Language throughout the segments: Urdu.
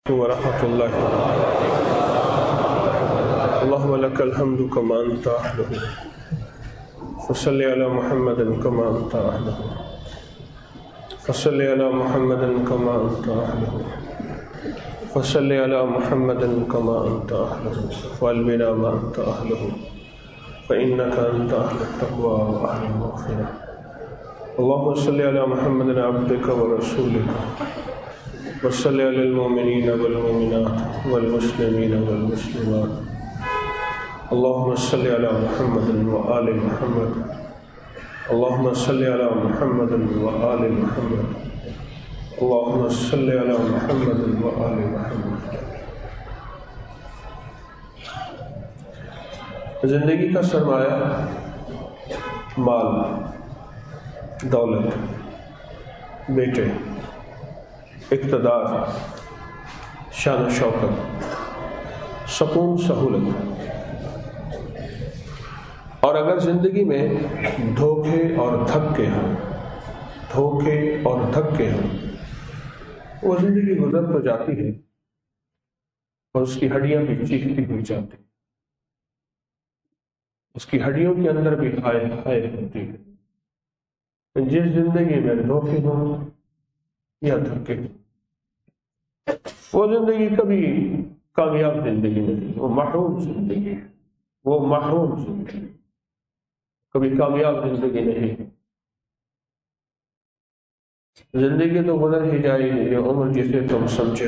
ورحمۃ اللہ. اللهم لك الحمد كما أنت أهله فصل على محمد كما أنت أهله فصل على محمد كما أنت أهله فصل على محمد كما أنت أهله وأهل بنا ما أنت أهله فإنك أنت أهل التقوى وأهل المغفرة. اللهم صل على محمد عبدك ورسولك وصل على المؤمنين والمؤمنات والمسلمين والمسلمات. اللهم صل على محمد وآل محمد. اللهم صل على محمد وآل محمد. اللهم صل على محمد وآل محمد. زندگی کا سرمایہ مال، دولت، بیٹے، اقتدار، شان و شوکت، سکون، سہولت. اور اگر زندگی میں دھوکے اور دھکے ہوں وہ زندگی گزر تو جاتی ہے اور اس کی ہڈیاں بھی چیختی ہوئی جاتی، اس کی ہڈیوں کے اندر بھی ہائے ہائے ہوتی ہے. جس زندگی میں دھوکے ہوں یا دھکے ہوں وہ زندگی کبھی کامیاب زندگی نہیں، وہ محروم زندگی ہے. کبھی کامیاب زندگی نہیں. زندگی تو گزر ہی جائے گی. یہ عمر جسے تم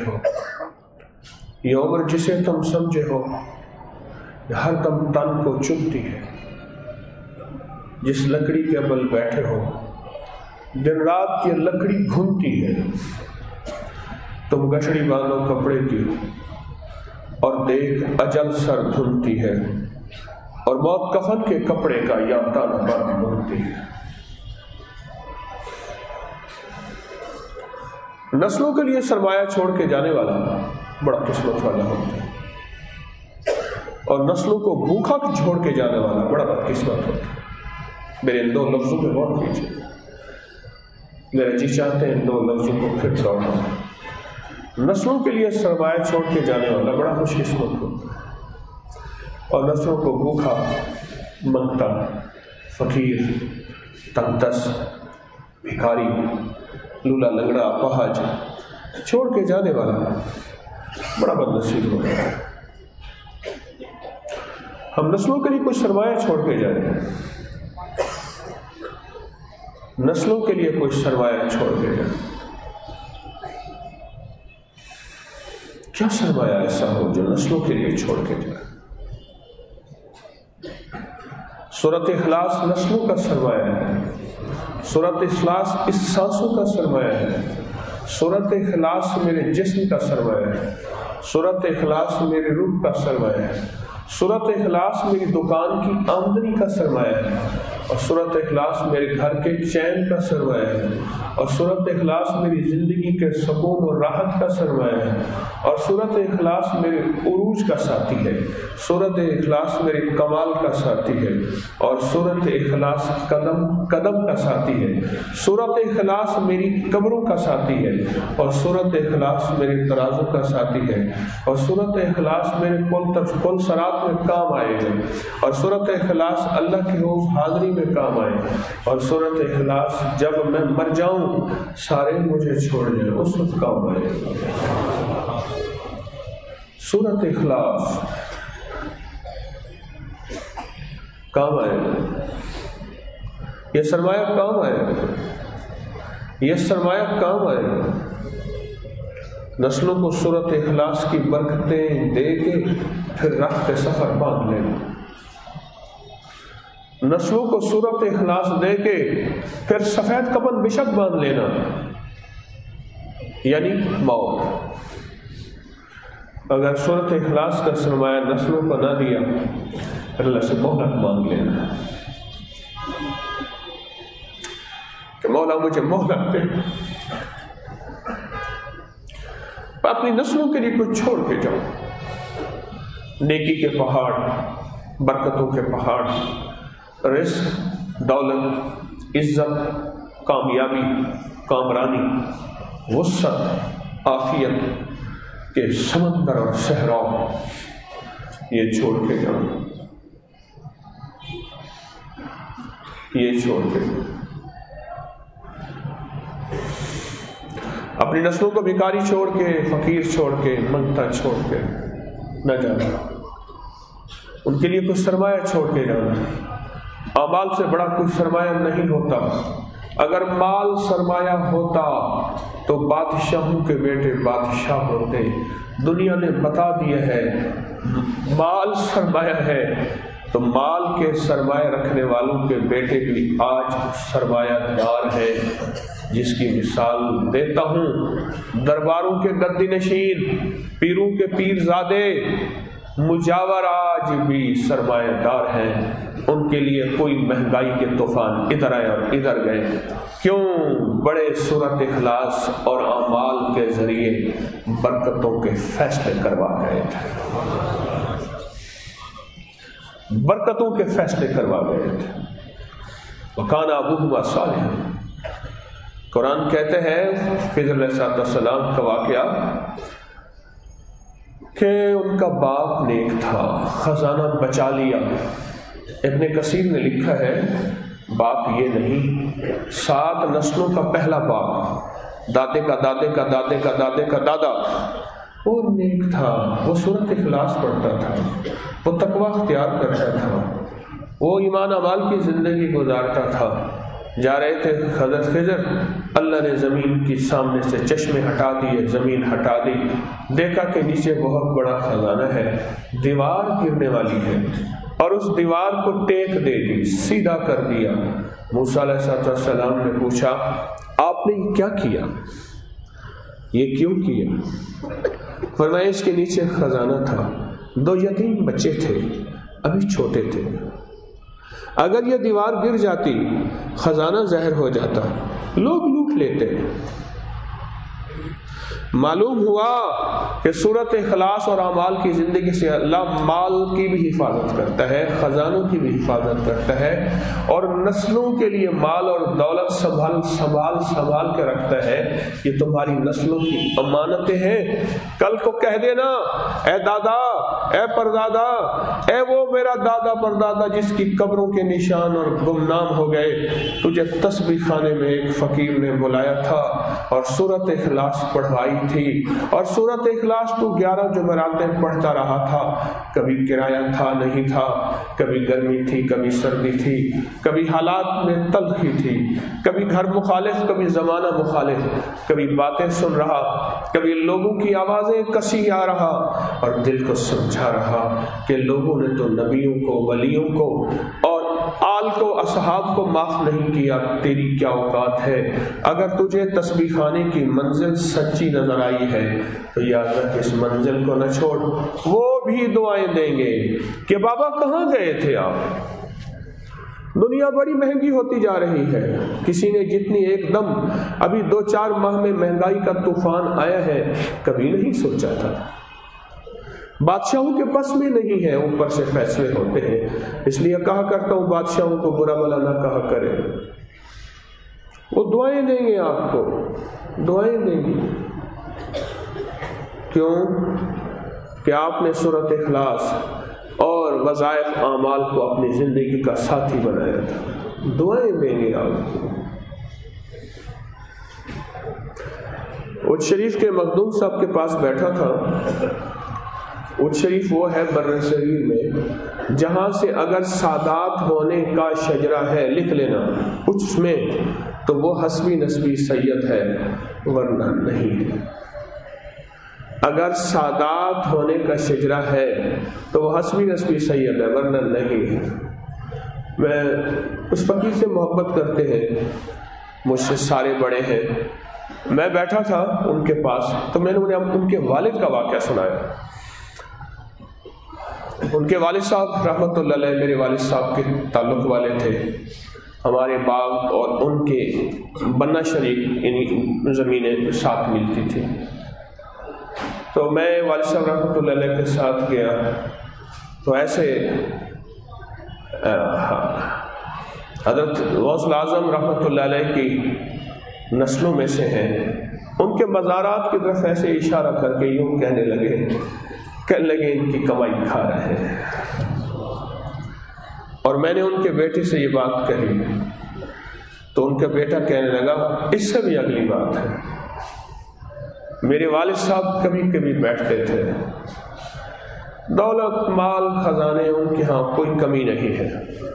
سمجھے ہو ہر دم تن کو چبھتی ہے. جس لکڑی کے بل بیٹھے ہو دن رات یہ لکڑی گھومتی ہے. تم گٹھڑی باندھو کپڑے کی اور دیکھ اجل سر دھنتی ہے اور موت کفن کے کپڑے کا یا تن پر بنتی ہے. نسلوں کے لیے سرمایہ چھوڑ کے جانے والا بڑا قسمت والا ہوتا ہے اور نسلوں کو بھوکا چھوڑ کے جانے والا بڑا بدقسمت ہوتا ہے. میرے ان دو لفظوں پہ غور کیجیے. میرے جی چاہتے ہیں ان دو لفظوں کو پھر دوڑنا. نسلوں کے لیے سرمایہ چھوڑ کے جانے والا بڑا خوش قسمت ہوتا ہے اور نسلوں کو بھوکا، منگتا، فقیر، تنگ دست، بھکاری، لولا لنگڑا، اپاہج چھوڑ کے جانے والا بڑا بد نصیب ہوتا ہے. ہم نسلوں کے لیے کچھ سرمایہ چھوڑ کے جائیں، نسلوں کے لیے کچھ سرمایہ چھوڑ کے جائیں. کیا سرمایہ ایسا ہو جو نسلوں کے لیے چھوڑ کے جائے؟ سورۃ اخلاص نسلوں کا سرمایہ ہے. سورۃ اخلاص اس سانسوں کا سرمایہ ہے. سورۃ اخلاص میرے جسم کا سرمایہ ہے. سورۃ اخلاص میرے روح کا سرمایہ ہے. سورۃ اخلاص میری دکان کی آمدنی کا سرمایہ ہے اور سورۃ اخلاص میرے گھر کے چین کا سرمایہ ہے اور سورۃ اخلاص میری زندگی کے سکون اور راحت کا سرمایہ ہے اور سورۃ اخلاص میرے عروج کا ساتھی ہے. سورۃ اخلاص میرے کمال کا ساتھی ہے اور سورۃ اخلاص قدم قدم کا ساتھی ہے. سورۃ اخلاص میری قبروں کا ساتھی ہے اور سورۃ اخلاص میرے ترازو کا ساتھی ہے اور سورۃ اخلاص میرے پل صراط میں کام آئے گا اور سورۃ اخلاص اللہ کی روز حاضری میں کام آئے اور سورۃ اخلاص جب میں مر جاؤں سارے مجھے چھوڑ جائیں اس وقت کام آئے گا. سورۃ اخلاص کام آئے گا. یہ سرمایہ کام آئے گا. یہ سرمایہ کام آئے گا. نسلوں کو سورۃ اخلاص کی برکتیں دے کے پھر رخت سفر باندھ لینا. نسلوں کو سورۃ اخلاص دے کے پھر سفید کفن بشک باندھ لینا یعنی موت. اگر سورۃ اخلاص کا سرمایہ نسلوں کو نہ دیا پھر اللہ سے مہلت مانگ لینا کہ مولا مجھے مہلت دے. اپنی نسلوں کے لیے کچھ چھوڑ کے جاؤ. نیکی کے پہاڑ، برکتوں کے پہاڑ، رزق، دولت، عزت، کامیابی، کامرانی، وسعت، عافیت، کہ سمندر اور صحرا یہ چھوڑ کے جاؤں، یہ چھوڑ کے اپنی نسلوں کو بھکاری چھوڑ کے، فقیر چھوڑ کے، منگتا چھوڑ کے نہ جانا، ان کے لیے کچھ سرمایہ چھوڑ کے جانا۔ اعمال سے بڑا کوئی سرمایہ نہیں ہوتا۔ اگر مال سرمایہ ہوتا تو بادشاہوں کے بیٹے بادشاہ ہوتے۔ دنیا نے بتا دیا ہے مال سرمایہ ہے، تو مال کے سرمایہ رکھنے والوں کے بیٹے بھی آج سرمایہ دار ہے، جس کی مثال دیتا ہوں۔ درباروں کے گدی نشین، پیروں کے پیرزادے مجاور آج بھی سرمایہ دار ہیں۔ ان کے لیے کوئی مہنگائی کے طوفان ادھر آئے اور ادھر گئے، کیوں؟ بڑے سورۃ اخلاص اور اعمال کے ذریعے برکتوں کے فیصلے کروا گئے تھے، برکتوں کے فیصلے کروا گئے تھے۔ وَكَانَ أَبُوهُمَا صَالِحًا، قرآن کہتے ہیں خضر علیہ السلام کا واقعہ کہ ان کا باپ نیک تھا، خزانہ بچا لیا۔ ابن کثیر نے لکھا ہے باپ یہ نہیں، 7 نسلوں کا پہلا باپ، دادے کا دادے کا دادے کا دادے کا دادا، وہ نیک تھا، وہ سورۃ اخلاص پڑھتا تھا، وہ تقوی اختیار کرتا تھا، وہ ایمان اعمال کی زندگی گزارتا تھا۔ جا رہے تھے حضرت خضر، اللہ نے زمین کی سامنے سے چشمے ہٹا دیے، زمین ہٹا دی، دیکھا کہ نیچے بہت بڑا خزانہ ہے، دیوار گرنے والی ہے، اور اس دیوار کو ٹیک دے دی، سیدھا کر دیا۔ موسیٰ علیہ السلام نے پوچھا آپ نے یہ کیا کیا، یہ کیوں کیا؟ فرمایا اس کے نیچے خزانہ تھا، 2 یتیم بچے تھے، ابھی چھوٹے تھے، اگر یہ دیوار گر جاتی خزانہ ظاہر ہو جاتا، لوگ لوٹ لیتے۔ معلوم ہوا کہ سورۃ اخلاص اور اعمال کی زندگی سے اللہ مال کی بھی حفاظت کرتا ہے، خزانوں کی بھی حفاظت کرتا ہے، اور نسلوں کے لیے مال اور دولت سنبھال کے رکھتا ہے۔ یہ تمہاری نسلوں کی امانتیں ہیں، کل کو کہہ دینا اے دادا، اے پردادا، اے وہ میرا دادا پردادا جس کی قبروں کے نشان اور گمنام ہو گئے، تجھے تسبیح خانے میں ایک فقیر نے بلایا تھا اور سورۃ اخلاص پڑھوائی تھی، اور سورۃ اخلاص تو 11 جمعراتیں پڑھتا رہا تھا، کبھی کرایہ تھا نہیں تھا، کبھی گرمی تھی، کبھی سردی تھی، کبھی حالات میں تلخی تھی، کبھی گھر مخالف، کبھی زمانہ مخالف، کبھی باتیں سن رہا، کبھی لوگوں کی آوازیں کسی آ رہا، اور دل کو سمجھا رہا کہ لوگوں نے تو نبیوں کو، ولیوں کو اور آل کو، اصحاب کو معاف نہیں کیا، تیری کیا اوقات ہے؟ اگر تجھے تسبیح خانے کی منزل سچی نظر آئی ہے تو یاد رکھ اس منزل کو نہ چھوڑ۔ وہ بھی دعائیں دیں گے کہ بابا کہاں گئے تھے آپ؟ دنیا بڑی مہنگی ہوتی جا رہی ہے، کسی نے جتنی ایک دم ابھی 2-4 ماہ میں مہنگائی کا طوفان آیا ہے کبھی نہیں سوچا تھا۔ بادشاہوں کے بس میں نہیں ہے، اوپر سے فیصلے ہوتے ہیں، اس لیے کہا کرتا ہوں بادشاہوں کو برا بھلا نہ کہا کرے۔ وہ دعائیں دیں گے، آپ کو دعائیں دیں گے، کیوں کہ آپ نے سورۃ اخلاص اور وظائف اعمال کو اپنی زندگی کا ساتھی بنایا تھا، دعائیں دیں گے آپ کو۔ اونچ شریف کے مخدوم صاحب کے پاس بیٹھا تھا۔ اونچ شریف وہ ہے بر صغیر میں جہاں سے اگر سادات ہونے کا شجرہ ہے لکھ لینا اس میں، تو وہ حسبی نسبی سید ہے، ورنہ نہیں۔ اگر سادات ہونے کا شجرہ ہے تو وہ حسبی نسبی سید ہے، ورنہ نہیں۔ میں اس فقیر سے محبت کرتے ہیں، مجھ سے سارے بڑے ہیں۔ میں بیٹھا تھا ان کے پاس تو میں نے انہیں ان کے والد کا واقعہ سنایا۔ ان کے والد صاحب رحمۃ اللہ علیہ میرے والد صاحب کے تعلق والے تھے، ہمارے باغ اور ان کے بنا شریک یعنی زمینیں ساتھ ملتی تھی۔ تو میں والد صاحب رحمۃ اللہ علیہ کے ساتھ گیا تو ایسے حضرت غوث الاعظم رحمۃ اللہ علیہ کی نسلوں میں سے ہیں، ان کے مزارات کی طرف ایسے اشارہ کر کے یوں کہنے لگے ان کی کمائی کھا رہے ہیں۔ اور میں نے ان کے بیٹے سے یہ بات کہی تو ان کا بیٹا کہنے لگا اس سے بھی اگلی بات ہے، میرے والد صاحب کبھی کبھی بیٹھتے تھے، دولت مال خزانے ان کے ہاں کوئی کمی نہیں ہے،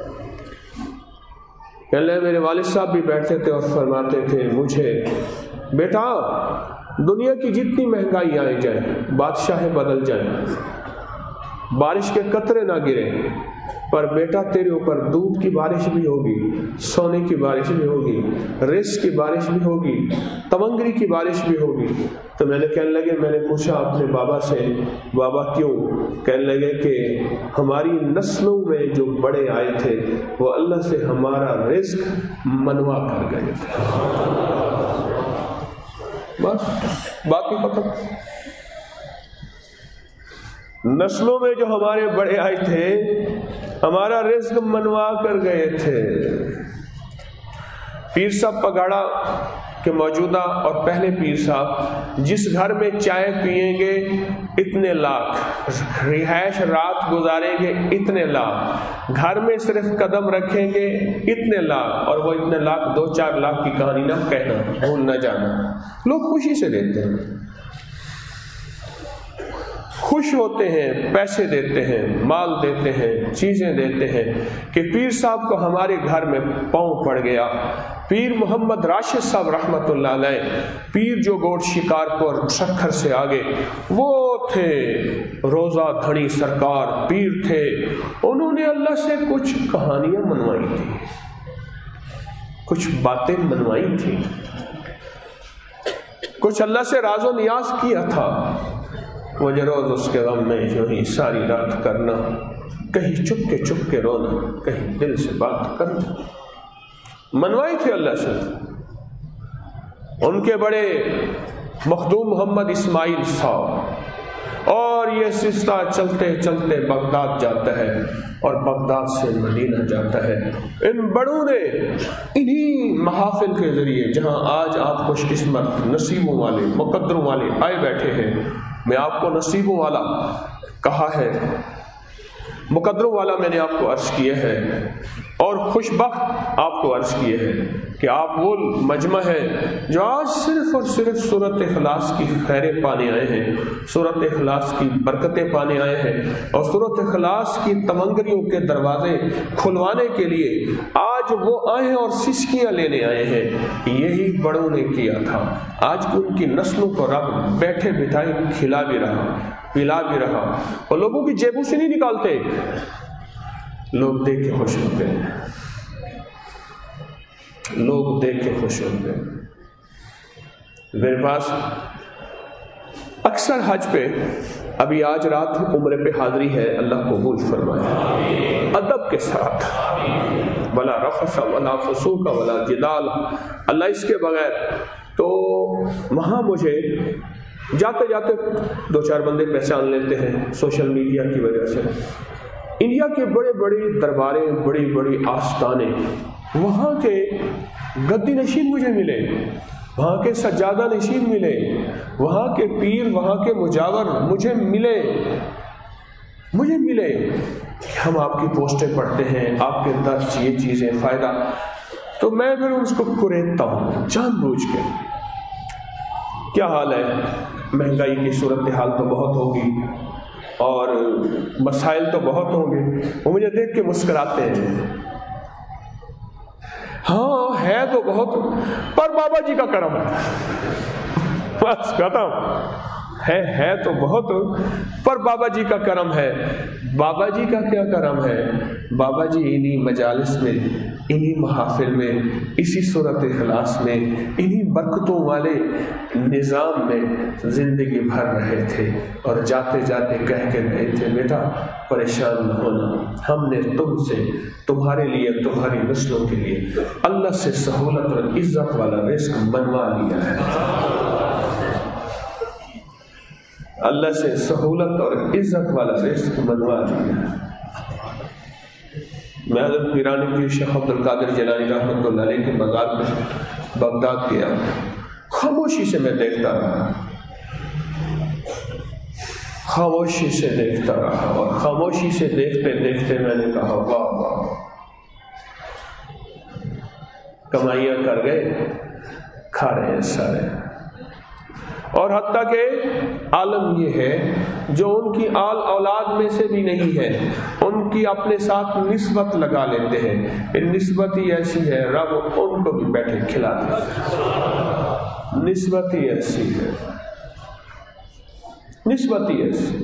کہنے میرے والد صاحب بھی بیٹھتے تھے اور فرماتے تھے مجھے بیٹا دنیا کی جتنی مہنگائی آئے جائے، بادشاہ بدل جائیں، بارش کے قطرے نہ گرے، پر بیٹا تیرے اوپر دودھ کی بارش بھی ہوگی، سونے کی بارش بھی ہوگی، رزق کی بارش بھی ہوگی، تمنگری کی بارش بھی ہوگی۔ تو میں نے کہنے لگے، میں نے پوچھا اپنے بابا سے، بابا کیوں؟ کہنے لگے کہ ہماری نسلوں میں جو بڑے آئے تھے وہ اللہ سے ہمارا رزق منوا کر گئے تھے، بس باقی ختم۔ نسلوں میں جو ہمارے بڑے آئے تھے ہمارا رزق منوا کر گئے تھے۔ پیر صاحب پگاڑا کے موجودہ اور پہلے پیر صاحب جس گھر میں چائے پئیں گے اتنے لاکھ، رہائش رات گزاریں گے اتنے لاکھ، گھر میں صرف قدم رکھیں گے اتنے لاکھ، اور وہ اتنے لاکھ 2-4 لاکھ کی کہانی نہ کہنا، بھول نہ جانا، لوگ خوشی سے دیتے ہیں، خوش ہوتے ہیں، پیسے دیتے ہیں، مال دیتے ہیں، چیزیں دیتے ہیں کہ پیر صاحب کو ہمارے گھر میں پاؤں پڑ گیا۔ پیر محمد راشد صاحب رحمت اللہ علیہ، پیر جو گوٹ شکارپور سکھر سے آگے، وہ تھے روزہ دھڑی سرکار پیر تھے، انہوں نے اللہ سے کچھ کہانیاں منوائی تھی، کچھ باتیں منوائی تھی، کچھ اللہ سے راز و نیاز کیا تھا۔ مجھے روز اس کے غم میں جو ہی ساری رات کرنا، کہیں چپ کے رونا، کہیں دل سے بات کرنا، منوائی تھی اللہ سے۔ ان کے بڑے مخدوم محمد اسماعیل صاحب، اور یہ سلسلہ چلتے چلتے بغداد جاتا ہے اور بغداد سے مدینہ جاتا ہے۔ ان بڑوں نے انہی محافل کے ذریعے، جہاں آج آپ خوش قسمت نصیبوں والے مقدروں والے آئے بیٹھے ہیں، میں آپ کو نصیبوں والا کہا ہے، مقدروں والا میں نے آپ کو عرض کیے ہے، اور خوش بخت آپ کو عرض کیے ہے کہ آپ وہ مجمع ہے جو آج صرف اور صرف سورۃ اخلاص کی خیریں پانے آئے ہیں، سورۃ اخلاص کی برکتیں پانے آئے ہیں، اور سورۃ اخلاص کی تمنگریوں کے دروازے کھلوانے کے لیے آج وہ آئے اور سسکیاں لینے آئے ہیں۔ یہی بڑوں نے کیا تھا، آج ان کی نسلوں کو رب بیٹھے بٹھائے کھلا بھی رہا، پلا بھی رہا، اور لوگوں کی جیبوں سے نہیں نکالتے، لوگ دیکھ کے خوش ہوتے ہیں، لوگ دیکھ کے خوش ہوتے ہیں۔ میرے پاس اکثر حج پہ، ابھی آج رات عمرے پہ حاضری ہے، اللہ قبول فرمائے ادب کے ساتھ، ولا رفث ولا فسوق ولا جدال، اللہ اس کے بغیر۔ تو وہاں مجھے جاتے جاتے 2-4 بندے پہچان لیتے ہیں سوشل میڈیا کی وجہ سے، انڈیا کے بڑے بڑے درباریں، بڑی بڑی آستانے، وہاں کے گدی نشین مجھے ملے، وہاں کے سجادہ نشین ملے، وہاں کے پیر، وہاں کے مجاور مجھے ملے کہ ہم آپ کی پوسٹیں پڑھتے ہیں، آپ کے درس یہ چیزیں فائدہ، تو میں پھر اس کو کریدتا ہوں جان بوجھ کے۔ کیا حال ہے؟ مہنگائی کی صورتحال تو بہت ہوگی اور مسائل تو بہت ہوں گے، وہ مجھے دیکھ کے مسکراتے ہیں، ہاں ہے تو بہت، پر بابا جی کا کرم ہے، بس ختم، ہے تو بہت، پر بابا جی کا کرم ہے۔ بابا جی کا کیا کرم ہے؟ بابا جی انہی مجالس میں، انہی محافل میں، اسی سورۃ اخلاص میں، انہی برکتوں والے نظام میں زندگی بھر رہے تھے، اور جاتے جاتے کہہ کے گئے تھے، بیٹا پریشان نہ ہونا، ہم نے تم سے، تمہارے لیے، تمہاری نسلوں کے لیے اللہ سے سہولت اور عزت والا رزق بنوا لیا ہے، اللہ سے سہولت اور عزت والا رزق بنوا دیا۔ میں حضرت پیرانی پیر شیخ عبد القادر جیلانی رحمۃ اللہ علیہ کے مزار میں بغداد گیا، خاموش خاموشی سے میں دیکھتا رہا، خاموشی سے دیکھتا رہا، اور خاموشی سے دیکھتے دیکھتے میں نے کہا واہ واہ، کمائیاں کر گئے، کھا رہے ہیں سارے۔ اور حتیٰ کہ عالم یہ ہے جو ان کی آل اولاد میں سے بھی نہیں ہے، ان کی اپنے ساتھ نسبت لگا لیتے ہیں، نسبت ہی ایسی ہے رب ان کو بھی بیٹھے کھلا دیتے، نسبت ہی ایسی ہے، نسبت ہی ایسی،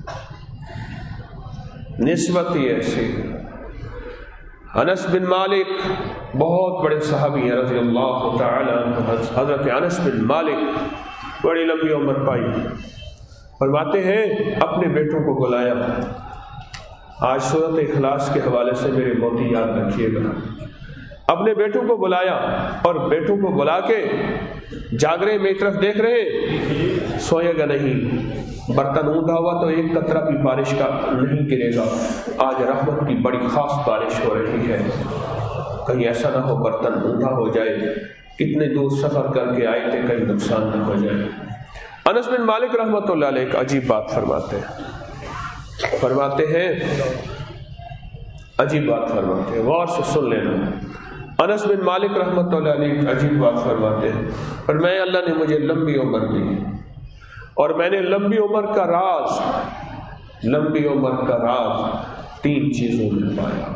نسبت ہی ایسی۔ انس بن مالک بہت بڑے صحابی ہیں رضی اللہ تعالی عنہ، حضرت انس بن مالک بڑی لمبی عمر پائی، فرماتے ہیں اپنے بیٹوں کو بلایا، آج سورۃ اخلاص کے حوالے سے میرے موتی یاد رکھیے گا، اپنے بیٹوں کو بلایا اور بیٹوں کو بلا کے جاگرے میری طرف دیکھ رہے، سوئے گا نہیں، برتن اوندا ہوا تو ایک قطرہ بھی بارش کا نہیں گرے گا، آج رحمت کی بڑی خاص بارش ہو رہی ہے، کہیں ایسا نہ ہو برتن اوندا ہو جائے، کتنے دور سفر کر کے آئے تھے، کہیں نقصان نہ ہو جائے۔ انس بن مالک رحمۃ اللہ علیہ ایک عجیب بات فرماتے ہیں، عجیب بات فرماتے ہیں، غور سے سن لینا۔ انس بن مالک رحمۃ اللہ علیہ ایک عجیب بات فرماتے ہیں، فرمایا اللہ نے مجھے لمبی عمر دی، اور میں نے لمبی عمر کا راز 3 چیزوں میں پایا۔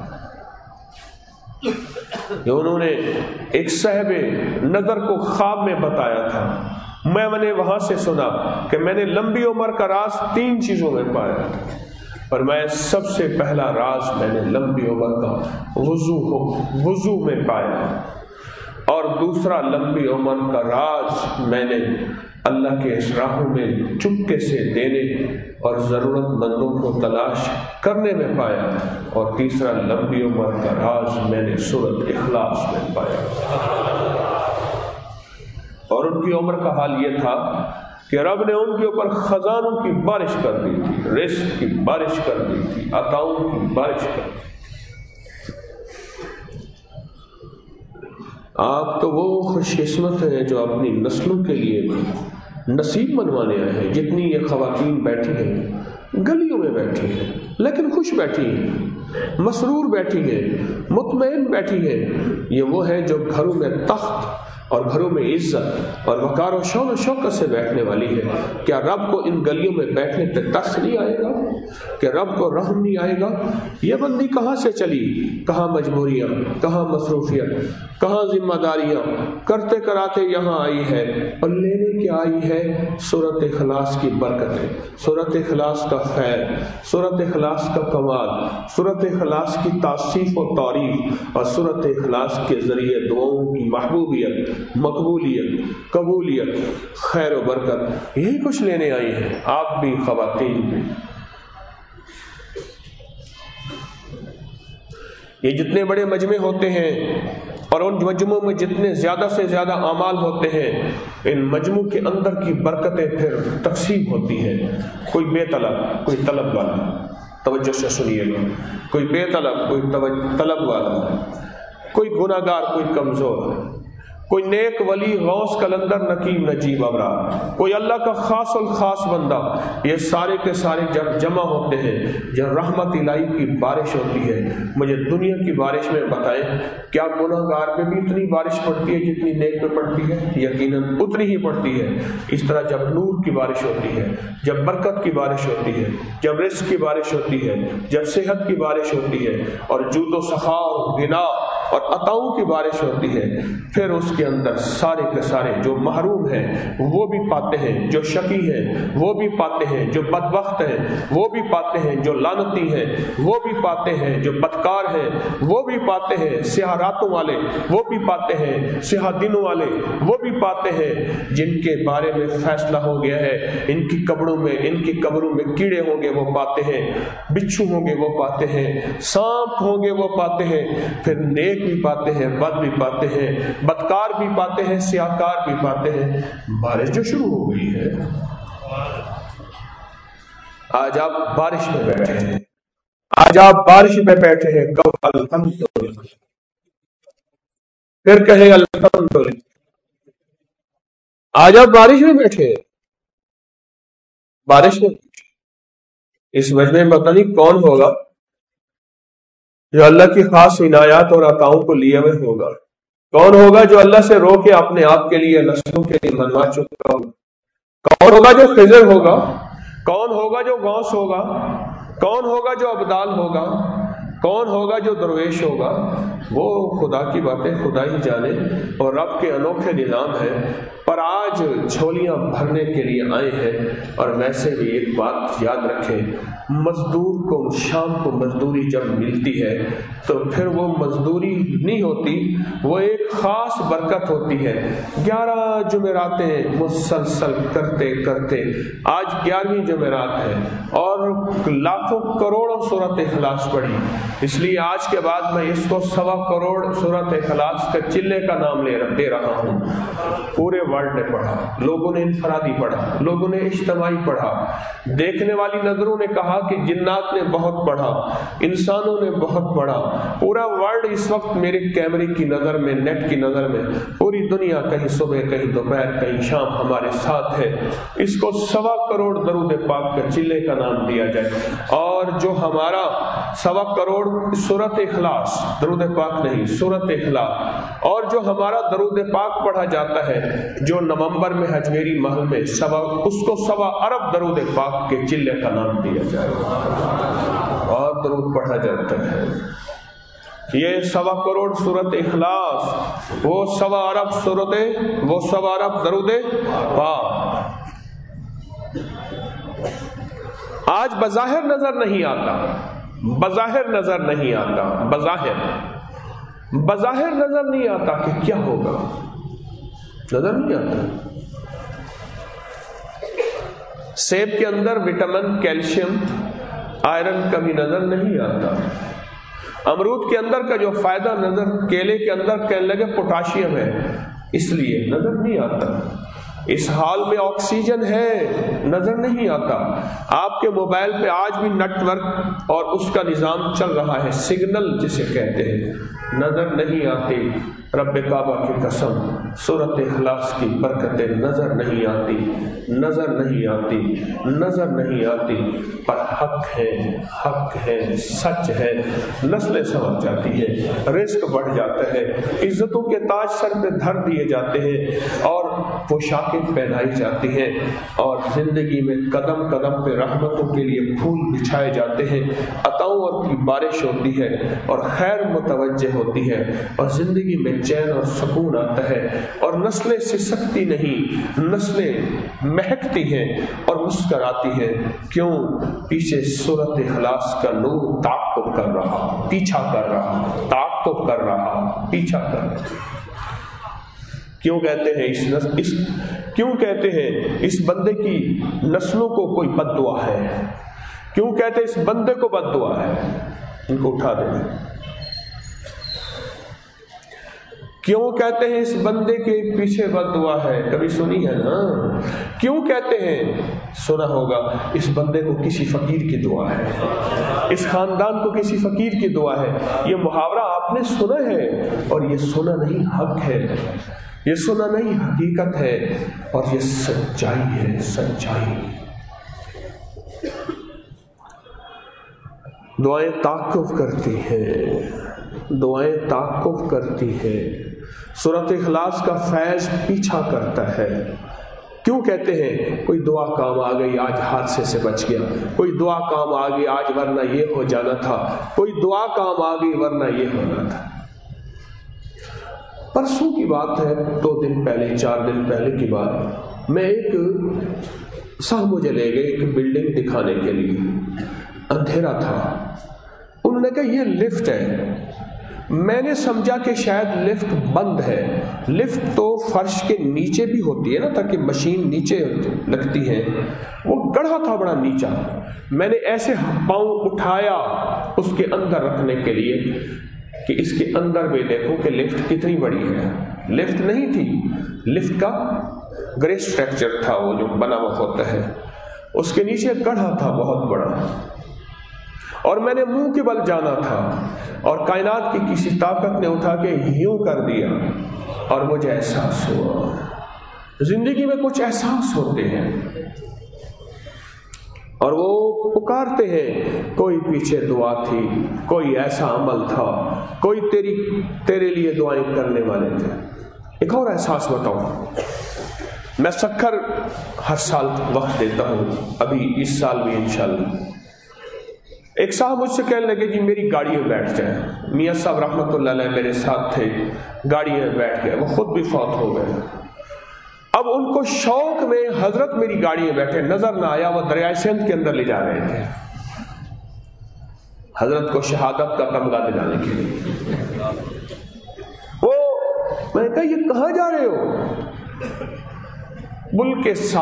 انہوں نے ایک صاحب نظر کو خواب میں بتایا تھا، میں نے وہاں سے سنا کہ میں نے لمبی عمر کا راز 3 چیزوں میں پایا تھا، اور میں سب سے پہلا راز میں نے لمبی عمر کا وضو میں پایا، اور دوسرا لمبی عمر کا راز میں نے اللہ کے اس راہوں میں چپکے سے دینے اور ضرورت مندوں کو تلاش کرنے میں پایا، اور تیسرا لمبی عمر کا راز میں نے سورۃ اخلاص میں پایا۔ اور ان کی عمر کا حال یہ تھا کہ رب نے ان کے اوپر خزانوں کی بارش کر دی تھی، رزق کی بارش کر دی تھی، عطاؤں کی بارش کر دی۔ آپ تو وہ خوش قسمت ہیں جو اپنی نسلوں کے لیے نصیب منوانے آئے ہیں۔ جتنی یہ خواتین بیٹھی ہیں، گلیوں میں بیٹھی ہیں لیکن خوش بیٹھی ہیں، مسرور بیٹھی ہیں، مطمئن بیٹھی ہیں، یہ وہ ہیں جو گھروں میں تخت اور گھروں میں عزت اور وقار و شان و شوکت سے بیٹھنے والی ہے۔ کیا رب کو ان گلیوں میں بیٹھنے پہ ترس نہیں آئے گا؟ کہ رب کو رحم نہیں آئے گا؟ یہ بندی کہاں سے چلی، کہاں مجبوریاں، کہاں مصروفیت، کہاں ذمہ داریاں کرتے کراتے یہاں آئی ہے، اور لینے کیا آئی ہے؟ سورۃ اخلاص کی برکتیں، سورۃ اخلاص کا خیر، سورۃ اخلاص کا کمال، سورۃ اخلاص کی تعصیف و تعریف، اور سورۃ اخلاص کے ذریعے دعاؤں کی محبوبیت، مقبولیت، قبولیت، خیر و برکت، یہی کچھ لینے آئی ہیں۔ آپ بھی، خواتین بھی۔ یہ جتنے بڑے مجمع ہوتے ہیں اور ان مجموعوں میں جتنے زیادہ سے زیادہ اعمال ہوتے ہیں، ان مجموع کے اندر کی برکتیں پھر تقسیم ہوتی ہیں۔ کوئی بے طلب، کوئی طلب والا، توجہ سے سنیے گا، کوئی بے طلب، کوئی طلب والا، کوئی گناہ گار، کوئی کمزور، کوئی نیک ولی، غوث کلندر، نقیب نجیب ابرار، کوئی اللہ کا خاص الخاص بندہ، یہ سارے کے سارے جب جمع ہوتے ہیں، جب رحمت الہی کی بارش ہوتی ہے۔ مجھے دنیا کی بارش میں بتائیں، کیا گناہ گار میں بھی اتنی بارش پڑتی ہے جتنی نیک میں پڑتی ہے؟ یقیناً اتنی ہی پڑتی ہے۔ اس طرح جب نور کی بارش ہوتی ہے، جب برکت کی بارش ہوتی ہے، جب رزق کی بارش ہوتی ہے، جب صحت کی بارش ہوتی ہے، اور جود و سخا اور غنا اور عطاؤں کی بارش ہوتی ہے، پھر اس کے اندر سارے کے سارے جو محروم ہیں وہ بھی پاتے ہیں، جو شقی ہیں وہ بھی پاتے ہیں، جو بدبخت ہیں وہ بھی پاتے ہیں، جو لعنتی ہیں وہ بھی پاتے ہیں، جو بدکار ہیں وہ بھی پاتے ہیں، سیاہ راتوں والے وہ بھی پاتے ہیں، سیاہ دنوں والے وہ بھی پاتے ہیں، جن کے بارے میں فیصلہ ہو گیا ہے ان کی قبروں میں کیڑے ہوں گے وہ پاتے ہیں، بچھو ہوں گے وہ پاتے ہیں، سانپ ہوں گے وہ پاتے ہیں، پھر نیک بھی پاتے ہیں، بد بھی پاتے ہیں، بدکار بھی پاتے ہیں، سیاہکار بھی پاتے ہیں۔ بارش جو شروع ہو گئی ہے، آج آپ بارش میں بیٹھے ہیں، آج آپ بارش میں بیٹھے ہیں، کہو الحمدللہ، پھر کہیں الحمدللہ۔ آج آپ بارش میں بیٹھے ہیں، بارش میں اس مجمع میں پتہ نہیں کون ہوگا جو اللہ کی خاص عنایات اور عطاؤں کو لیے ہوئے ہوگا، کون ہوگا جو اللہ سے رو کے اپنے آپ کے لیے نسلوں کے لیے منوا چکا ہوگا، کون ہوگا جو خضر ہوگا، کون ہوگا جو غوث ہوگا، کون ہوگا جو ابدال ہوگا، کون ہوگا جو درویش ہوگا؟ وہ خدا کی باتیں خدا ہی جانے اور رب کے انوکھے نظام ہے۔ پر آج جھولیاں بھرنے کے لیے آئے ہیں، اور ویسے بھی ایک بات یاد رکھیں، مزدور کو شام کو مزدوری جب ملتی ہے تو پھر وہ مزدوری نہیں ہوتی، وہ ایک خاص برکت ہوتی ہے۔ 11 جمعراتیں مسلسل کرتے کرتے آج 11ویں جمعرات ہے، اور لاکھوں کروڑوں سورۃ اخلاص پڑھی، اس لیے آج کے بعد میں اس کو 1.25 کروڑ سورۃ اخلاص کے چلے کا نام دے رہا ہوں۔ پورے ورلڈ نے پڑھا، لوگوں نے انفرادی پڑھا، لوگوں نے اجتماعی پڑھا، دیکھنے والی نظروں نے کہا کہ جنات نے بہت پڑھا، انسانوں نے بہت پڑھا، پورا ورلڈ اس وقت میرے کیمرے کی نظر میں، نیٹ کی نظر میں، پوری دنیا کہیں صبح کہیں دوپہر کہیں شام ہمارے ساتھ ہے۔ اس کو 1.25 کروڑ درود پاک کے چلے کا نام دیا جائے، اور جو ہمارا 1.25 کروڑ سورۃ اخلاص، درود پاک نہیں سورۃ اخلاص، اور جو ہمارا درود پاک پڑھا جاتا ہے جو نومبر میں حجمیری محل میں اس کو 1.25 ارب درود پاک کے چلے کا نام دیا جائے، اور درود پڑھا جاتا ہے۔ یہ 1.25 کروڑ سورۃ اخلاص، وہ 1.25 ارب درود پاک آج بظاہر نظر نہیں آتا، بظاہر نظر نہیں آتا، بظاہر نظر نہیں آتا کہ کیا ہوگا، نظر نہیں آتا۔ سیب کے اندر وٹامن، کیلشیم، آئرن کبھی نظر نہیں آتا، امرود کے اندر کا جو فائدہ نظر، کیلے کے اندر کہنے لگے پوٹاشیم ہے، اس لیے نظر نہیں آتا۔ اس حال میں آکسیجن ہے، نظر نہیں آتا۔ آپ کے موبائل پہ آج بھی نیٹ ورک اور اس کا نظام چل رہا ہے، سگنل جسے کہتے ہیں، نظر نہیں آتی۔ رب کعبہ کی قسم، سورۃ اخلاص کی برکتیں نظر نہیں آتی، نظر نہیں آتی، نظر نہیں آتی، پر حق ہے، سچ ہے، نسلیں سنور جاتی ہے، رزق بڑھ جاتا ہے، عزتوں کے تاج سر پہ دھر دیے جاتے ہیں، اور پوشاکیں پہنائی جاتی ہیں، اور زندگی میں قدم قدم پہ رحمتوں کے لیے پھول بچھائے جاتے ہیں، عطاؤں کی بارش ہوتی ہے، اور خیر متوجہ ہوتی ہے، اور زندگی میں چین اور سکون آتا ہے، اور نسلیں سسکتی نہیں، نسلیں مہکتی ہیں اور مسکراتی ہیں۔ کیوں؟ پیچھے سورۃ اخلاص کا نور تعاقب کر رہا، پیچھا کر رہا، تعاقب کر رہا، پیچھا کر رہا۔ کیوں کہتے ہیں اس بندے کی نسلوں کو کوئی بد دعا ہے؟ کیوں کہتے ہیں اس بندے کو بد دعا ہے؟ ان کو اٹھا دیں۔ کیوں کہتے ہیں اس بندے کے پیچھے بد دعا ہے؟ کبھی سنی ہے نا؟ کیوں کہتے ہیں؟ سنا ہوگا، اس بندے کو کسی فقیر کی دعا ہے، اس خاندان کو کسی فقیر کی دعا ہے۔ یہ محاورہ آپ نے سنا ہے، اور یہ سنا نہیں حق ہے، یہ سنا نہیں حقیقت ہے، اور یہ سچائی ہے، سچائی۔ دعائیں تعاقب کرتی ہیں، دعائیں تعاقب کرتی ہیں، سورۃ اخلاص کا فیض پیچھا کرتا ہے۔ کیوں کہتے ہیں کوئی دعا کام آ گئی آج حادثے سے بچ گیا، کوئی دعا کام آ گئی آج ورنہ یہ ہو جانا تھا، کوئی دعا کام آ گئی ورنہ یہ ہونا تھا۔ پرسوں کی بات ہے، 2 دن پہلے 4 دن پہلے کی بات، میں صاحب مجھے لے گئے ایک بلڈنگ دکھانے کے لیے، اندھیرا تھا، انہوں نے کہا یہ لفٹ ہے۔ میں نے سمجھا کہ شاید لفٹ بند ہے، لفٹ تو فرش کے نیچے بھی ہوتی ہے نا، تاکہ مشین نیچے لگتی ہے، وہ گڑھا تھا بڑا نیچا۔ میں نے ایسے پاؤں اٹھایا اس کے اندر رکھنے کے لیے کہ اس کے اندر بھی دیکھو کہ لفٹ کتنی بڑی ہے۔ لفٹ نہیں تھی، لفٹ کا گرے اسٹرکچر تھا، وہ جو بنا ہوا ہوتا ہے، اس کے نیچے گڑھا تھا بہت بڑا، اور میں نے منہ کے بل جانا تھا، اور کائنات کی کسی طاقت نے اٹھا کے یوں کر دیا، اور مجھے احساس ہوا زندگی میں کچھ احساس ہوتے ہیں اور وہ پکارتے ہیں، کوئی پیچھے دعا تھی، کوئی ایسا عمل تھا، کوئی تیرے لیے دعائیں کرنے والے تھے۔ ایک اور احساس بتاؤں، میں سکھر ہر سال وقت دیتا ہوں، ابھی اس سال بھی انشاءاللہ۔ ایک صاحب مجھ سے کہنے لگے جی میری گاڑی میں بیٹھ جائیں۔ میاں صاحب رحمۃ اللہ علیہ میرے ساتھ تھے، گاڑی میں بیٹھ گئے، وہ خود بھی فوت ہو گئے۔ اب ان کو شوق میں حضرت میری گاڑی میں بیٹھے، نظر نہ آیا وہ دریائے سندھ کے اندر لے جا رہے تھے حضرت کو شہادت کا تمغہ دلانے کے لیے۔ وہ میں نے کہا یہ کہاں جا رہے ہو؟ پل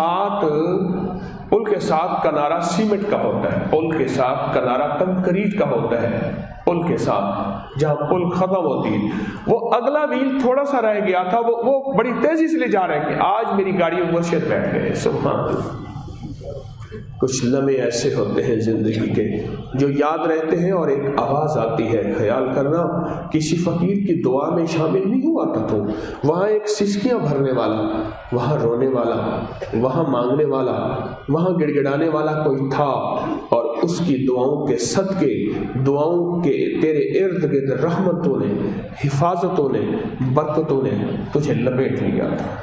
کے ساتھ کنارہ سیمنٹ کا ہوتا ہے، پل کے ساتھ کنارہ کنکریٹ کا ہوتا ہے، پل کے ساتھ جہاں پل ختم ہوتی ہے وہ اگلا ویل تھوڑا سا رہ گیا تھا، وہ بڑی تیزی سے لے جا رہے ہیں کہ آج میری گاڑی میں مرشد بیٹھ گئے۔ سبحان اللہ۔ کچھ لمحے ایسے ہوتے ہیں زندگی کے جو یاد رہتے ہیں، اور ایک آواز آتی ہے، خیال کرنا کسی فقیر کی دعا میں شامل نہیں ہوا تھا تو وہاں ایک سسکیاں بھرنے والا، وہاں رونے والا، وہاں مانگنے والا، وہاں گڑ گڑانے والا کوئی تھا، اور اس کی دعاؤں کے صدقے، دعاؤں کے تیرے ارد گرد رحمتوں نے، حفاظتوں نے، برکتوں نے تجھے لپیٹ لیا تھا۔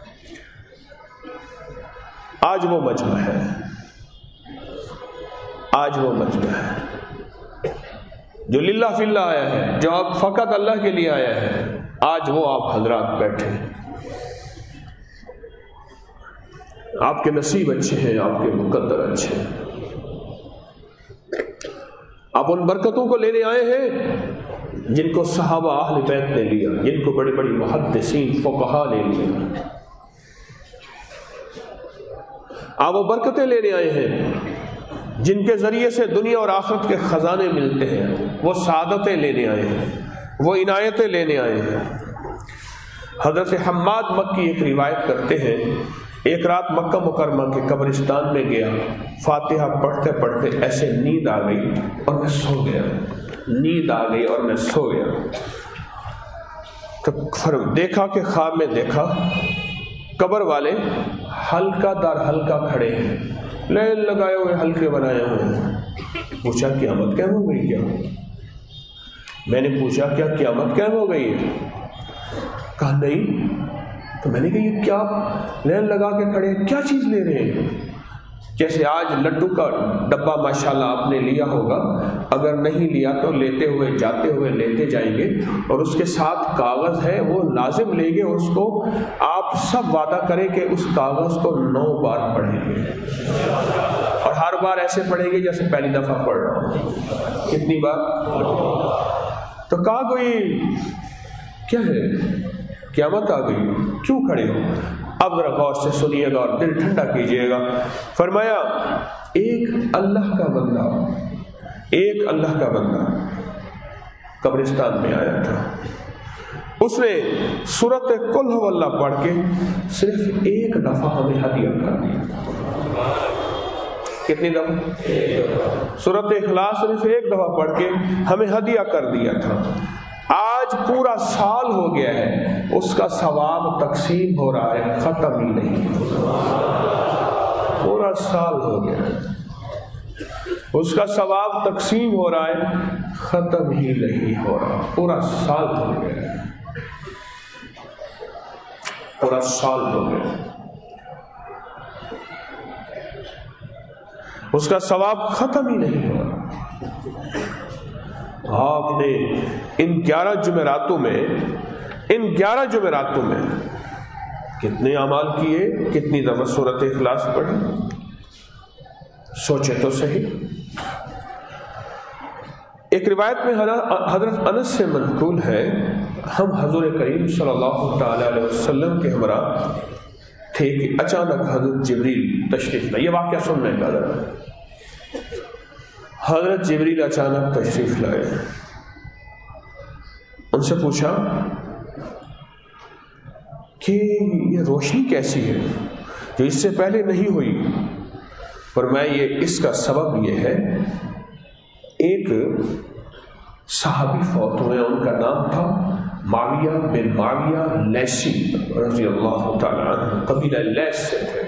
آج وہ مجمع ہے، آج وہ مجمع ہے جو للہ فی اللہ آیا ہے، جو اب فقط اللہ کے لیے آیا ہے۔ آج وہ آپ حضرات بیٹھے، آپ کے نصیب اچھے ہیں، آپ کے مقدر اچھے ہیں، آپ ان برکتوں کو لینے آئے ہیں جن کو صحابہ اہل بیت نے لیا، جن کو بڑے بڑے محدثین فقہا نے لیا۔ آپ وہ برکتیں لینے آئے ہیں جن کے ذریعے سے دنیا اور آخرت کے خزانے ملتے ہیں، وہ سعادتیں لینے آئے ہیں، وہ عنایتیں لینے آئے ہیں۔ حضرت حماد مکی ایک روایت کرتے ہیں، ایک رات مکہ مکرمہ کے قبرستان میں گیا، فاتحہ پڑھتے پڑھتے ایسے نیند آ گئی اور میں سو گیا، نیند آ گئی اور میں سو گیا۔ تو دیکھا کہ خواب میں دیکھا قبر والے ہلکا در ہلکا کھڑے ہیں، لین لگائے ہوئے، ہلکے بنائے ہوئے۔ پوچھا قیامت قائم ہو گئی کیا؟ میں نے پوچھا کیا قیامت قائم ہو گئی ہے؟ کہا نہیں۔ تو میں نے کہا یہ کیا لین لگا کے کھڑے ہیں، کیا چیز لے رہے ہیں؟ جیسے آج لڈو کا ڈبہ ماشاءاللہ آپ نے لیا ہوگا، اگر نہیں لیا تو لیتے ہوئے جاتے ہوئے لیتے جائیں گے، اور اس کے ساتھ کاغذ ہے وہ لازم لیں گے، اور اس کو آپ سب وعدہ کریں کہ اس کاغذ کو 9 بار پڑھیں گے، اور ہر بار ایسے پڑھیں گے جیسے پہلی دفعہ پڑھ رہا ہوں۔ کتنی بار؟ تو کہا کوئی کیا ہے، قیامت آ گئی، کیوں کھڑے ہو؟ اب ذرا غور سے سنیے گا اور دل ٹھنڈا کیجیے گا۔ فرمایا ایک اللہ کا بندہ قبرستان میں آیا تھا، اس نے سورۃ قل ہو اللہ پڑھ کے صرف ایک دفعہ ہمیں ہدیہ کر دیا۔ کتنی دفعہ؟ سورۃ اخلاص صرف ایک دفعہ پڑھ کے ہمیں ہدیہ کر دیا تھا۔ آج پورا سال ہو گیا ہے، اس کا ثواب تقسیم ہو رہا ہے، ختم ہی نہیں۔ پورا سال ہو گیا ہے، اس کا ثواب تقسیم ہو رہا ہے، ختم ہی نہیں ہو رہا۔ پورا سال ہو گیا ہے، پورا سال ہو گیا، اس کا ثواب ختم ہی نہیں ہو رہا۔ آپ نے ان 11 جمعراتوں میں کتنے اعمال کیے، کتنی دفعہ سورۃ اخلاص پڑھی؟ سوچے تو صحیح۔ ایک روایت میں حضرت انس سے منقول ہے، ہم حضور کریم صلی اللہ تعالی علیہ وسلم کے ہمراہ تھے کہ اچانک حضرت جبریل تشریف لائے۔ یہ واقعہ سننے کا حضرت جبریل اچانک تشریف لائے، ان سے پوچھا کہ یہ روشنی کیسی ہے جو اس سے پہلے نہیں ہوئی؟ فرمایا اس کا سبب یہ ہے، ایک صحابی فوت ہوئے، ان کا نام تھا معاویہ بن معاویہ لیثی رضی اللہ تعالی عنہ، قبیلہ لیث سے تھے،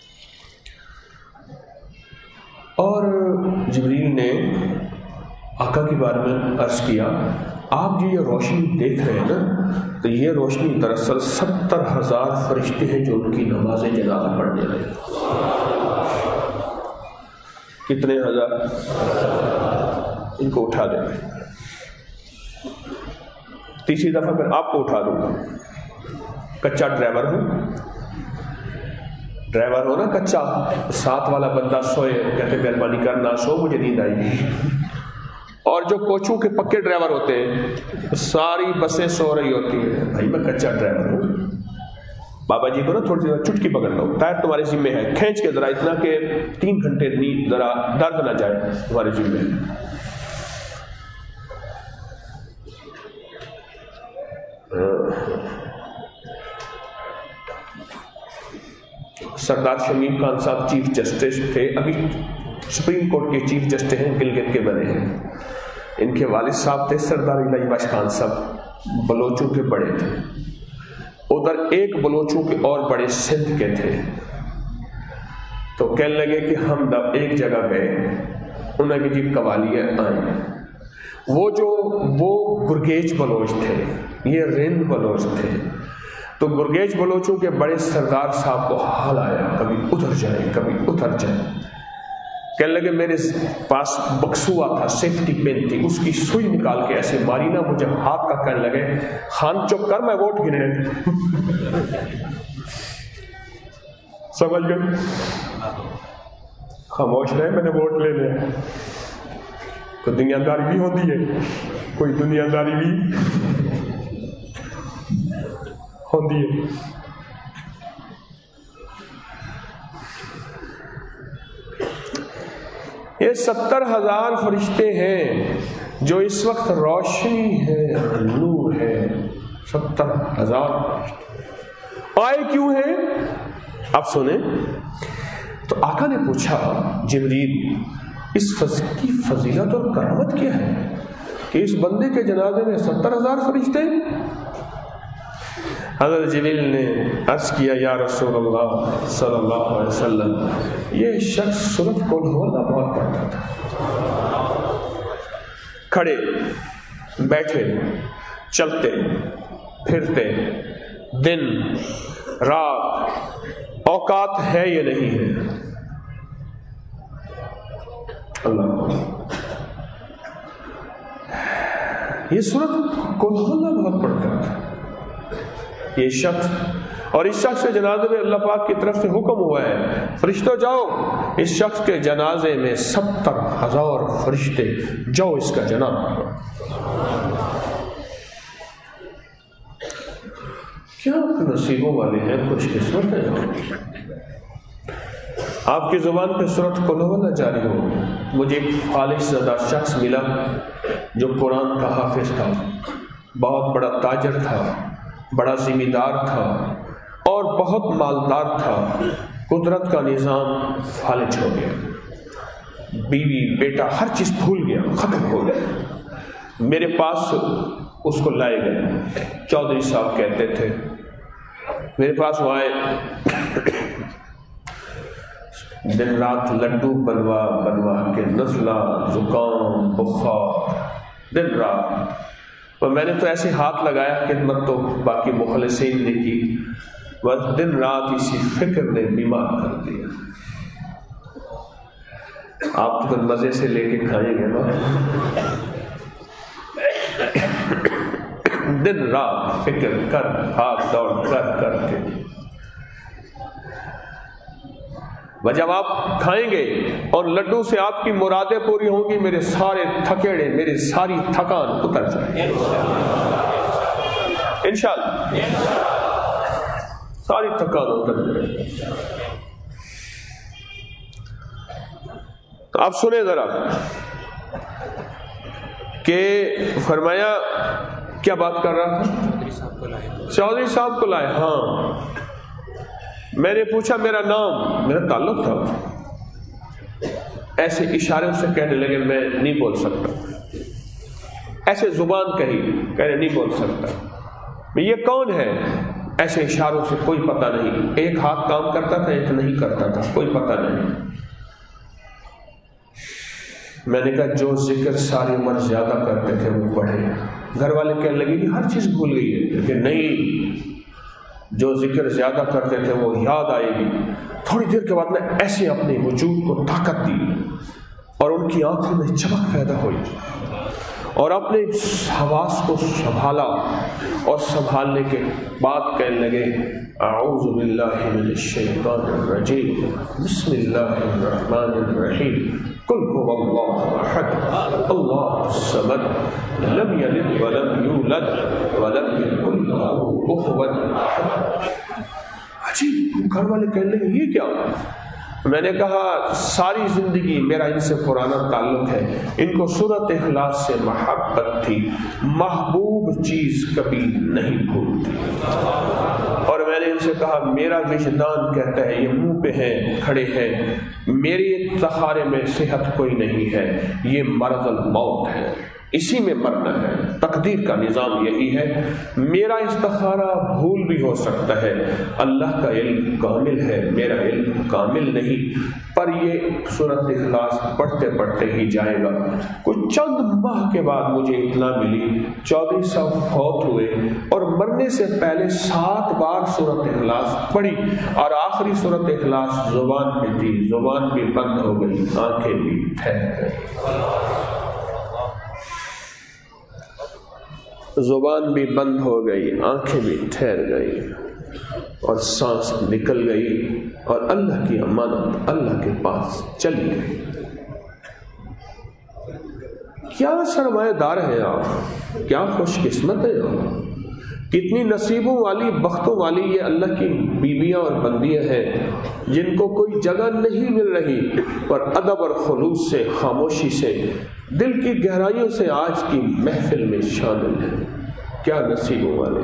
اور جبریل نے آقا کے بارے میں عرض کیا آپ جو یہ روشنی دیکھ رہے ہیں نا، تو یہ روشنی دراصل 70,000 فرشتے ہیں جو ان کی نماز جنازہ پڑھنے لگے۔ کتنے ہزار؟ ان کو اٹھا دیں، تیسری دفعہ پھر آپ کو اٹھا دوں گا۔ کچا ڈرائیور ہو نا، کچا، ساتھ والا بندہ سوئے، کہتے مہربانی کر نہ سو، مجھے نیند آئی گی۔ اور جو کوچوں کے پکے ڈرائیور ہوتے ہیں، ساری بسیں سو رہی ہوتی ہیں، بھائی میں کچا ڈرائیور ہوں، بابا جی کو نا تھوڑی سی چٹکی پکڑ لو، ٹائر تمہارے ذمہ ہے، کھینچ کے ذرا، اتنا کہ 3 گھنٹے نیند ذرا درد نہ جائے، تمہارے ذمہ ہے۔ سردار شمیم خان صاحب چیف جسٹس تھے، ابھی سپریم کورٹ کے چیف جسٹس ہیں، گلگت کے بنے ہیں۔ ان کے والد صاحب تھے سردار الہی بخش خان صاحب، بلوچوں کے بڑے تھے۔ ادھر ایک بلوچوں کے اور بڑے سندھ کے تھے، تو کہنے لگے کہ ہم ایک جگہ گئے، انہوں نے جی قوالیاں آئیں، وہ گرگیج بلوچ تھے، یہ رند بلوچ تھے، تو گرگیج بلوچوں کے بڑے سردار صاحب کو حال آیا، کبھی ادھر جائیں کبھی ادھر جائیں، کہنے لگے میرے پاس بکسوا تھا، سیفٹی پن تھی، اس کی سوئی نکال کے ایسے ماری نا مجھے ہاتھ کا، کہنے لگے خان چپ کر، میں ووٹ گرنے۔ سمجھ گئے؟ خاموش رہے، میں نے ووٹ لے لیا۔ تو دنیا داری بھی ہوتی ہے، کوئی دنیا داری بھی ہوتی ہے۔ یہ 70,000 فرشتے ہیں جو اس وقت روشنی ہے، نور ہے، 70,000 فرشتے آئے کیوں ہیں؟ اب سنیں، تو آقا نے پوچھا جبریل اس کی فضیلت اور کرامت کیا ہے کہ اس بندے کے جنازے میں 70,000 فرشتے؟ حضرت جبریل نے عرض کیا یا رسول اللہ صلی اللہ علیہ وسلم، یہ شخص سورۃ قل ہو اللہ بہت پڑھتا تھا، کھڑے بیٹھے چلتے پھرتے، دن رات، اوقات ہے یہ نہیں ہے، اللہ یہ سورۃ قل ہو اللہ بہت پڑھتا تھا یہ شخص، اور اس شخص کے جنازے میں اللہ پاک کی طرف سے حکم ہوا ہے فرشتوں جاؤ اس شخص کے جنازے میں 70,000 فرشتے جاؤ اس کا جنازہ۔ کیا آپ نصیبوں والے ہیں، خوش قسمت ہیں، آپ کی زبان پہ سورۃ قل ہو اللہ جاری ہو۔ مجھے ایک خالص زدہ شخص ملا جو قرآن کا حافظ تھا، بہت بڑا تاجر تھا، بڑا ذمہ دار تھا اور بہت مالدار تھا، قدرت کا نظام فالج ہو گیا، بیوی بیٹا ہر چیز بھول گیا، ختم ہو گیا۔ میرے پاس اس کو لائے گئے، چودھری صاحب کہتے تھے، میرے پاس وہ آئے، دن رات لڈو بنوا بنوا کے، نزلہ زکام بخار، دن رات، اور میں نے تو ایسے ہاتھ لگایا، خدمت تو باقی مخلصین نے کی، بس دن رات اسی فکر نے بیمار کر دیا۔ آپ تو مزے سے لے کے کھائیں گے نا، دن رات فکر کر، بھاگ دوڑ کر کر کے، جب آپ کھائیں گے اور لڈو سے آپ کی مرادیں پوری ہوں گی، میرے سارے تھکیڑے، میری ساری تھکان اتر جائے گی انشاءاللہ، ساری تھکان اتر جائے گی۔ تو آپ سنیں ذرا کہ فرمایا کیا بات کر رہا تھا؟ چودھری صاحب کو لائے، ہاں، میں نے پوچھا میرا نام، میرا تعلق تھا، ایسے اشارے سے کہنے لگے میں نہیں بول سکتا، ایسے زبان کہی، کہنے نہیں بول سکتا، یہ کون ہے؟ ایسے اشاروں سے کوئی پتہ نہیں، ایک ہاتھ کام کرتا تھا ایک نہیں کرتا تھا، کوئی پتہ نہیں۔ میں نے کہا جو ذکر ساری عمر زیادہ کرتے تھے وہ پڑھے۔ گھر والے کہنے لگے کہ ہر چیز بھول گئی ہے، کہ نہیں، جو ذکر زیادہ کرتے تھے وہ یاد آئے گی۔ تھوڑی دیر کے بعد میں ایسے اپنے وجود کو طاقت دی اور ان کی آنکھوں میں چمک پیدا ہوئی اور اپنے حواس کو سنبھالا، اور سنبھالنے کے بعد کہنے لگے اعوذ باللہ من الشیطان الرجیم بسم اللہ الرحمن الرحیم قل هو اللہ احد اللہ الصمد لم یلد ولم یولد ولم یکن له کفوا احد۔ عجیب، گھر والے کہنے لگے یہ کیا؟ میں نے کہا ساری زندگی میرا ان سے پرانا تعلق ہے، ان کو سورۃ اخلاص سے محبت تھی، محبوب چیز کبھی نہیں بھولتی۔ اور میں نے ان سے کہا میرا وجدان کہتا ہے، یہ منہ پہ ہیں، کھڑے ہیں، میری استخارے میں صحت کوئی نہیں ہے، یہ مرض الموت ہے، اسی میں مرنا ہے، تقدیر کا نظام یہی ہے۔ میرا استخارہ بھول بھی ہو سکتا ہے، اللہ کا علم کامل ہے، میرا علم کامل نہیں، پر یہ سورۃ اخلاص پڑھتے پڑھتے ہی جائے گا۔ کچھ چند ماہ کے بعد مجھے اطلاع ملی چودھری صاحب فوت ہوئے اور مرنے سے پہلے 7 بار سورۃ اخلاص پڑھی، اور آخری سورۃ اخلاص زبان پہ تھی، زبان بھی بند ہو گئی، آنکھیں بھی ٹھہر گئی، زبان بھی بند ہو گئی، آنکھیں بھی ٹھہر گئی، اور سانس نکل گئی، اور اللہ کی امانت اللہ کے پاس چلی گئی۔ کیا سرمایہ دار ہیں آپ، کیا خوش قسمت ہیں آپ، کتنی نصیبوں والی، بختوں والی یہ اللہ کی بیویاں اور بندیاں ہیں جن کو کوئی جگہ نہیں مل رہی، پر ادب اور خلوص سے، خاموشی سے، دل کی گہرائیوں سے آج کی محفل میں شامل ہیں۔ کیا نصیبوں والے۔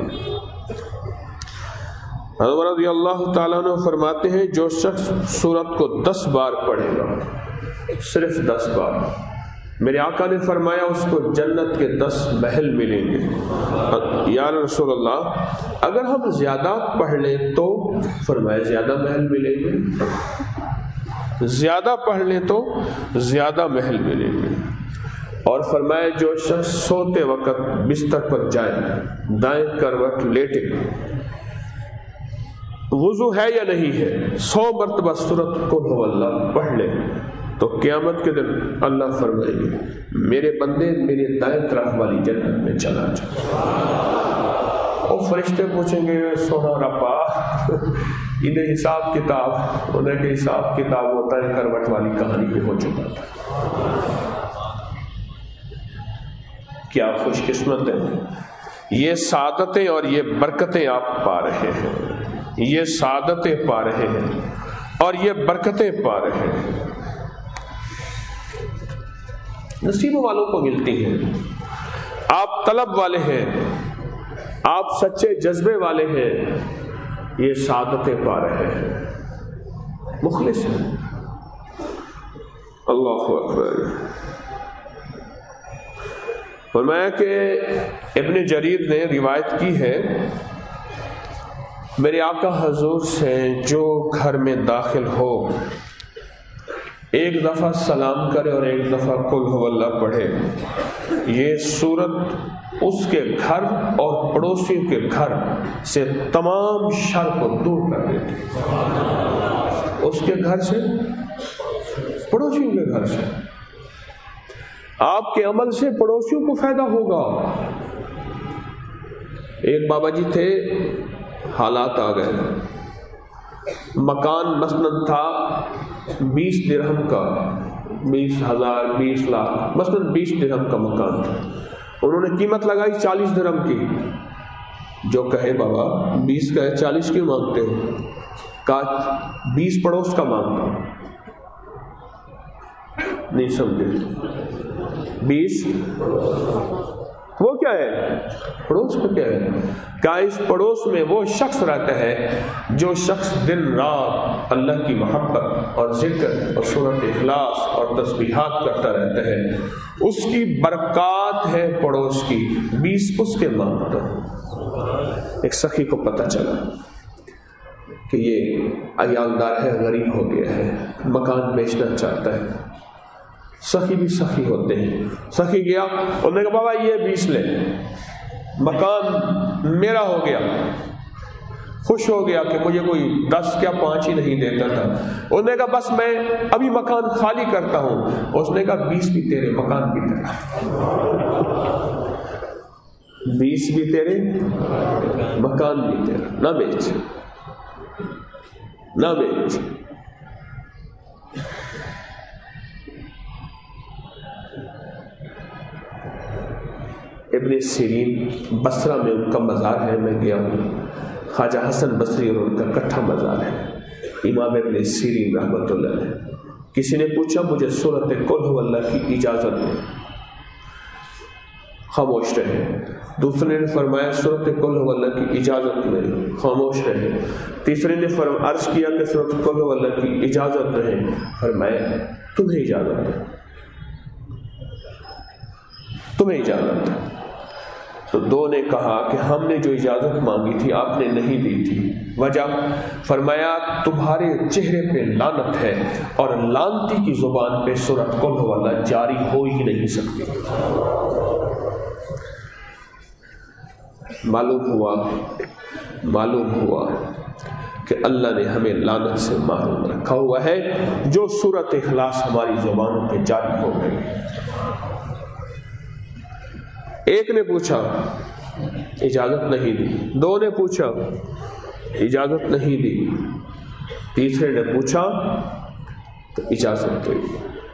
حضرت رضی اللہ تعالیٰ عنہ فرماتے ہیں جو شخص سورت کو 10 بار پڑھے گا، صرف 10 بار، میرے آقا نے فرمایا اس کو جنت کے 10 محل ملیں گے۔ یا رسول اللہ اگر ہم زیادہ پڑھ لیں تو؟ فرمایا زیادہ محل ملیں گے، زیادہ پڑھ لیں تو زیادہ محل ملیں گے۔ اور فرمایا جو شخص سوتے وقت بستر پر جائے، دائیں کروٹ لیٹے، وضو ہے یا نہیں ہے، 100 مرتبہ سورۃ قل هو اللہ پڑھ لے، تو قیامت کے دن اللہ فرمائے گے میرے بندے میرے دائیں طرف والی جنت میں چلا جا۔ اور فرشتے پوچھیں گے سونا ربا انہیں حساب کتاب، انہیں کہ حساب کتاب ہوتا ہے کروٹ والی کہانی پہ ہو چکا تھا۔ کیا خوش قسمت ہے، یہ سعادتیں اور یہ برکتیں آپ پا رہے ہیں، یہ سعادتیں پا رہے ہیں اور یہ برکتیں پا رہے ہیں، نصیب والوں کو ملتی ہیں۔ آپ طلب والے ہیں، آپ سچے جذبے والے ہیں، یہ سعادتیں پا رہے ہیں، مخلص ہیں۔ اللہ اکبر۔ فرمایا کہ ابن جریر نے روایت کی ہے میرے آقا حضور سے جو گھر میں داخل ہو ایک دفعہ سلام کرے اور ایک دفعہ قل هو اللہ پڑھے، یہ سورت اس کے گھر اور پڑوسیوں کے گھر سے تمام شر کو دور کر دیتی، اس کے گھر سے، پڑوسیوں کے گھر سے، آپ کے عمل سے پڑوسیوں کو فائدہ ہوگا۔ ایک بابا جی تھے، حالات آ گئے، مکان مثلاً تھا 20 درہم کا، 20,000 20 لاکھ مثلاً 20 درہم کا مکان تھا، انہوں نے قیمت لگائی 40 درہم کی۔ جو کہے بابا 20 کا ہے 40 کیوں مانگتے ہو؟ کہا 20 پڑوس کا مانگتا ہوں۔ نہیں سمجھے، 20 وہ کیا ہے، پڑوس میں کیا ہے؟ کہا اس پڑوس میں وہ شخص رہتا ہے جو شخص دن رات اللہ کی محبت اور ذکر اور سورۃ اخلاص اور تسبیحات کرتا رہتا ہے، اس کی برکات ہے پڑوس کی، 20 اس کے مانگتا ہوں۔ ایک سخی کو پتہ چلا کہ یہ عیالدار ہے، غریب ہو گیا ہے، مکان بیچنا چاہتا ہے۔ سخی بھی سخی ہوتے ہیں۔ سخی گیا، انہوں نے کہا بابا یہ 20 لے، مکان میرا ہو گیا۔ خوش ہو گیا کہ مجھے کوئی 10 کیا 5 ہی نہیں دیتا تھا۔ انہوں نے کہا بس میں ابھی مکان خالی کرتا ہوں۔ اس نے کہا 20 بھی تیرے، مکان بھی تیرا، 20 بھی تیرے، مکان بھی تیرا، نہ بیچ، نہ بیچ۔ ابن سیرین بصرہ میں ان کا مزار ہے، میں گیا ہوں۔ خواجہ حسن بصری اور ان کا کٹھا مزار ہے، امام ابن سیرین رحمۃ اللہ علیہ۔ کسی نے پوچھا مجھے سورۃ قل هو اللہ کی اجازت دو، خاموش رہے۔ دوسرے نے فرمایا سورۃ قل هو اللہ کی اجازت میں، خاموش رہے۔ تیسرے نے عرض کیا کہ سورۃ قل هو اللہ کی اجازت رہے، فرمایا تمہیں اجازت ہے، تمہیں اجازت ہے۔ تو دو نے کہا کہ ہم نے جو اجازت مانگی تھی آپ نے نہیں دی تھی، وجہ؟ فرمایا تمہارے چہرے پہ لعنت ہے اور لعنتی کی زبان پہ سورۃ قل هو اللہ جاری ہو ہی نہیں سکتی۔ معلوم ہوا کہ اللہ نے ہمیں لعنت سے محروم رکھا ہوا ہے جو سورۃ اخلاص ہماری زبانوں پہ جاری ہو گئی۔ ایک نے پوچھا اجازت نہیں دی، دو نے پوچھا اجازت نہیں دی، تیسرے نے پوچھا تو اجازت دی۔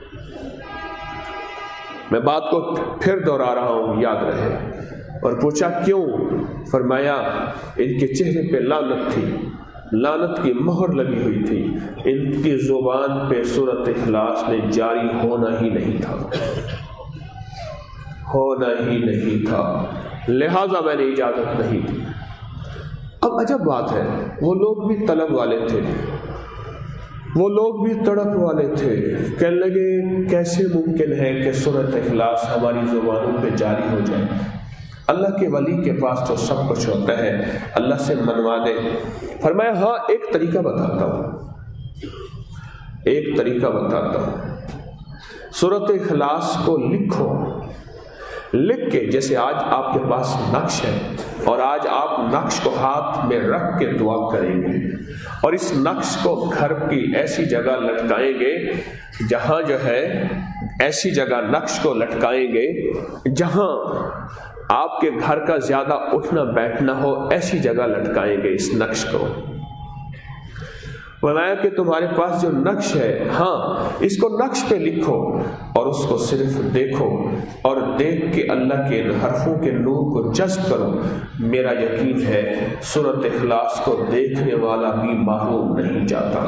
میں بات کو پھر دوہرا رہا ہوں، یاد رہے۔ اور پوچھا کیوں؟ فرمایا ان کے چہرے پہ لعنت تھی، لعنت کی مہر لگی ہوئی تھی، ان کی زبان پہ سورۃ اخلاص نے جاری ہونا ہی نہیں تھا، ہونا ہی نہیں تھا، لہذا میں نے اجازت نہیں دی۔ اب عجب بات ہے، وہ لوگ بھی طلب والے تھے، وہ لوگ بھی تڑپ والے تھے، کہنے لگے کیسے ممکن ہے کہ سورۃ اخلاص ہماری زبانوں پہ جاری ہو جائے؟ اللہ کے ولی کے پاس تو سب کچھ ہوتا ہے، اللہ سے منوا دے۔ فرمایا ہاں ایک طریقہ بتاتا ہوں، ایک طریقہ بتاتا ہوں۔ سورۃ اخلاص کو لکھو، لکھ کے جیسے آج آپ کے پاس نقش ہے اور آج آپ نقش کو ہاتھ میں رکھ کے دعا کریں گے اور اس نقش کو گھر کی ایسی جگہ لٹکائیں گے جہاں جو ہے ایسی جگہ نقش کو لٹکائیں گے جہاں آپ کے گھر کا زیادہ اٹھنا بیٹھنا ہو، ایسی جگہ لٹکائیں گے اس نقش کو۔ بنایا کہ تمہارے پاس جو نقش ہے، ہاں اس کو نقش پہ لکھو اور اس کو صرف دیکھو اور دیکھ کے اللہ کے حرفوں کے نور کو جذب کرو۔ میرا یقین ہے سورۃ اخلاص کو دیکھنے والا بھی محروم نہیں جاتا۔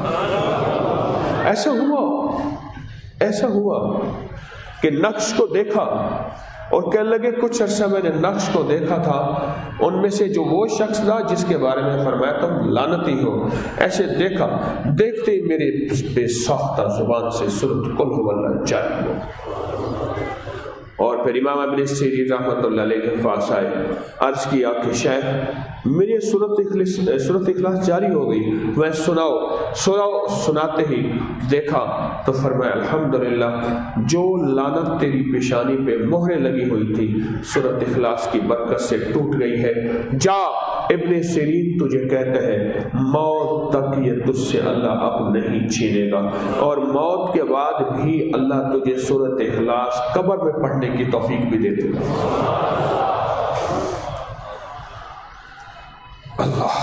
ایسا ہوا کہ نقش کو دیکھا اور کہنے لگے کچھ عرصہ میں نے نقش کو دیکھا تھا، ان میں سے جو وہ شخص تھا جس کے بارے میں فرمایا تم لعنتی ہو، ایسے دیکھا، دیکھتے ہی میرے بے ساختہ زبان سے سورۃ قل هو اللہ جاری ہو۔ اور پھر امام ابن سیرین رحمۃ اللہ علیہ کے پاس آئے، عرض کیا کہ شیخ میری سورۃ اخلاص جاری ہو گئی، میں سناتے ہی دیکھا تو فرمایا الحمدللہ جو لعنت تیری پیشانی پہ مہریں لگی ہوئی تھی سورۃ اخلاص کی برکت سے ٹوٹ گئی ہے۔ جا ابن سیرین تجھے کہتا ہے موت تک یہ تجھ سے اللہ اب نہیں چھینے گا، اور موت کے بعد بھی اللہ تجھے سورۃ اخلاص قبر میں پڑھنے کی توفیق بھی دے دے گا۔ اللہ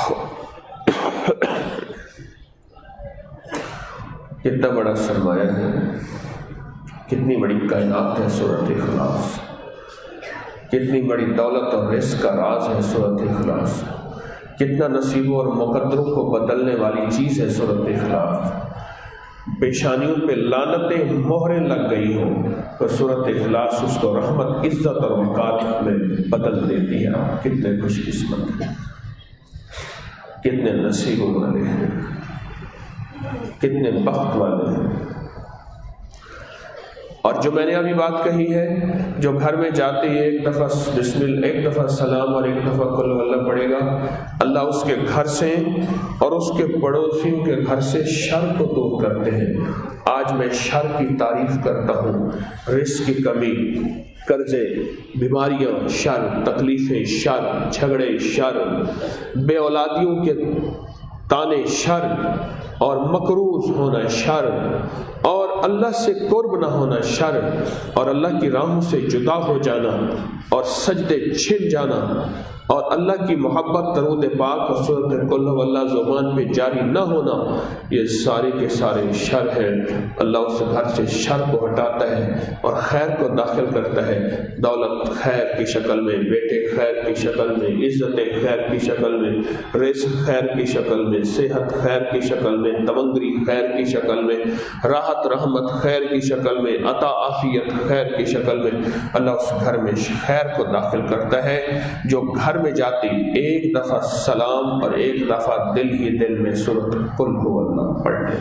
کتنا بڑا سرمایہ ہے، کتنی بڑی کائنات ہے سورۃ اخلاص، کتنی بڑی دولت اور رزق کا راز ہے سورۃ اخلاص، کتنا نصیبوں اور مقدروں کو بدلنے والی چیز ہے سورۃ اخلاص۔ پیشانیوں پہ لعنتیں مہریں لگ گئی ہوں تو سورۃ اخلاص اس کو رحمت، عزت اور وقار میں بدل دیتی ہے۔ کتنے خوش قسمت ہیں، کتنے نصیبوں والے ہیں، کتنے بخت والے ہیں۔ اور جو میں نے ابھی بات کہی ہے، جو گھر میں جاتے ہی ایک دفعہ بسم اللہ، ایک دفعہ سلام اور ایک دفعہ قل ہو اللہ پڑھے گا، اللہ اس کے گھر سے اور اس کے پڑوسیوں کے گھر سے شر کو دور کرتے ہیں۔ آج میں شر کی تعریف کرتا ہوں، رزق کی کمی، قرضے، بیماریاں شر، تکلیفیں شر، جھگڑے شر، بے اولادیوں کے تانے شر، اور مقروض ہونا شر، اور اللہ سے قرب نہ ہونا شر، اور اللہ کی راہوں سے جدا ہو جانا اور سجدے چھن جانا اور اللہ کی محبت درود پاک اور سورۃ قل ہو اللہ زبان پہ جاری نہ ہونا، یہ سارے کے سارے شر ہیں۔ اللہ اس گھر سے شر کو ہٹاتا ہے اور خیر کو داخل کرتا ہے، دولت خیر کی شکل میں، بیٹے خیر کی شکل میں، عزت خیر کی شکل میں، رزق خیر کی شکل میں، صحت خیر کی شکل میں، تمنگری خیر کی شکل میں، راحت رحمت خیر کی شکل میں، عطا عافیت خیر کی شکل میں، اللہ اس گھر میں خیر کو داخل کرتا ہے۔ جو گھر میں جاتی ایک دفعہ سلام اور ایک دفعہ دل ہی دل میں سورۃ قل ہو اللہ پڑھ لے۔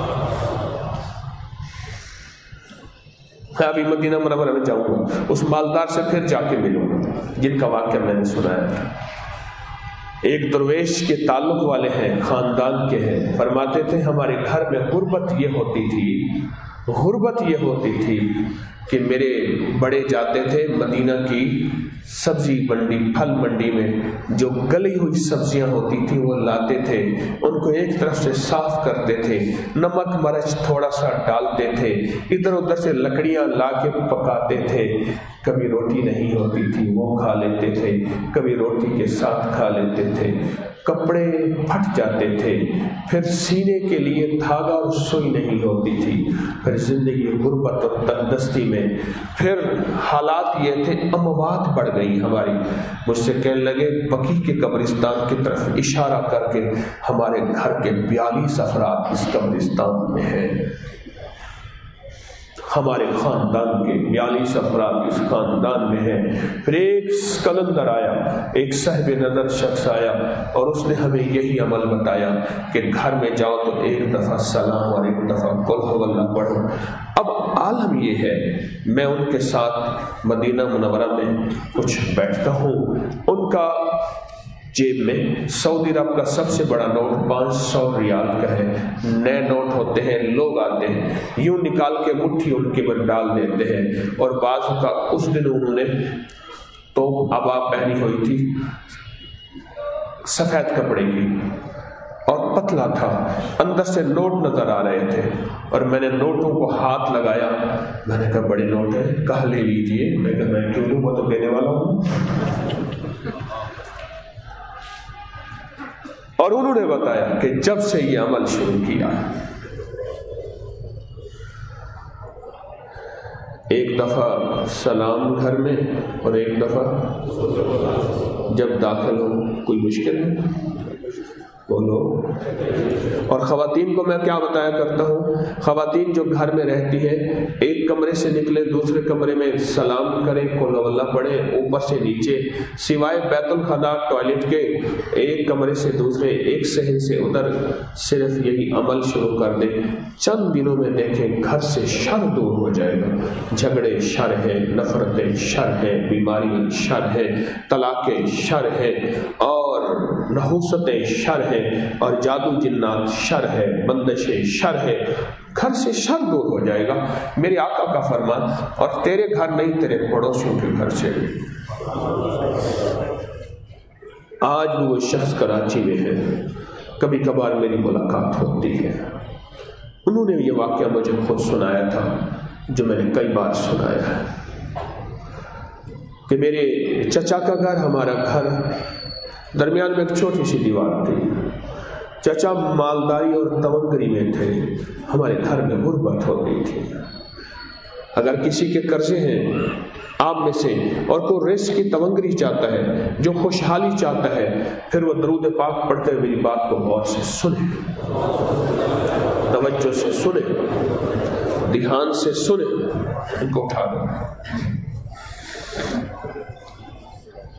میں ابھی مدینہ منورہ میں جاؤں گا، اس مالدار سے پھر جا کے ملوں گا جن کا واقعہ میں نے سنایا تھا۔ ایک درویش کے تعلق والے ہیں، خاندان کے ہیں، فرماتے تھے ہمارے گھر میں غربت یہ ہوتی تھی کہ میرے بڑے جاتے تھے مدینہ کی سبزی منڈی، پھل منڈی میں جو گلی ہوئی سبزیاں ہوتی تھیں وہ لاتے تھے، ان کو ایک طرف سے صاف کرتے تھے، نمک مرچ تھوڑا سا ڈالتے تھے، ادھر ادھر سے لکڑیاں لا کے پکاتے تھے، کبھی روٹی نہیں ہوتی تھی وہ کھا لیتے تھے، کبھی روٹی کے ساتھ کھا لیتے تھے، کپڑے پھٹ جاتے تھے، پھر سینے کے لیے دھاگا اور سوئی نہیں ہوتی تھی، پھر زندگی غربت اور تنگدستی میں، پھر حالات یہ تھے اموات بڑھ گئی ہماری۔ مجھ سے کہنے لگے بقیع کے قبرستان کی طرف اشارہ کر کے ہمارے گھر کے 42 افراد اس قبرستان میں ہیں، ہمارے خاندان کے 42 افراد اس خاندان میں ہیں۔ پھر ایک قلندر آیا، ایک صاحب نظر شخص آیا اور اس نے ہمیں یہی عمل بتایا کہ گھر میں جاؤ تو ایک دفعہ سلام اور ایک دفعہ قل ہو اللہ پڑھو۔ اب عالم یہ ہے، میں ان کے ساتھ مدینہ منورہ میں کچھ بیٹھتا ہوں، ان کا جیب میں سعودی عرب کا سب سے بڑا نوٹ 500 ریال کا ہے، نئے نوٹ ہوتے ہیں، لوگ آتے ہیں یوں نکال کے مٹھی ان کے پر ڈال دیتے ہیں، اور بعض کا اس دن انہوں نے تو عبا پہنی ہوئی تھی سفید کپڑے کی اور پتلا تھا، اندر سے نوٹ نظر آ رہے تھے، اور میں نے نوٹوں کو ہاتھ لگایا، میں نے کہا بڑے نوٹ ہیں، کہا لے لیجئے، میں کہا میں کیوں لوں، میں تو دینے والا ہوں۔ اور انہوں نے بتایا کہ جب سے یہ عمل شروع کیا، ایک دفعہ سلام گھر میں اور ایک دفعہ جب داخل ہو، کوئی مشکل ہے بولو۔ اور خواتین کو میں کیا بتایا کرتا ہوں، خواتین جو گھر میں رہتی ہے ایک کمرے سے نکلے دوسرے کمرے میں سلام کریں، قل ہو اللہ پڑھیں، اوپر سے نیچے، سوائے بیت الخلاء ٹوائلٹ کے ایک کمرے سے دوسرے، ایک صحن سے ادھر، صرف یہی عمل شروع کر دیں، چند دنوں میں دیکھیں گھر سے شر دور ہو جائے گا۔ جھگڑے شر ہیں، نفرتیں شر ہیں، بیماریاں شر ہیں، طلاقیں شر ہیں، اور نحوستیں شر ہیں، اور جادو جنات شر ہے، بندشیں شر ہے، گھر سے شر دور ہو جائے گا، میرے آقا کا فرمان۔ اور تیرے گھر نہیں، تیرے پڑوسیوں کے گھر سے۔ آج بھی وہ شخص کراچی میں ہے، کبھی کبھار میری ملاقات ہوتی ہے، انہوں نے یہ واقعہ مجھے خود سنایا تھا جو میں نے کئی بار سنایا ہے، کہ میرے چچا کا گھر، ہمارا گھر، درمیان میں ایک چھوٹی سی دیوار تھی، چچا مالداری اور تمنگری میں تھے، ہمارے گھر میں غربت ہوتی تھی، اگر کسی کے قرضے ہیں آپ میں سے اور کوئی رزق کی تمنگری چاہتا ہے، جو خوشحالی چاہتا ہے، پھر وہ درود پاک پڑھتے ہوئے میری بات کو غور سے سنے، توجہ سے سنے، دھیان سے سنے، ان کو اٹھا دو،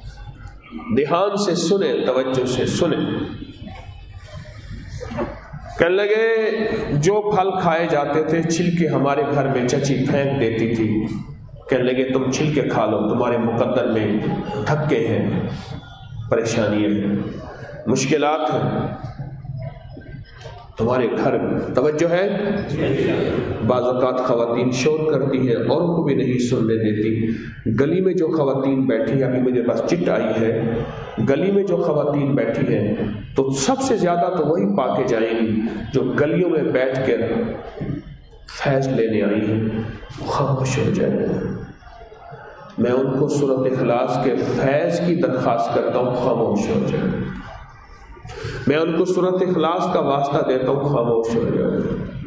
دھیان سے سنے، توجہ سے سنے۔ کہنے لگے جو پھل کھائے جاتے تھے چھلکے ہمارے گھر میں چچی پھینک دیتی تھی، کہنے لگے تم چھلکے کھا لو، تمہارے مقدر میں دھکے ہیں، پریشانیاں ہیں، مشکلات ہیں، تمہارے گھر توجہ ہے۔ بعض اوقات خواتین شور کرتی ہیں، اوروں کو بھی نہیں سننے دیتی۔ گلی میں جو خواتین بیٹھی ہیں، ابھی میرے پاس چٹ آئی ہے، گلی میں جو خواتین بیٹھی ہیں تو سب سے زیادہ تو وہی پا کے جائیں گی جو گلیوں میں بیٹھ کر فیض لینے آئی ہیں، خاموش ہو جائیں۔ میں ان کو سورۃ اخلاص کے فیض کی درخواست کرتا ہوں، خاموش ہو جائیں۔ میں ان کو سورۃ اخلاص کا واسطہ دیتا ہوں، خاموش ہو جائیں۔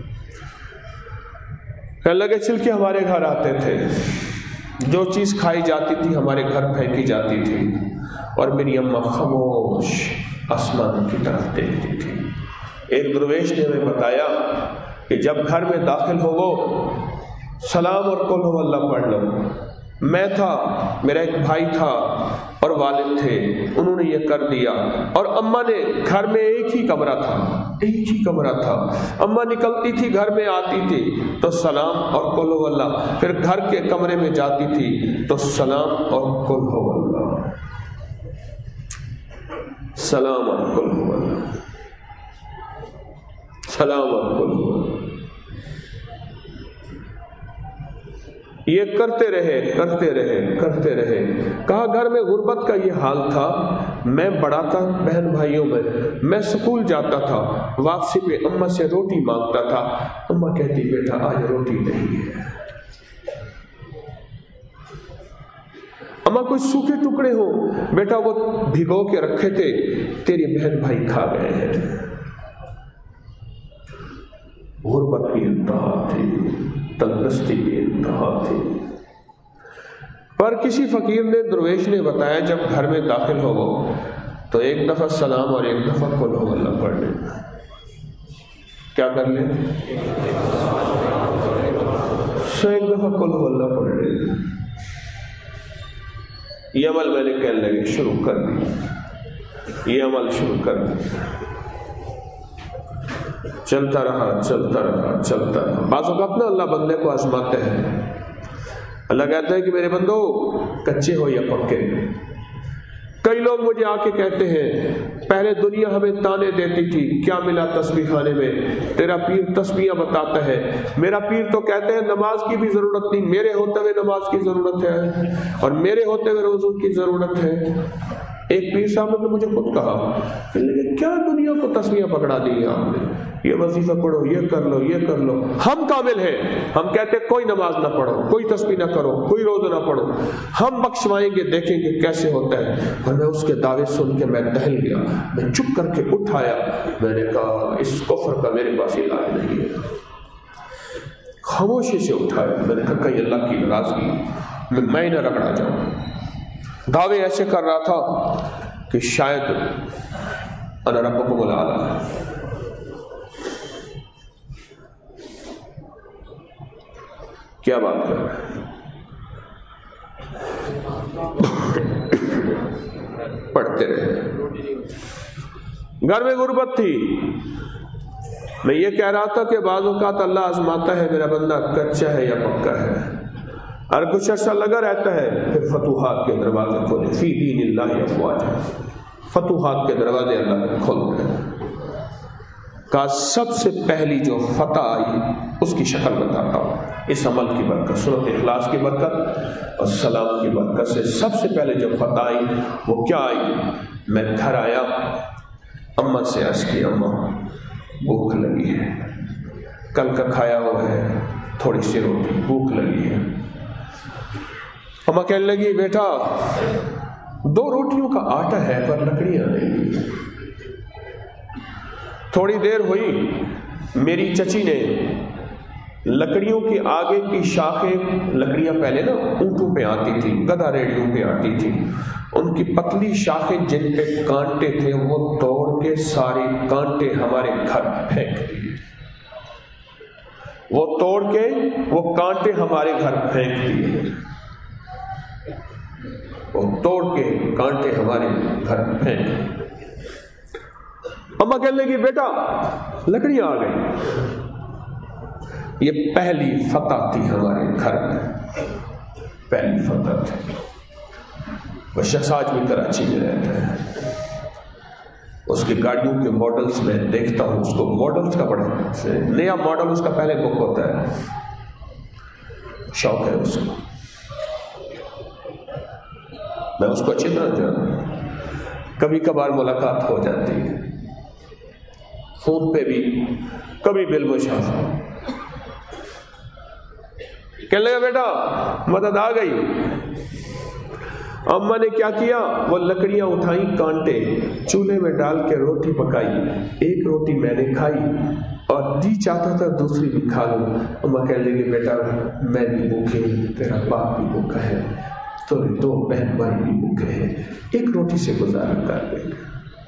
کہنے لگے چھلکے ہمارے گھر آتے تھے، جو چیز کھائی جاتی تھی ہمارے گھر پھینکی جاتی تھی، اور میری اماں خاموش آسمان کی طرف دیکھتی تھی۔ ایک درویش نے ہمیں بتایا کہ جب گھر میں داخل ہوو سلام اور قل ہو اللہ پڑھ لو۔ میں تھا، میرا ایک بھائی تھا اور والد تھے، انہوں نے یہ کر دیا، اور اماں نے، گھر میں ایک ہی کمرہ تھا، ایک ہی کمرہ تھا، اماں نکلتی تھی گھر میں آتی تھی تو سلام اور قل ہو اللہ، پھر گھر کے کمرے میں جاتی تھی تو سلام اور قل ہو اللہ، سلام اور قل ہو اللہ، سلام اور قل ہو اللہ۔ یہ کرتے رہے۔ کہا گھر میں غربت کا یہ حال تھا، میں بڑا تھا بہن بھائیوں میں سکول جاتا تھا، واپسی پہ اماں سے روٹی مانگتا تھا، اماں کہتی بیٹا آج روٹی نہیں ہے۔ اماں کوئی سوکھے ٹکڑے ہو، بیٹا وہ بھگو کے رکھے تھے، تیری بہن بھائی کھا گئے ہیں۔ غربت کی انتہا تھی، تندرستی کی انتہا تھی۔ پر کسی فقیر نے، درویش نے بتایا جب گھر میں داخل ہو تو ایک دفعہ سلام اور ایک دفعہ قل ہو اللہ پڑھ لیں۔ کیا کر لیں؟ ایک دفعہ قل ہو اللہ پڑھ لیں۔ یہ عمل میں نے کہنے لگے شروع کر دی، یہ عمل شروع کر دی، چلتا رہا۔ بعض اوقات نا اللہ بندے کو آزماتے ہیں، اللہ کہتا ہے کہ میرے بندو کچے ہو یا پکے۔ کئی لوگ مجھے آ کے کہتے ہیں پہلے دنیا ہمیں تانے دیتی تھی، کیا ملا تسبیح خانے میں، تیرا پیر تسبیحاں بتاتا ہے، میرا پیر تو کہتے ہیں نماز کی بھی ضرورت نہیں، میرے ہوتے ہوئے نماز کی ضرورت ہے اور میرے ہوتے ہوئے روزوں کی ضرورت ہے۔ ایک پیر صاحب نے مجھے خود کہا کہ کیا دنیا کو تسبیحاں پکڑا دی آپ نے، یہ وظیفہ پڑھو، یہ کر لو۔ ہم کامل ہیں، ہم کہتے کوئی نماز نہ پڑھو، کوئی تسبیح نہ کرو، کوئی روزہ نہ پڑھو، ہم بخشوائیں گے، دیکھیں گے کیسے ہوتا ہے۔ اور میں اس کے دعوے سن کے میں دہل گیا، میں چپ کر کے اٹھایا، میں نے کہا اس کفر کا میرے پاس علاج نہیں ہے۔ خاموشی سے اٹھایا، میں نے کہا کہیں اللہ کی ناراضگی میں نہ رگڑا جاؤں۔ دعوے ایسے کر رہا تھا کہ شاید انا ربکم الاعلی۔ کیا بات کر رہے ہیں؟ پڑھتے رہے۔ گھر میں غربت تھی، میں یہ کہہ رہا تھا کہ بعض اوقات اللہ آزماتا ہے میرا بندہ کچا ہے یا پکا ہے، اور کچھ عرصہ لگا رہتا ہے، پھر فتوحات کے دروازے کھولے، فی دین اللہ افواجا، فتوحات کے دروازے اللہ نے کھول دے۔ کا سب سے پہلی جو فتح آئی اس کی شکل بتاتا ہوں، اس عمل کی برکت، سورۃ اخلاص کی برکت اور سلام کی برکت سے سب سے پہلے جو فتح آئی وہ کیا آئی؟ میں گھر آیا، اماں سے عرض کی اماں بھوک لگی ہے، کل کا کھایا ہوا ہے، تھوڑی سی روٹی، بھوک لگی ہے۔ اماں کہنے لگی بیٹا 2 روٹیوں کا آٹا ہے پر لکڑیاں نہیں۔ تھوڑی دیر ہوئی، میری چچی نے لکڑیوں کی آگے کی شاخیں، لکڑیاں پہلے نا اونٹوں پہ آتی تھی، گدھا ریڑیوں پہ آتی تھی، ان کی پتلی شاخیں جن پہ کانٹے تھے وہ توڑ کے سارے کانٹے ہمارے گھر پھینک دیے، وہ توڑ کے وہ کانٹے ہمارے گھر پھینک دیے، وہ توڑ کے کانٹے ہمارے گھر پھینک۔ اما کہنے لگی بیٹا لکڑیاں آ گئی. یہ پہلی فتح تھی ہمارے گھر میں، پہلی فتح تھی. وہ شخص آج بھی کراچی میں رہتا ہے. اس کی گاڑیوں کے ماڈلز میں دیکھتا ہوں، اس کو ماڈلز کا بڑا نیا ماڈل اس کا پہلے بک ہوتا ہے، شوق ہے اس کو. میں اس کو اچھی طرح جانتا ہوں، کبھی کبھار ملاقات ہو جاتی ہے فون پہ بھی، کبھی بالمشافہ. کہنے لگا بیٹا مدد آ گئی. اما نے کیا کیا، وہ لکڑیاں اٹھائیں، کانٹے چولہے میں ڈال کے روٹی پکائی. ایک روٹی میں نے کھائی اور جی چاہتا تھا دوسری بھی کھا لوں. اما کہنے لگی بیٹا میں بھی بھوکے ہوں، تیرا باپ بھی بھوکا ہے، تو دو بہن بھائی بھی بھوکے ہیں، ایک روٹی سے گزارا کر لیں گے.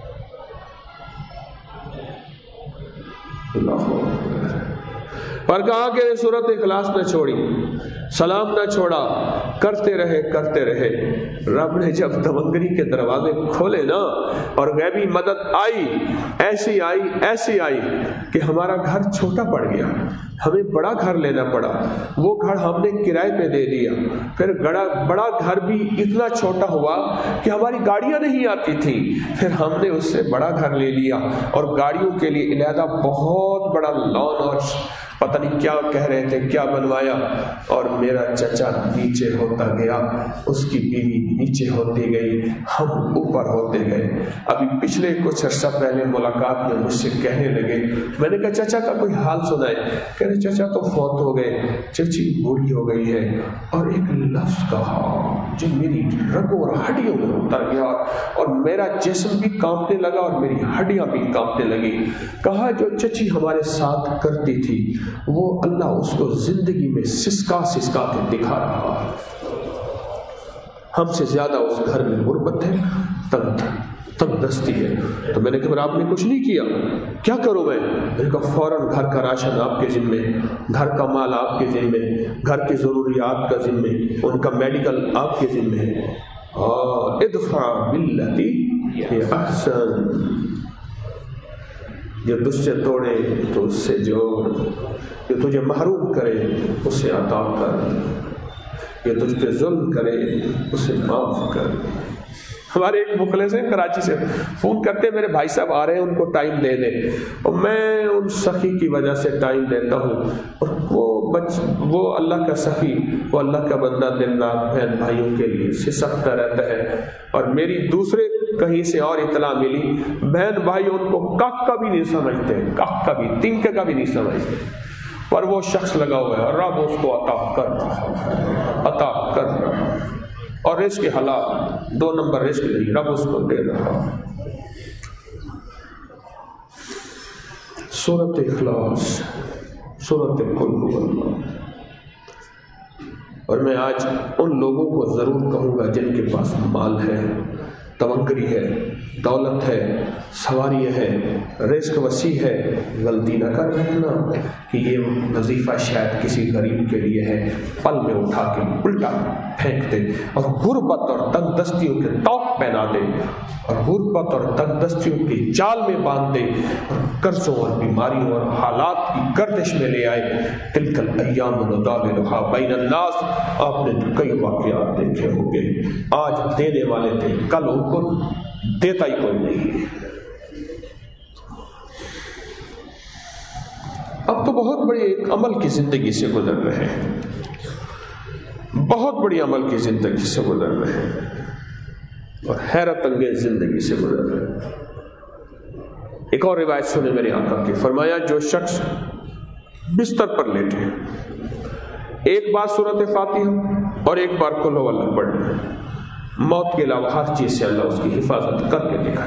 پر کہا کہ سورت اخلاص نہ چھوڑی، سلام نہ چھوڑا، کرتے رہے. رب نے جب تمنگری کے دروازے کھولے نا اور غیبی مدد آئی، ایسی آئی کہ ہمارا گھر چھوٹا پڑ گیا، ہمیں بڑا گھر لینا پڑا. وہ گھر ہم نے کرائے پہ دے دیا. پھر بڑا گھر بھی اتنا چھوٹا ہوا کہ ہماری گاڑیاں نہیں آتی تھیں. پھر ہم نے اس سے بڑا گھر لے لیا اور گاڑیوں کے لیے علیحدہ بہت بڑا لان اور پتہ نہیں کیا کہہ رہے تھے کیا بنوایا. اور میرا چچا نیچے ہوتا گیا، اس کی بیوی نیچے ہوتی گئی، ہم اوپر ہوتے گئے. ابھی پچھلے کچھ عرصہ پہلے ملاقات میں مجھ سے کہنے لگے، میں نے کہا چچا کا کوئی حال سنائے. کہہ رہے چچا تو فوت ہو گئے، چچی بوڑھی ہو گئی ہے. اور ایک لفظ کہا جو میری رگوں اور ہڈیوں میں اتر گیا اور میرا جسم بھی کانپنے لگا اور میری ہڈیاں بھی کانپنے لگی. کہا جو چچی ہمارے ساتھ کرتی تھی وہ اللہ اس کو زندگی میں سسکا کے دکھا رہا ہے. ہم سے زیادہ اس گھر میں غربت ہے، تنگ دستی ہے. تو میں نے کہا آپ نے کچھ نہیں کیا، کیا کروں میں نے کہا فوراً گھر کا راشن آپ کے ذمے، گھر کا مال آپ کے ذمے، گھر کی ضروریات کا ذمے، ان کا میڈیکل آپ کے ذمے ہے. ادفع باللتی ہی احسن، جو تجھ سے توڑے تو اس سے جوڑ، جو تجھے محروم کرے اسے عطا کر، جو تجھ پہ ظلم کرے اسے معاف کر. ہمارے ایک مخلص ہیں کراچی سے فون کرتے میرے بھائی صاحب آ رہے ہیں ان کو ٹائم دے دیں، اور میں ان سخی کی وجہ سے ٹائم دیتا ہوں. اور وہ اللہ کا سخی، وہ اللہ کا بندہ دن رات بہن بھائیوں کے لیے سسکتا رہتا ہے. اور میری دوسرے کہیں سے اور اطلاع ملی، بہن بھائی ان کو کاک کا بھی نہیں سمجھتے، کاک کا بھی تنکے کا بھی نہیں سمجھتے، پر وہ شخص لگا ہوا ہے اور رب اس کو عطا کر رہا. اور رزق کے حالات 2 نمبر رزق نہیں، رب اس کو دے رہا. سورۃ اخلاص، سورۃ قل هو اللہ. اور میں آج ان لوگوں کو ضرور کہوں گا جن کے پاس مال ہے، تمنگری ہے، دولت ہے، سواری ہے، رزق وسیع ہے، غلطی نہ کر رہنا کہ یہ وظیفہ شاید کسی غریب کے لیے ہے، پل میں اٹھا کے الٹا پھینک دے اور غربت اور تنگ دستیوں کے توق پہنا دے اور غربت اور تنگ دستیوں کے جال میں باندھ دے اور قرضوں اور بیماریوں اور حالات کی گردش میں لے آئے. تلک الایام نداولها بین الناس. آپ نے کئی واقعات دیکھے ہوں گے، آج دینے والے تھے، کل ان کو دیتا ہی کوئی نہیں. اب تو بہت بڑی ایک عمل کی زندگی سے گزر رہے ہیں، بہت بڑی عمل کی زندگی سے گزر رہے ہیں اور حیرت انگیز زندگی سے گزر رہے ہیں. ایک اور روایت سنے میرے آقا کی، فرمایا جو شخص بستر پر لیٹے ایک بار سورۃ فاتحہ اور ایک بار قل هو اللہ پڑھ، موت کے علاوہ ہر چیز سے اللہ اس کی حفاظت کر کے دکھائے.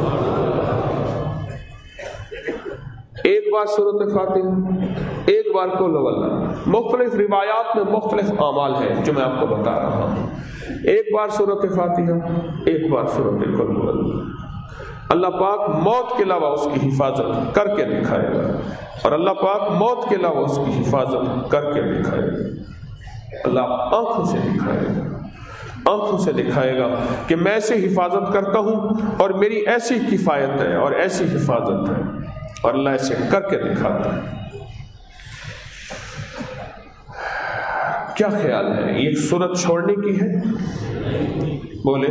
ایک بار سورۃ فاتحہ، ایک بار قل هو اللہ. مختلف روایات میں مختلف اعمال ہیں جو میں آپ کو بتا رہا ہوں. ایک بار سورۃ فاتحہ، ایک بار سورۃ قل هو اللہ. اللہ پاک موت کے علاوہ اس کی حفاظت کر کے دکھائے گا، اور اللہ پاک موت کے علاوہ اس کی حفاظت کر کے دکھائے گا. اللہ آنکھوں سے دکھائے گا، آنکھوں سے دکھائے گا کہ میں ایسے حفاظت کرتا ہوں اور میری ایسی کفایت ہے اور ایسی حفاظت ہے، اور اللہ ایسے کر کے دکھاتا ہے۔ کیا خیال ہے، یہ صورت چھوڑنے کی ہے؟ بولے۔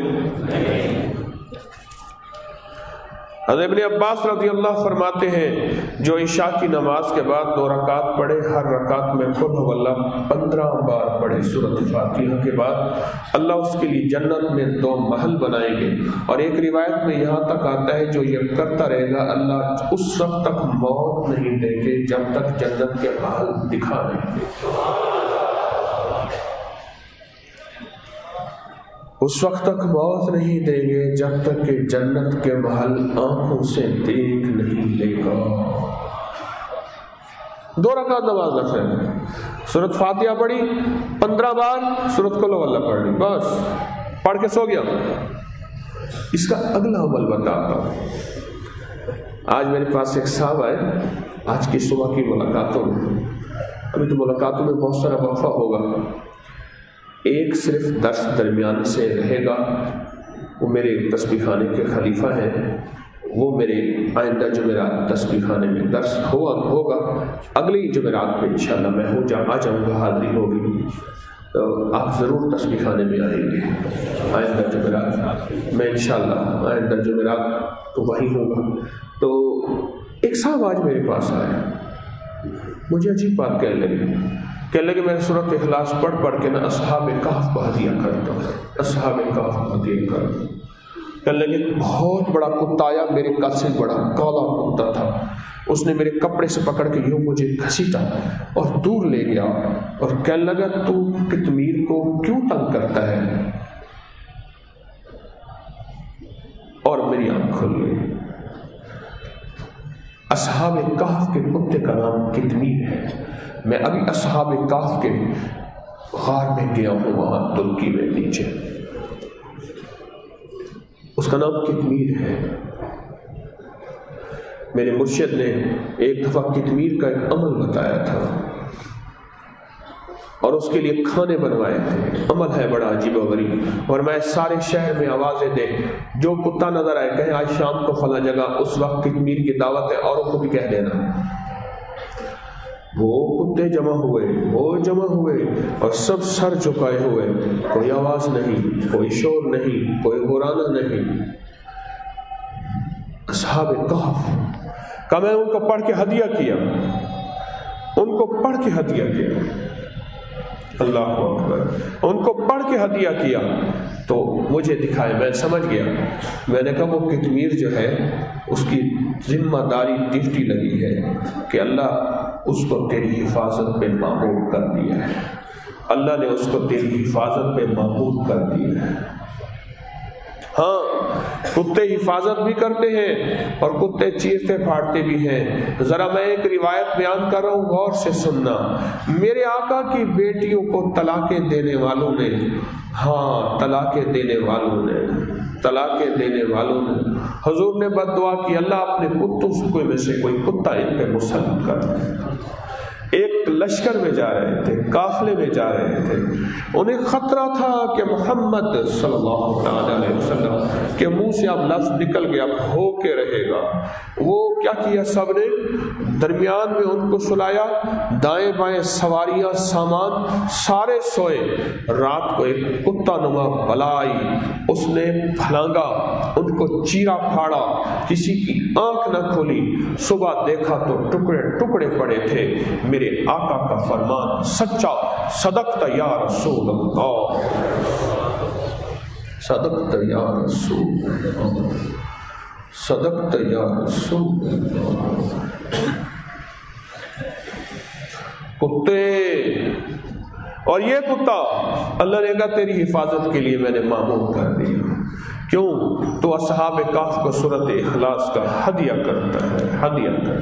حضرت ابن عباس رضی اللہ فرماتے ہیں جو عشاء کی نماز کے بعد 2 رکعت پڑھے، ہر رکعت میں قل هو اللہ 15 بار پڑھے سورۃ فاتحہ کے بعد، اللہ اس کے لیے جنت میں 2 محل بنائیں گے، اور ایک روایت میں یہاں تک آتا ہے جو یہ کرتا رہے گا اللہ اس وقت تک موت نہیں دیں گے جب تک جنت کے محل دکھا نہیں دے، اس وقت تک موت نہیں دیں گے جب تک کہ جنت کے محل آنکھوں سے دیکھ نہیں لے گا۔ 2 رکعت نماز نفل ہے، سورۃ فاتحہ پڑھی 15 بار، سورۃ قل هو اللہ پڑھ لی، بس پڑھ کے سو گیا۔ اس کا اگلا عمل بتاتا ہوں۔ آج میرے پاس ایک صاحب آئے، آج کی صبح کی ملاقاتوں میں، ابھی تو ملاقاتوں میں بہت سارا وقفہ ہوگا، ایک صرف درس درمیان سے رہے گا، وہ میرے تسبیح خانے کے خلیفہ ہیں، وہ میرے آئندہ جمعرات تسبیح خانے میں درس ہوگا، اگلی جمعرات میں انشاءاللہ میں آ جاؤں گا، حاضری ہوگی، تو آپ ضرور تسبیح خانے میں آئیں گے آئندہ جمعرات میں انشاءاللہ، آئندہ جمعرات تو وہی ہوگا۔ تو ایک صاحب آج میرے پاس آیا، مجھے عجیب بات کہنے لگے میں سورۃ اخلاص پڑھ کے نا اصحاب کہف کو ہدیہ کرتا ہوں، اصحاب کہف کو ہدیہ کرتا ہوں۔ کہنے لگے بہت بڑا کتا آیا، میرے قد سے بڑا کالا کتا تھا، اس نے میرے کپڑے سے پکڑ کے یوں مجھے گھسیٹا اور دور لے گیا، اور کہنے لگا تو کتمیر کو کیوں تنگ کرتا ہے، اور میری آنکھ کھل گئی۔ اصحاب کہف کے کتے کا نام کتمیر ہے، میں ابھی اصحاب کہف کے غار میں گیا ہوں، وہاں ترکی میں نیچے، اس کا نام کتمیر ہے۔ میرے مرشد نے ایک دفعہ کتمیر کا ایک عمل بتایا تھا اور اس کے لیے کھانے بنوائے تھے، عمل ہے بڑا عجیب و غریب، اور میں سارے شہر میں آوازیں دے، جو کتا نظر آئے کہیں آج شام کو فلاں جگہ اس وقت کتمیر کی دعوت ہے، اوروں کو بھی کہہ دینا۔ وہ کتے جمع ہوئے اور سب سر جھکائے ہوئے، کوئی آواز نہیں، کوئی شور نہیں، کوئی غرانہ نہیں۔ اصحاب کہف کا میں ان کو پڑھ کے ہدیہ کیا، اللہ اکبر، ان کو پڑھ کے ہدیہ کیا تو مجھے دکھائے، میں سمجھ گیا، میں نے کہا وہ کتمیر جو ہے اس کی ذمہ داری ڈیوٹی لگی ہے کہ اللہ اس کو تیری حفاظت پہ مامور کر دیا ہے، اللہ نے اس کو تیری حفاظت پہ مامور کر دیا ہے۔ ہاں کتے حفاظت بھی کرتے ہیں اور کتے چیرتے پھاڑتے بھی ہیں۔ ذرا میں ایک روایت بیان کر رہا ہوں، غور سے سننا۔ میرے آقا کی بیٹیوں کو طلاقیں دینے والوں نے، طلاقیں دینے والوں نے حضور نے بد دعا کی، اللہ اپنے کتوں میں سے کوئی کتا ان پہ مسلط کر دے۔ ایک لشکر میں جا رہے تھے، قافلے میں جا رہے تھے، انہیں خطرہ تھا کہ محمد صلی اللہ علیہ وسلم کے منہ سے اب لفظ نکل گیا، ہو کے رہے گا۔ وہ کیا کیا، سب نے درمیان میں ان کو سلایا، دائیں بائیں سواریاں سامان سارے سوئے۔ رات کو ایک کتا نما بلا آئی، اس نے پھلانگا، ان کو چیرا پھاڑا، کسی کی آنکھ نہ کھولی۔ صبح دیکھا تو ٹکڑے ٹکڑے پڑے تھے۔ میرے آقا کا فرمان سچا، صدقت یا رسول اللہ، صدقت یا رسول اللہ، صدقت یا رسول اللہ۔ کتے، اور یہ کتا اللہ نے کہا تیری حفاظت کے لیے میں نے مامور کر دیا۔ کیوں؟ تو اصحاب کہف کو سورۃ اخلاص کا ہدیہ کرتا ہے۔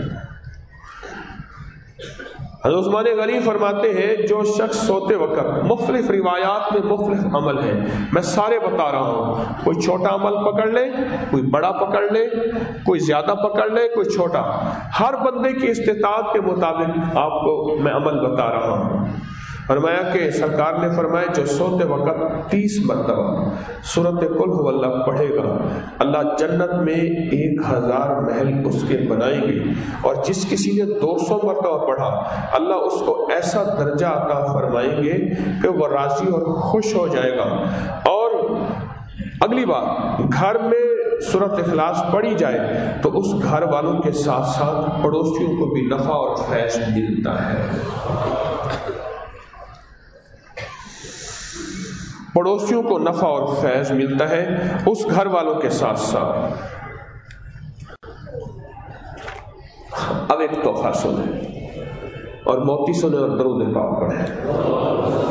حضرت عثمان غنی فرماتے ہیں جو شخص سوتے وقت، مختلف روایات میں مختلف عمل ہے، میں سارے بتا رہا ہوں، کوئی چھوٹا عمل پکڑ لے، کوئی بڑا پکڑ لے، کوئی زیادہ پکڑ لے، کوئی چھوٹا، ہر بندے کی استطاعت کے مطابق آپ کو میں عمل بتا رہا ہوں۔ فرمایا کہ سرکار نے فرمایا جو سوتے وقت 30 مرتبہ سورۃ قل هو اللہ پڑھے گا، اللہ جنت میں 1000 محل اس کے بنائیں گے، اور جس کسی نے 200 مرتبہ پڑھا اللہ اس کو ایسا درجہ عطا فرمائیں گے کہ وہ راضی اور خوش ہو جائے گا۔ اور اگلی بار گھر میں سورۃ اخلاص پڑھی جائے تو اس گھر والوں کے ساتھ ساتھ پڑوسیوں کو بھی نفع اور فیض ملتا ہے، پڑوسیوں کو نفع اور فیض ملتا ہے اس گھر والوں کے ساتھ ساتھ۔ اب ایک تحفہ سنیں اور موتی سنیں اور درود پاک پڑھیں۔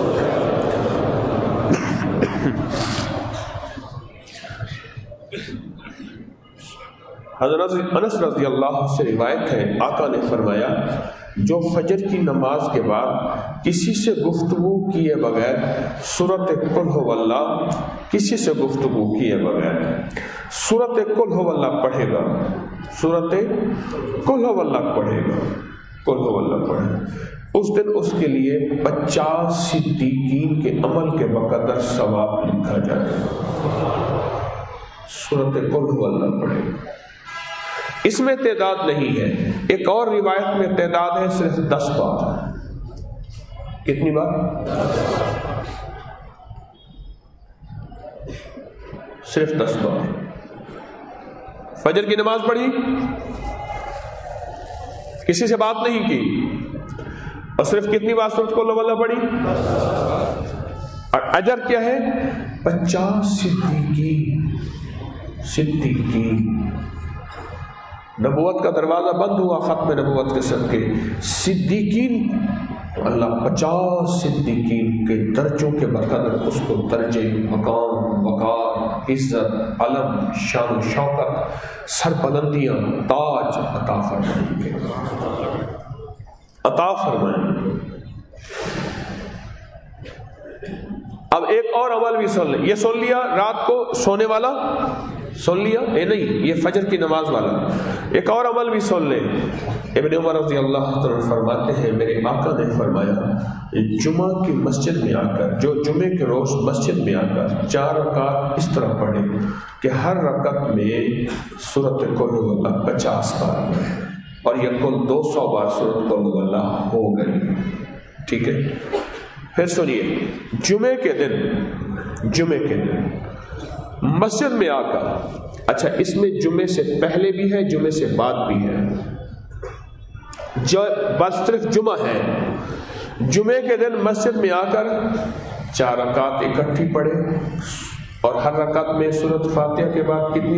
حضرت انس رضی اللہ سے روایت ہے، آقا نے فرمایا جو فجر کی نماز کے بعد کسی سے گفتگو کیے بغیر سورۃ قل هو اللہ، کسی سے گفتگو کیے بغیر سورۃ قل هو اللہ پڑھے گا، سورۃ قل هو اللہ پڑھے گا، قل هو اللہ پڑھے گا، اس دن اس کے لیے 50 صدیقین کے عمل کے بقدر ثواب لکھا جائے گا۔ سورۃ قل هو اللہ پڑھے گا، اس میں تعداد نہیں ہے۔ ایک اور روایت میں تعداد ہے صرف 10 بار۔ کتنی بار؟ صرف 10 بار۔ فجر کی نماز پڑھی، کسی سے بات نہیں کی، اور صرف کتنی بار سورۃ قل هو اللہ پڑھی، اور اجر کیا ہے؟ 50 صدیقین۔ نبوت کا دروازہ بند ہوا ختم نبوت کے صدقے، صدیقین اللہ 50 صدیقین کے درجوں کے بقدر اس کو درجے، مقام، وقار، عزت، علم، شان و شوکت، سربلندیاں، تاج عطا فرمائیں گے، عطا فرمائیں گے۔ اب ایک اور عمل بھی سن لیں، یہ سن لیا رات کو سونے والا، سن لیا یہ نہیں، یہ فجر کی نماز والا۔ ایک اور عمل بھی سن لیں۔ ابن عمر رضی اللہ عنہ فرماتے ہیں میرے آقا نے فرمایا جمعہ کی مسجد میں آ کر، جو جمعے کے روز مسجد میں آ کر 4 رکعت اس طرح پڑھے کہ ہر رکعت میں سورۃ قل هو اللہ 50 بار پڑھے، اور یہ کل 200 بار سورۃ قل هو اللہ ہو گئی۔ ٹھیک ہے، پھر سنیے، جمعے کے دن مسجد میں آ کر، اچھا اس میں جمعے سے پہلے بھی ہے، جمعے سے بعد بھی ہے، جو بس صرف جمعہ ہے، جمعے کے دن مسجد میں آ کر 4 رکعت اکٹھی پڑھے، اور ہر رکعت میں سورۃ فاتحہ کے بعد کتنی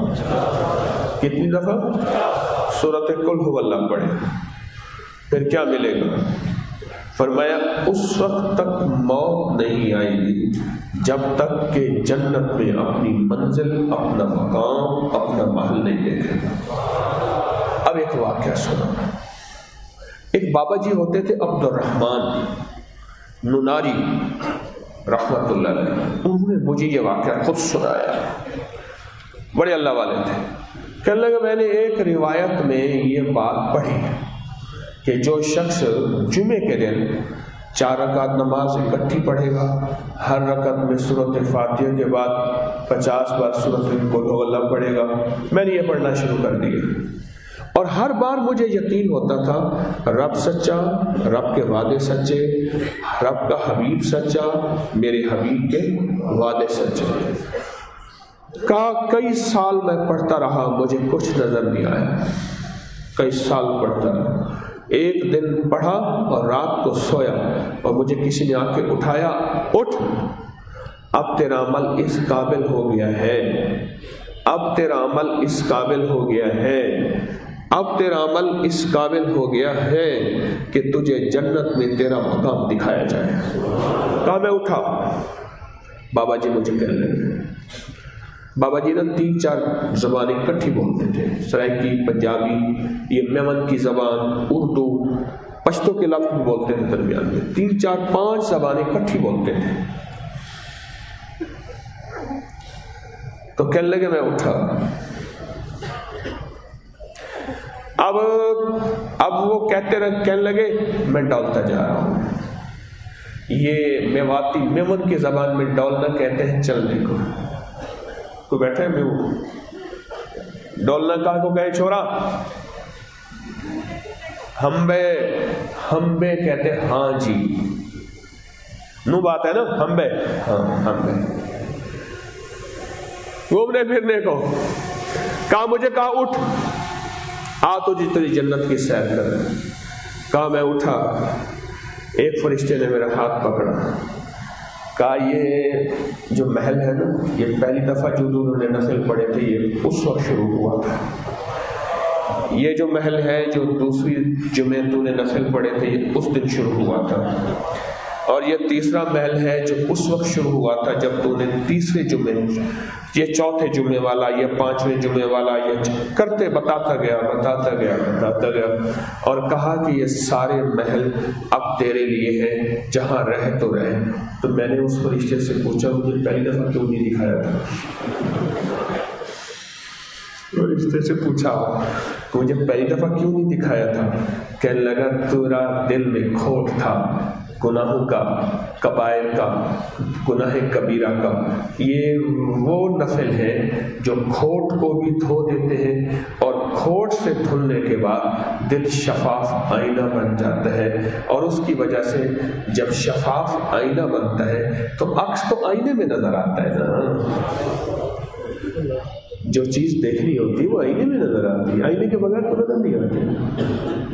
دفعہ سورۃ قل هو اللہ پڑھے۔ پھر کیا ملے گا؟ فرمایا اس وقت تک موت نہیں آئے گی جب تک کہ جنت میں اپنی منزل، اپنا مقام، اپنا محل نہیں دیکھے گا۔ اب ایک واقعہ سنا، ایک بابا جی ہوتے تھے عبد الرحمن نناری رحمت اللہ علیہ، انہوں نے مجھے یہ واقعہ خود سنایا، بڑے اللہ والے تھے۔ کہنے لگا میں نے ایک روایت میں یہ بات پڑھی کہ جو شخص جمعے کے دن 4 رکعت نماز اکٹھی پڑھے گا، ہر رکعت میں سورۃ فاتحہ کے بعد 50 بار سورۃ قل هو اللہ پڑھے گا۔ میں نے یہ پڑھنا شروع کر دیا، اور ہر بار مجھے یقین ہوتا تھا رب سچا، رب کے وعدے سچے، رب کا حبیب سچا، میرے حبیب کے وعدے سچے۔ کئی سال میں پڑھتا رہا، مجھے کچھ نظر نہیں آیا، کئی سال پڑھتا رہا۔ ایک دن پڑھا اور رات کو سویا، اور مجھے کسی نے آ کے اٹھایا، اٹھ اب تیرا عمل اس قابل ہو گیا ہے، اب تیرا عمل اس قابل ہو گیا ہے، اب تیرا عمل اس قابل ہو گیا ہے کہ تجھے جنت میں تیرا مقام دکھایا جائے۔ کہا میں اٹھا، بابا جی مجھے کہنے لگے، بابا جی نا 3-4 زبانیں اکٹھی بولتے تھے، سرائکی، پنجابی، یہ میمن کی زبان، اردو، پشتو کے لفظ بولتے تھے درمیان میں، 3-4-5 زبانیں اکٹھی بولتے تھے۔ تو کہنے لگے میں اٹھا، اب وہ کہنے لگے میں ڈالتا جا رہا ہوں، یہ میواتی میمن کی زبان میں ڈولنا کہتے ہیں چلنے کو. کوئی بیٹھے میو ڈولنا کہا کو کہے چھوڑا. ہمبے ہمبے کہتے ہیں ہاں جی. نو بات ہے نا ہمبے, ہاں ہمبے. گھومنے پھرنے کو کہا, مجھے کہا اٹھ آ تجھے جنت کی سیر کر. کہا میں اٹھا. ایک فرشتے نے میرا ہاتھ پکڑا. کہا یہ جو محل ہے نا, یہ پہلی دفعہ جو انہوں نے نفل پڑھے تھے یہ اس وقت شروع ہوا تھا. یہ جو محل ہے جو دوسری جمعے تو نے نفل پڑھے تھے یہ اس دن شروع ہوا تھا. اور یہ تیسرا محل ہے جو اس وقت شروع ہوا تھا جب تو نے تیسرے جمعے, یہ چوتھے جمعے والا, یہ پانچویں جمعے والا, یہ کرتے بتاتا گیا. اور کہا کہ یہ سارے محل اب تیرے لیے ہیں, جہاں رہ تو رہ. تو میں نے اس فرشتے سے پوچھا مجھے پہلی دفعہ کیوں نہیں دکھایا تھا. فرشتے سے پوچھا مجھے پہلی دفعہ کیوں نہیں دکھایا تھا. کہنے لگا تیرا دل میں کھوٹ تھا گناہوں کا, کبائر کا, گناہ کبیرہ کا. یہ وہ نفل ہے جو کھوٹ کو بھی دھو دیتے ہیں, اور کھوٹ سے دھلنے کے بعد دل شفاف آئینہ بن جاتا ہے. اور اس کی وجہ سے جب شفاف آئینہ بنتا ہے تو عکس تو آئینے میں نظر آتا ہے نا. جو چیز دیکھنی ہوتی ہے وہ آئینے میں نظر آتی ہے, آئینے کے بغیر تو نظر نہیں آتی.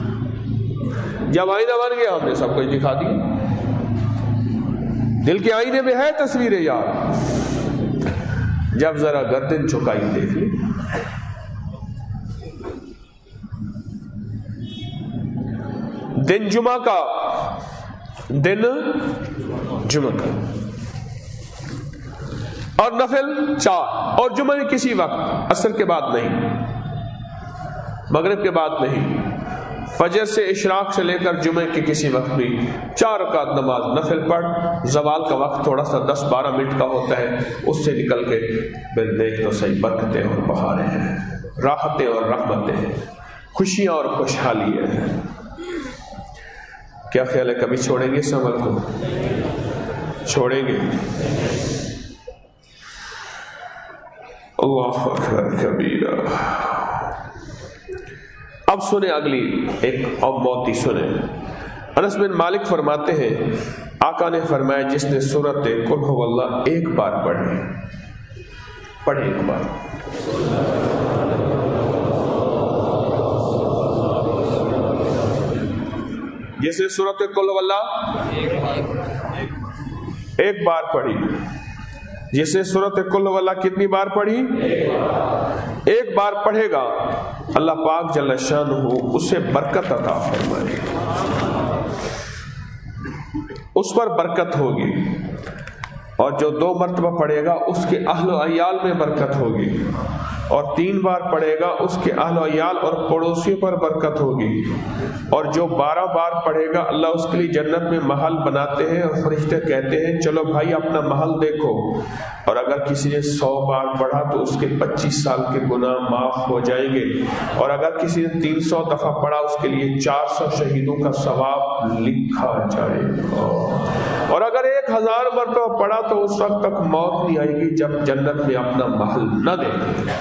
جب آئینہ بن گیا ہم نے سب کچھ دکھا دیا. دل کے آئینے میں ہے تصویریں یار. جب ذرا گردن جھکائی دیکھ لی. دن جمعہ کا, دن جمعہ کا, اور نفل 4, اور جمعہ کسی وقت, عصر کے بعد نہیں, مغرب کے بعد نہیں, فجر سے اشراق سے لے کر جمعے کے کسی وقت بھی 4 رکعت نماز نفل پڑھ. زوال کا وقت تھوڑا سا 10-12 منٹ کا ہوتا ہے, اس سے نکل کے پھر دیکھ تو صحیح برکتیں اور بہاریں ہیں, راحتیں اور رحمتیں ہیں, خوشیاں اور خوشحالی ہے. کیا خیال ہے کبھی چھوڑیں گے اس عمل کو؟ چھوڑیں گے؟ اللہ اکبر کبیرہ. اب سنیں اگلی ایک اور موتی سنیں. انس بن مالک فرماتے ہیں آقا نے فرمایا جس نے سورۃ قل ھو اللہ ایک بار پڑھے ایک بار, جس نے سورۃ قل ھو اللہ ایک بار پڑھی, جس نے سورۃ قل ھو اللہ کتنی بار پڑھی؟ ایک بار پڑھے گا اللہ پاک جل شانہ اسے برکت عطا فرمائے, اس پر برکت ہوگی. اور جو 2 مرتبہ پڑھے گا اس کے اہل و عیال میں برکت ہوگی, اور 3 بار پڑھے گا اس کے اہل و عیال اور پڑوسیوں پر برکت ہوگی. اور جو 12 بار پڑھے گا اللہ اس کے لیے جنت میں محل بناتے ہیں, اور فرشتے کہتے ہیں چلو بھائی اپنا محل دیکھو. اور اگر کسی نے 100 بار پڑھا تو اس کے 25 سال کے گناہ معاف ہو جائیں گے. اور اگر کسی نے 300 دفعہ پڑھا اس کے لیے 400 شہیدوں کا ثواب لکھا جائے گا. اور اگر 1000 مرتبہ پڑھا تو اس وقت تک موت نہیں آئے گی جب جنت میں اپنا محل نہ دیکھے.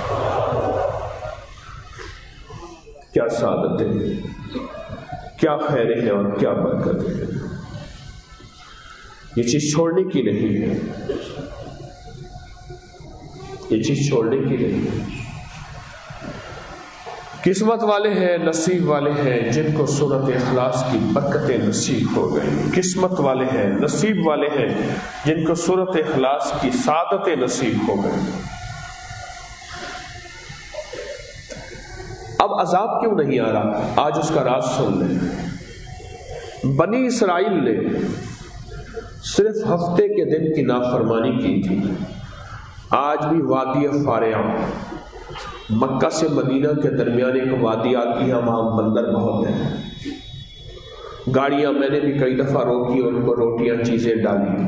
کیا سعادت ہے, کیا خیر ہے اور کیا برکت ہے. یہ چیز چھوڑنے کی نہیں ہے, یہ چیز چھوڑنے کی نہیں ہے. قسمت والے ہیں, نصیب والے ہیں جن کو سورۃ اخلاص کی برکتیں نصیب ہو گئی. قسمت والے ہیں, نصیب والے ہیں جن کو سورۃ اخلاص کی سعادتیں نصیب ہو گئی. اب عذاب کیوں نہیں آ رہا؟ آج اس کا راز سن لیں. بنی اسرائیل نے صرف ہفتے کے دن کی نافرمانی کی تھی. آج بھی وادی فاریہ مکہ سے مدینہ کے درمیان ایک وادی آتی ہے, وہاں بندر بہت ہیں. گاڑیاں میں نے بھی کئی دفعہ روکی, ان کو روٹیاں چیزیں ڈالی,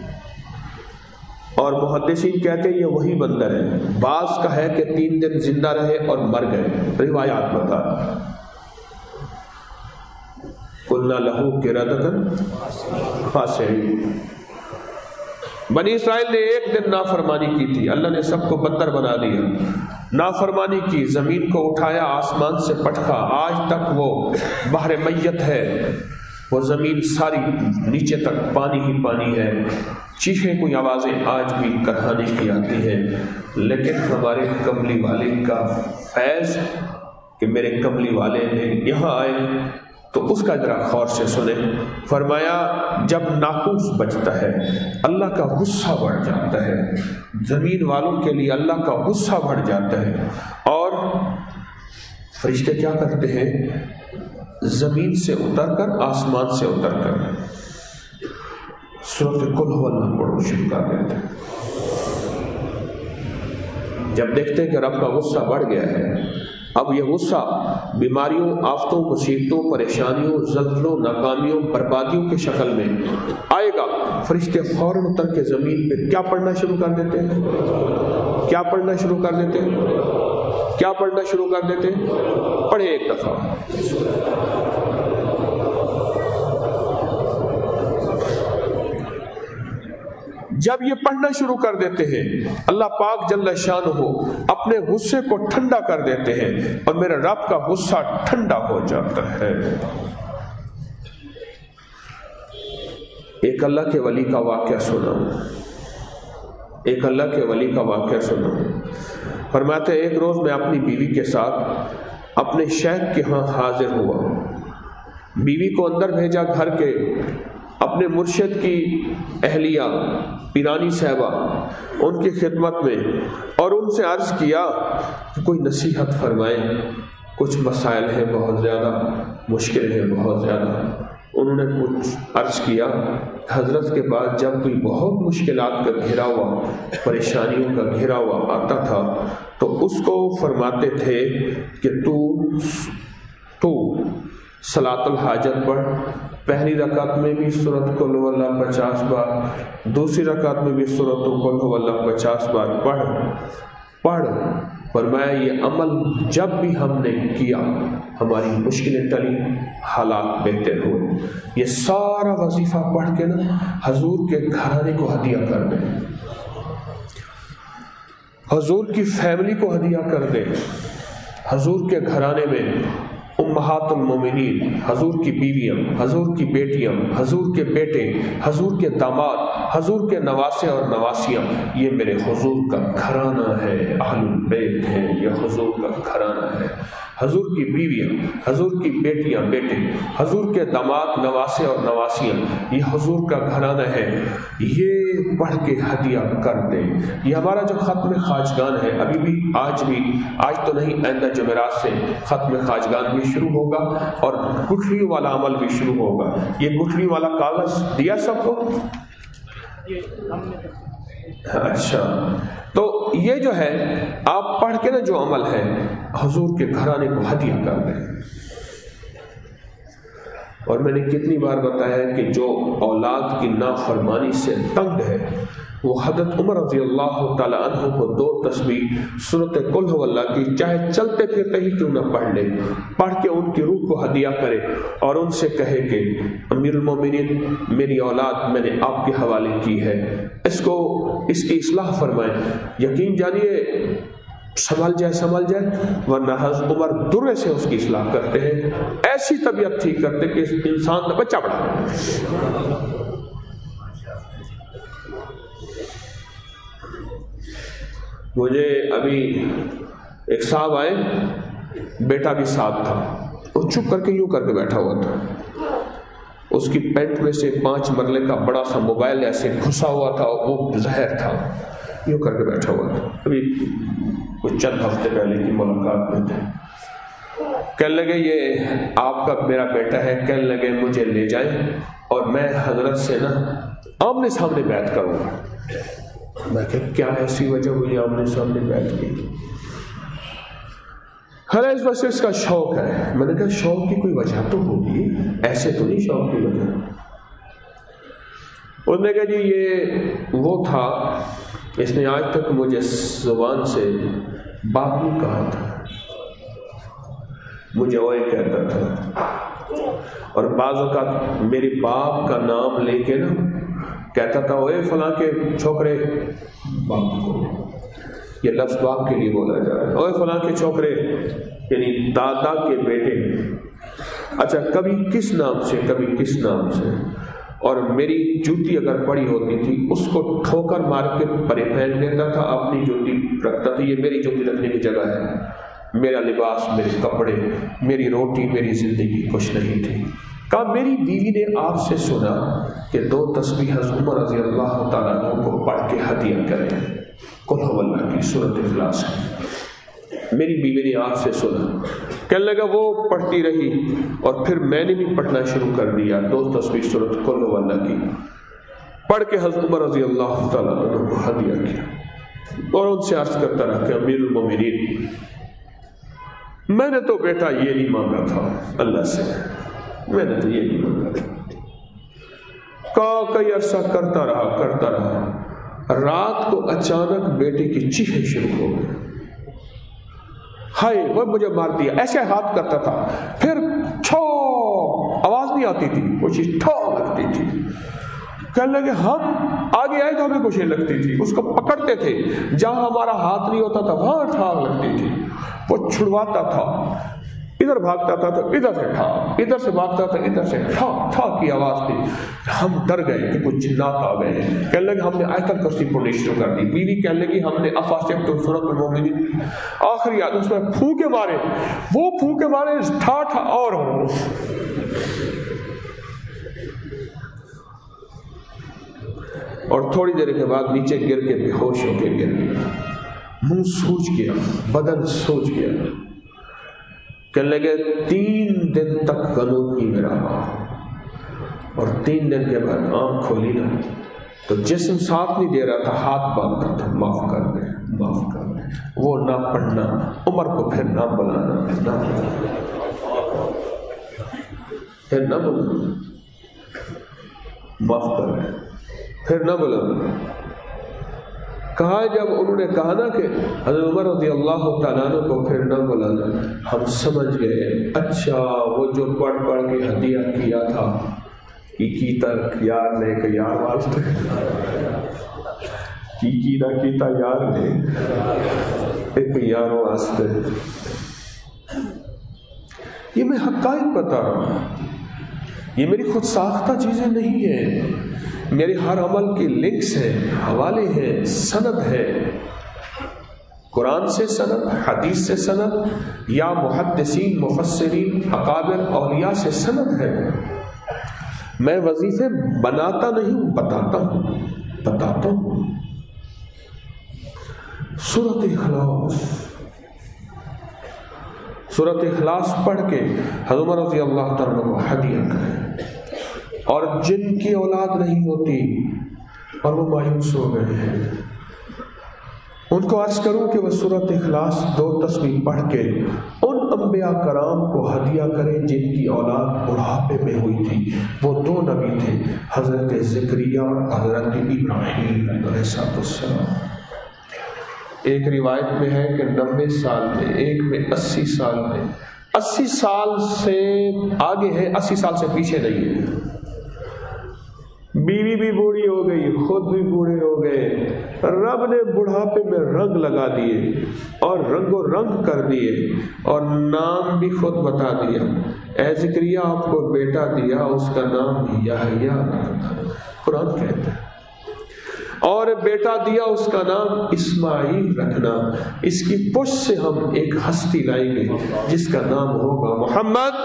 اور محدثین کہتے ہیں یہ وہی بندر ہے. بعض کا ہے کہ 3 دن زندہ رہے اور مر گئے, روایات بتا. قلنا لہو قردۃ خاسئین۔ بنی اسرائیل نے ایک دن نافرمانی کی تھی، اللہ نے سب کو بندر بنا دیا، نافرمانی کی، زمین کو اٹھایا، آسمان سے پٹکا، آج تک وہ بحر میت ہے، وہ زمین ساری نیچے تک پانی ہی پانی ہے، چیخیں کوئی آوازیں آج بھی کرہانے کی آتی ہیں، لیکن ہمارے کملی والے کا فیض کہ میرے کملی والے نے یہاں آئے تو اس کا ذرا غور سے سنیں۔ فرمایا جب ناقوس بجتا ہے اللہ کا غصہ بڑھ جاتا ہے، زمین والوں کے لیے اللہ کا غصہ بڑھ جاتا ہے، اور فرشتے کیا کرتے ہیں؟ زمین سے اتر کر، آسمان سے اتر کر سورۃ قل ھو اللہ پڑھو شروع کر دیتے ہیں۔ جب دیکھتے ہیں کہ رب کا غصہ بڑھ گیا ہے، اب یہ غصہ بیماریوں، آفتوں، مصیبتوں، پریشانیوں، زلزلوں، ناکامیوں، بربادیوں کی شکل میں آئے گا، فرشتے فوراً اتر کے زمین پہ کیا پڑھنا شروع کر دیتے ہیں؟ کیا پڑھنا شروع کر دیتے ہیں؟ کیا پڑھنا شروع کر دیتے ہیں؟ پڑھے ایک دفعہ۔ جب یہ پڑھنا شروع کر دیتے ہیں، اللہ پاک جل شانہ اپنے غصے کو ٹھنڈا کر دیتے ہیں اور میرے رب کا غصہ ٹھنڈا ہو جاتا ہے۔ ایک اللہ کے ولی کا واقعہ سنا، ایک اللہ کے ولی کا واقعہ سنا۔ فرماتے ہیں ایک روز میں اپنی بیوی کے ساتھ اپنے شیخ کے ہاں حاضر ہوا، بیوی کو اندر بھیجا گھر کے، اپنے مرشد کی اہلیہ پیرانی صاحبہ ان کی خدمت میں، اور ان سے عرض کیا کہ کوئی نصیحت فرمائیں، کچھ مسائل ہیں بہت زیادہ، مشکل ہیں بہت زیادہ۔ انہوں نے کچھ عرض کیا، حضرت کے بعد جب کوئی بہت مشکلات کا گھرا ہوا، پریشانیوں کا گھرا ہوا آتا تھا تو اس کو فرماتے تھے کہ تو صلاۃ الحاجت پڑھ، پہلی رکعت میں بھی سورۃ قل ھو اللہ 50 بار، دوسری رکعت میں بھی سورۃ قل ھو اللہ 50 بار پڑھ۔ فرمایا یہ عمل جب بھی ہم نے کیا ہماری مشکلیں ٹلی، حالات بہتر ہوئے۔ یہ سارا وظیفہ پڑھ کے نا حضور کے گھرانے کو ہدیہ کر دیں، حضور کی فیملی کو ہدیہ کر دیں۔ حضور کے گھرانے میں امہات المومنین، حضور کی بیویاں، حضور کی بیٹیاں، حضور کے بیٹے، حضور کے داماد، حضور کے نواسے اور نواسیاں، یہ میرے حضور کا گھرانہ ہے، اہل البیت ہے، یہ حضور کا گھرانہ ہے۔ حضور کی بیویاں، حضور کی بیٹیاں بیٹے، حضور کے داماد، نواسے اور نواسیاں، یہ حضور کا گھرانہ ہے، یہ پڑھ کے ہدیہ کر دیں۔ یہ ہمارا جو ختم خواجگان ہے، ابھی بھی آج تو نہیں، آئندہ جمعرات سے ختم خواجگان بھی شروع ہوگا اور گٹھلیوں والا عمل بھی شروع ہوگا۔ یہ گٹھلی والا کاغذ دیا سب کو؟ اچھا، تو یہ جو ہے آپ پڑھ کے نا جو عمل ہے حضور کے گھرانے کو ہدیہ کر دیں۔ اور میں نے کتنی بار بتایا کہ جو اولاد کی نافرمانی سے تنگ ہے وہ حضرت عمر رضی اللہ تعالی عنہ کو 2 تسبیح سورۃ قل ھو اللہ کی چاہے چلتے پھرتے ہی کیوں نہ پڑھ لے، پڑھ کے ان کی روح کو ہدیہ کرے اور ان سے کہے کہ امیر المومنین میری اولاد میں نے آپ کے حوالے کی ہے، اس کی اصلاح فرمائیں، یقین جانیے سنبھل جائے، ورنہ حضرت عمر درے سے اس کی اصلاح کرتے ہیں، ایسی طبیعت ٹھیک کرتے کہ انسان کا بچہ بڑھا۔ مجھے ابھی ایک صاحب آئے، بیٹا بھی ساتھ تھا، وہ چپ کر کے یوں کر کے بیٹھا ہوا تھا، اس کی پینٹ میں سے 5 مرلے کا بڑا سا موبائل ایسے گھسا ہوا تھا، وہ زہر تھا، یوں کر کے بیٹھا ہوا تھا۔ ابھی کچھ چند ہفتے پہلے کی ملاقات میں تھے، کہنے لگے یہ آپ کا میرا بیٹا ہے، کہنے لگے مجھے لے جائیں اور میں حضرت سے نا آمنے سامنے بیعت کروں گا۔ میں کہا کیا ایسی وجہ ہوئی آمنے سامنے بیعت کی؟ اس بس اس کا شوق ہے۔ میں نے کہا شوق کی کوئی وجہ تو ہوگی، ایسے تو نہیں شوق کی وجہ۔ انہوں نے کہا جی یہ وہ تھا، اس نے آج تک مجھے زبان سے باپ نہیں کہا تھا، مجھے اوئے کہتا تھا، اور بعض اوقات میرے باپ کا نام لے کے نا کہتا تھا اوے فلاں کے چھوکرے، باپ کو یہ لفظ باپ کے لیے بولا جا رہا ہے، اوے فلاں کے چھوکرے یعنی دادا کے بیٹے۔ اچھا کبھی کس نام سے کبھی کس نام سے، اور میری جوتی اگر پڑی ہوتی تھی اس کو ٹھوکر مار کے پرے پھینک دیتا تھا، اپنی جوتی رکھتا تھا، یہ میری جوتی رکھنے کی جگہ ہے، میرا لباس، میرے کپڑے، میری روٹی، میری زندگی کچھ نہیں تھی۔ کہا میری بیوی نے آپ سے سنا کہ 2 تسبیح حضرت عمر رضی اللہ تعالیٰ عنہ کو پڑھ کے ہدیہ کریں، قل هو اللہ کی سورۃ اخلاص کی۔ میری بیوی نے آپ سے سنا، کہنے لگا وہ پڑھتی رہی اور پھر میں نے بھی پڑھنا شروع کر دیا 2 تسبیح سورۃ قل هو اللہ کی، پڑھ کے حضرت عمر رضی اللہ تعالیٰ عنہ کو ہدیہ کیا اور ان سے عرض کرتا رہا کہ امیر المومنین میں نے تو بیٹا یہ نہیں مانگا تھا اللہ سے، میں نے تو یہ نہیں مانگا تھا۔ کئی عرصہ کرتا رہا، رات کو اچانک بیٹے کی چیخیں شروع ہو گئی، ہائے وہ مجھے مار دیا، ایسے ہاتھ کرتا تھا، پھر ٹھو آواز نہیں آتی تھی، وہ چیز ٹھو لگتی تھی، کہنے لگے ہم آگے آئے تو ہمیں کچھ نہیں لگتی تھی، اس کو پکڑتے تھے، جہاں ہمارا ہاتھ نہیں ہوتا تھا وہاں ٹھاک لگتی تھی، وہ چھڑواتا تھا، ادھر بھاگتا تھا تو ادھر سے ٹھا، ادھر سے بھاگتا تھا ادھر سے ٹھا ٹھا کی آواز تھی۔ ہم ڈر گئے کہ کچھ جنات آ گئے، کہنے لگے ہم نے آیت الکرسی پڑھنی شروع کر دی، بیوی کہنے لگی ہم نے افاسبتم سورۃ المؤمنین آخری آیت اس میں پھونکے مارے، وہ پھونکے مارے ٹھا ٹھا اور ہو، اور تھوڑی دیر کے بعد نیچے گر کے بے ہوش ہو کے گر گیا، منہ سوج گیا، بدن سوج گیا، کہنے لگے 3 دن تک غنودگی میں رہا، اور 3 دن کے بعد آنکھ کھولی نا تو جسم ساتھ نہیں دے رہا تھا، ہاتھ باندھتا تھا، معاف کر دے معاف کر دے، وہ نہ پڑھنا، عمر کو پھر نہ بلانا، پھر نہ بلانا، معاف کر دے، پھر نہ بلانا۔ کہا جب انہوں نے کہا نا کہ حضرت عمر رضی اللہ تعالیٰ عنہ کو پھر نہ بلانا، ہم سمجھ گئے اچھا وہ جو پڑھ پڑھ کے ہدیہ کیا تھا کی تک یار نے کہ یار واسطے کی نہ کیتا یار نے ایک یار واسطے، یہ میں حقائق بتا رہا ہوں، یہ میری خود ساختہ چیزیں نہیں ہیں، میرے ہر عمل کے لنکس ہیں، حوالے ہیں، سند ہے، قرآن سے سند، حدیث سے سند، یا محدثین مفسرین اکابر اولیاء سے سند ہے۔ میں وظیفے بناتا نہیں ہوں، بتاتا ہوں۔ سورۃ اخلاص پڑھ کے حضرت عمر رضی اللہ تعالیٰ کو ہدیہ کریں، اور جن کی اولاد نہیں ہوتی اور وہ مایوس ہو گئے ہیں ان کو عرض کروں کہ وہ سورۃ اخلاص 2 تسبیح پڑھ کے ان انبیاء کرام کو ہدیہ کریں جن کی اولاد بڑھاپے میں ہوئی تھی۔ وہ 2 نبی تھے، حضرت زکریا اور حضرت ابراہیم علیہ السلام۔ ایک روایت میں ہے کہ 90 سال میں، ایک میں 80 سال میں، 80 سال سے آگے ہے، 80 سال سے پیچھے نہیں ہے۔ بیوی بھی بوڑھی ہو گئی، خود بھی بوڑھے ہو گئے، رب نے بڑھاپے میں رنگ لگا دیے اور رنگ و رنگ کر دیے، اور نام بھی خود بتا دیا، اے زکریا آپ کو بیٹا دیا، اس کا نام یحییٰ رکھنا، قرآن کہتا ہے، اور بیٹا دیا اس کا نام اسماعیل رکھنا، اس کی پشت سے ہم ایک ہستی لائیں گے جس کا نام ہوگا محمد۔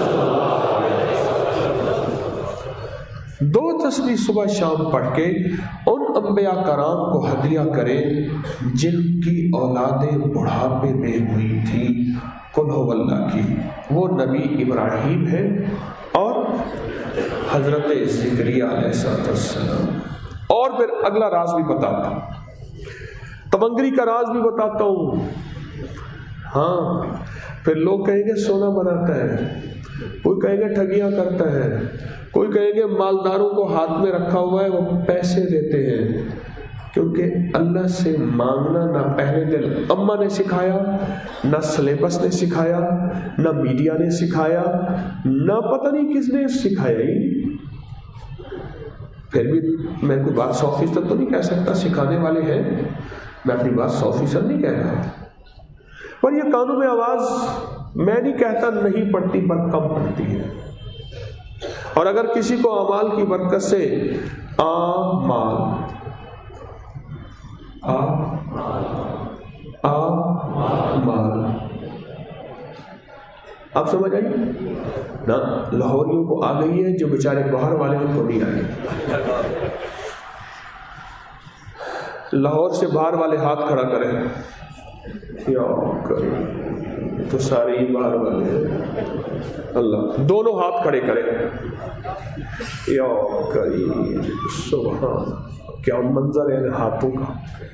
2 تسبیح صبح شام پڑھ کے ان انبیاء کرام کو ہدیہ کریں جن کی اولادیں بڑھاپے میں ہوئی تھی، قل هو اللہ کی، وہ نبی ابراہیم ہے اور حضرت زکریا علیہ السلام۔ اور پھر اگلا راز بھی بتاتا ہوں، تمنگری کا راز بھی بتاتا ہوں۔ ہاں پھر لوگ کہیں گے سونا بناتا ہے، کوئی کہیں گے ٹھگیاں کرتا ہے، کوئی کہیں گے مالداروں کو ہاتھ میں رکھا ہوا ہے وہ پیسے دیتے ہیں، کیونکہ اللہ سے مانگنا نہ پہلے دن اماں نے سکھایا، نہ سلیبس نے سکھایا، نہ میڈیا نے سکھایا، نہ پتہ نہیں کس نے سکھایا ہی۔ پھر بھی میں کوئی بات 100% تو نہیں کہہ سکتا، سکھانے والے ہیں، میں اپنی بات 100% نہیں کہہ رہا، پر یہ کانوں میں آواز میں نہیں کہتا نہیں پڑتی، پر کم پڑتی ہے۔ اور اگر کسی کو اعمال کی برکت سے آپ سمجھ آئی نا؟ لاہوریوں کو آ گئی ہے، جو بیچارے باہر والے ان کو نہیں آئی۔ لاہور سے باہر والے ہاتھ کھڑا کریں، یا کریں تو سارے ہی باہر والے ہیں۔ اللہ دونوں ہاتھ کھڑے کریں، یا کریں سبحان، کیا منظر ہے ہاتھوں کا،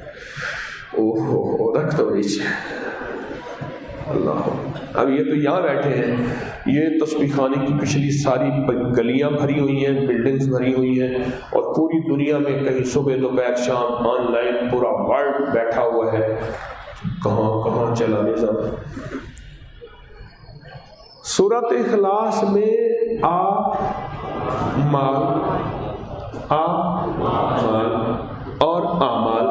اوہ رکھ دو نیچے۔ اللہ، اب یہ تو یہاں بیٹھے ہیں، یہ تسبیح خانے کی پچھلی ساری گلیاں بھری ہوئی ہیں، بلڈنگز بھری ہوئی ہیں، اور پوری دنیا میں کہیں صبح دوپہر شام آن لائن پورا ورلڈ بیٹھا ہوا ہے، کہاں کہاں چلا نظام۔ سورۃ اخلاص میں مال اور اعمال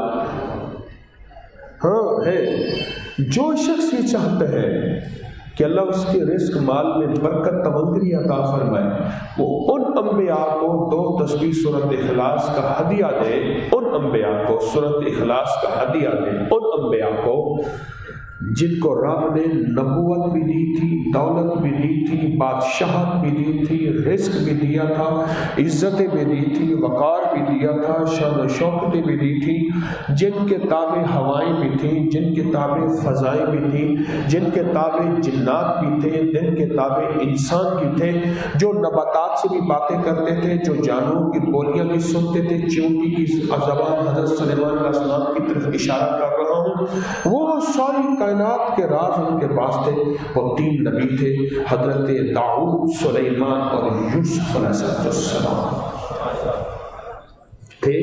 ہاں ہے۔ جو شخص یہ چاہتا ہے کہ اللہ اس کے رزق مال میں برکت تمندری عطا فرمائے، وہ ان انبیاء کو 2 تسبیح سورۃ اخلاص کا ہدیہ دے، ان انبیاء کو سورۃ اخلاص کا ہدیہ دے، ان انبیاء کو جن کو رب نے نبوت بھی دی تھی، دولت بھی دی تھی، بادشاہت بھی دی تھی، رزق بھی دیا تھا، عزتیں بھی دی تھی، وقار بھی دیا تھا، شان و شوکتیں بھی دی تھی، جن کے تابع ہوائیں بھی تھیں، جن کے تابع فضائیں بھی تھیں، جن کے تابع جنات بھی تھے، جن کے تابع انسان بھی تھے، جو نباتات سے بھی باتیں کرتے تھے، جو جانوروں کی بولیاں بھی سنتے تھے۔ چیونٹی کی زبان حضرت سلیمان علیہ السلام کی طرف اشارہ کر رہا ہوں، وہ ساری کائنات کے راز ان کے پاس تھے۔ وہ 3 نبی تھے، حضرت داؤد، سلیمان اور یوسف علیہ السلام تھے۔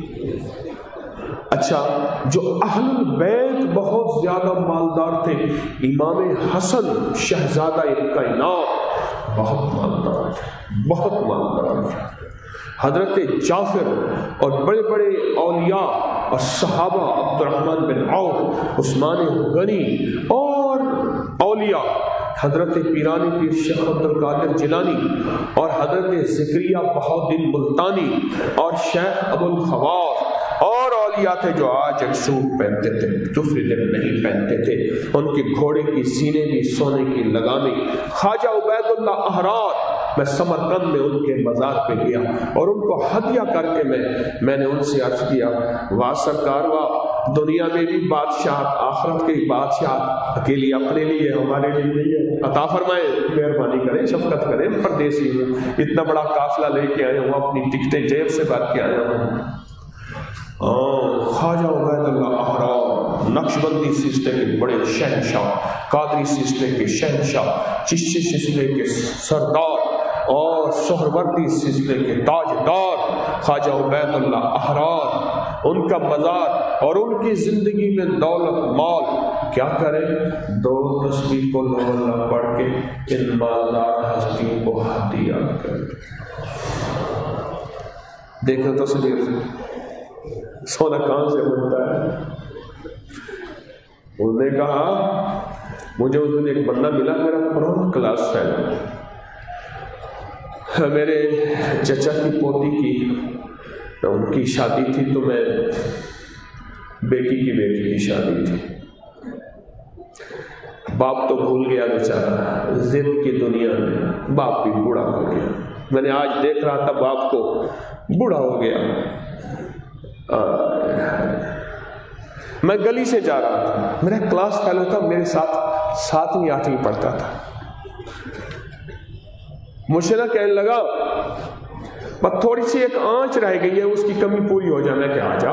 اچھا، جو اہل البیت بہت زیادہ مالدار تھے، امام حسن شہزادہ کائنات بہت مالدار تھے، بہت مالدار تھے۔ حضرت جعفر اور بڑے بڑے اولیاء اور صحابہ، عبد الرحمن بن عوف، عثمان غنی اور اولیاء، حضرت پیرانی پیر شیخ عبد القادر جیلانی اور حضرت زکریا بہاؤالدین ملتانی اور شیخ ابو الخواص اور اولیاء تھے جو آج ایک سوٹ پہنتے تھے، دوسرے دن نہیں پہنتے تھے، ان کے گھوڑے کی سینے بھی سونے کی لگامی۔ خواجہ عبید اللہ احرار، میں سمرقند میں ان کے مزار پہ گیا اور ان کو ہدیہ کر کے میں نے ان سے عرض کیا، واہ سرکار واہ، دنیا میں بھی بادشاہ، آخرت کے بادشاہ اکیلی اپنے لیے، ہمارے لیے نہیں ہے، عطا فرمائے، مہربانی کریں، شفقت کریں، پردیسی ہوں، اتنا بڑا قافلہ لے کے آیا ہوں، اپنی ٹکٹیں جیب سے بھر کے آیا ہوں۔ خواجہ عبید اللہ احرار نقشبندی سلسلے کے بڑے شہنشاہ، قادری سلسلے کے شہنشاہ، چشتی سلسلے کے سردار اور سہروردی سلسلے کے تاجدار خواجہ عبید اللہ احرار، ان کا مزار اور ان کی زندگی میں دولت مال، کیا کریں؟ 2 تسبیح کو اللہ پڑھ کے ان مالدار ہستیوں کو ہدیہ کریں۔ دیکھو تصویر، سونا کہاں سے بنتا ہے؟ انہوں نے کہا، مجھے اس دن ایک بندہ ملا، میرا پرانا کلاس فیلو، میرے چچا کی پوتی کی ان کی شادی تھی، تو میں بیٹی کی شادی تھی، باپ تو بھول گیا بیچارہ، ضد کی دنیا میں باپ بھی بوڑھا ہو گیا۔ میں نے آج دیکھ رہا تھا باپ کو، بوڑھا ہو گیا۔ میں گلی سے جا رہا تھا، میرا کلاس فیلو تھا، میرے ساتھ 7ویں 8ویں پڑھتا تھا، مجھے نہ کہنے لگا، بس تھوڑی سی ایک آنچ رہ گئی ہے، اس کی کمی پوری ہو جائے، میں کہ آ جا۔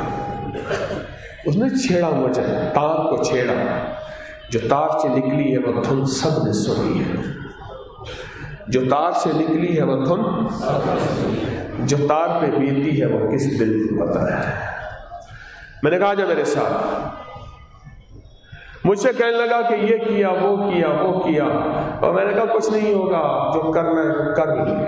اس نے چھیڑا مجھے، تار کو چھیڑا، جو تار سے نکلی ہے وہ دھن سب نے سنی ہے، جو تار سے نکلی ہے وہ دھن، جو تار پہ بیتی ہے وہ کس دل کو پتہ ہے۔ میں نے کہا جا میرے ساتھ. مجھ سے کہنے لگا کہ یہ کیا وہ کیا وہ کیا، اور میں نے کہا کچھ نہیں ہوگا، جو کرنا ہے کر لیں.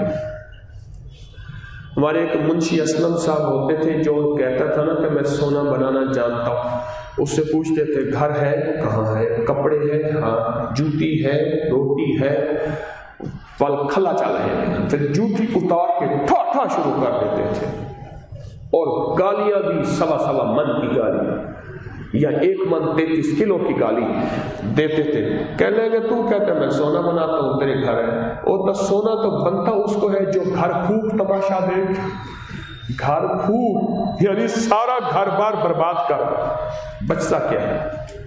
ہمارے ایک منشی اسلم صاحب ہوتے تھے جو کہتا تھا نا کہ میں سونا بنانا جانتا ہوں. اس سے پوچھتے تھے گھر ہے کہاں ہے، کپڑے ہیں ہاں، جوتی ہے، روٹی ہے، پل کھلا چلا ہے. پھر جوتی اتار کے ٹھا ٹھا شروع کر دیتے تھے، اور گالیاں بھی سوا من کی گالی یا 1 من 33 کلو کی گالی دیتے تھے. کہنے لگے تو کہتا ہے میں سونا بناتا ہوں، تیرے گھر ہے. اور تو سونا تو بنتا اس کو ہے جو گھر پھوک تماشا دیکھ. گھر پھوک یعنی سارا گھر بار برباد کر، بچتا کیا ہے؟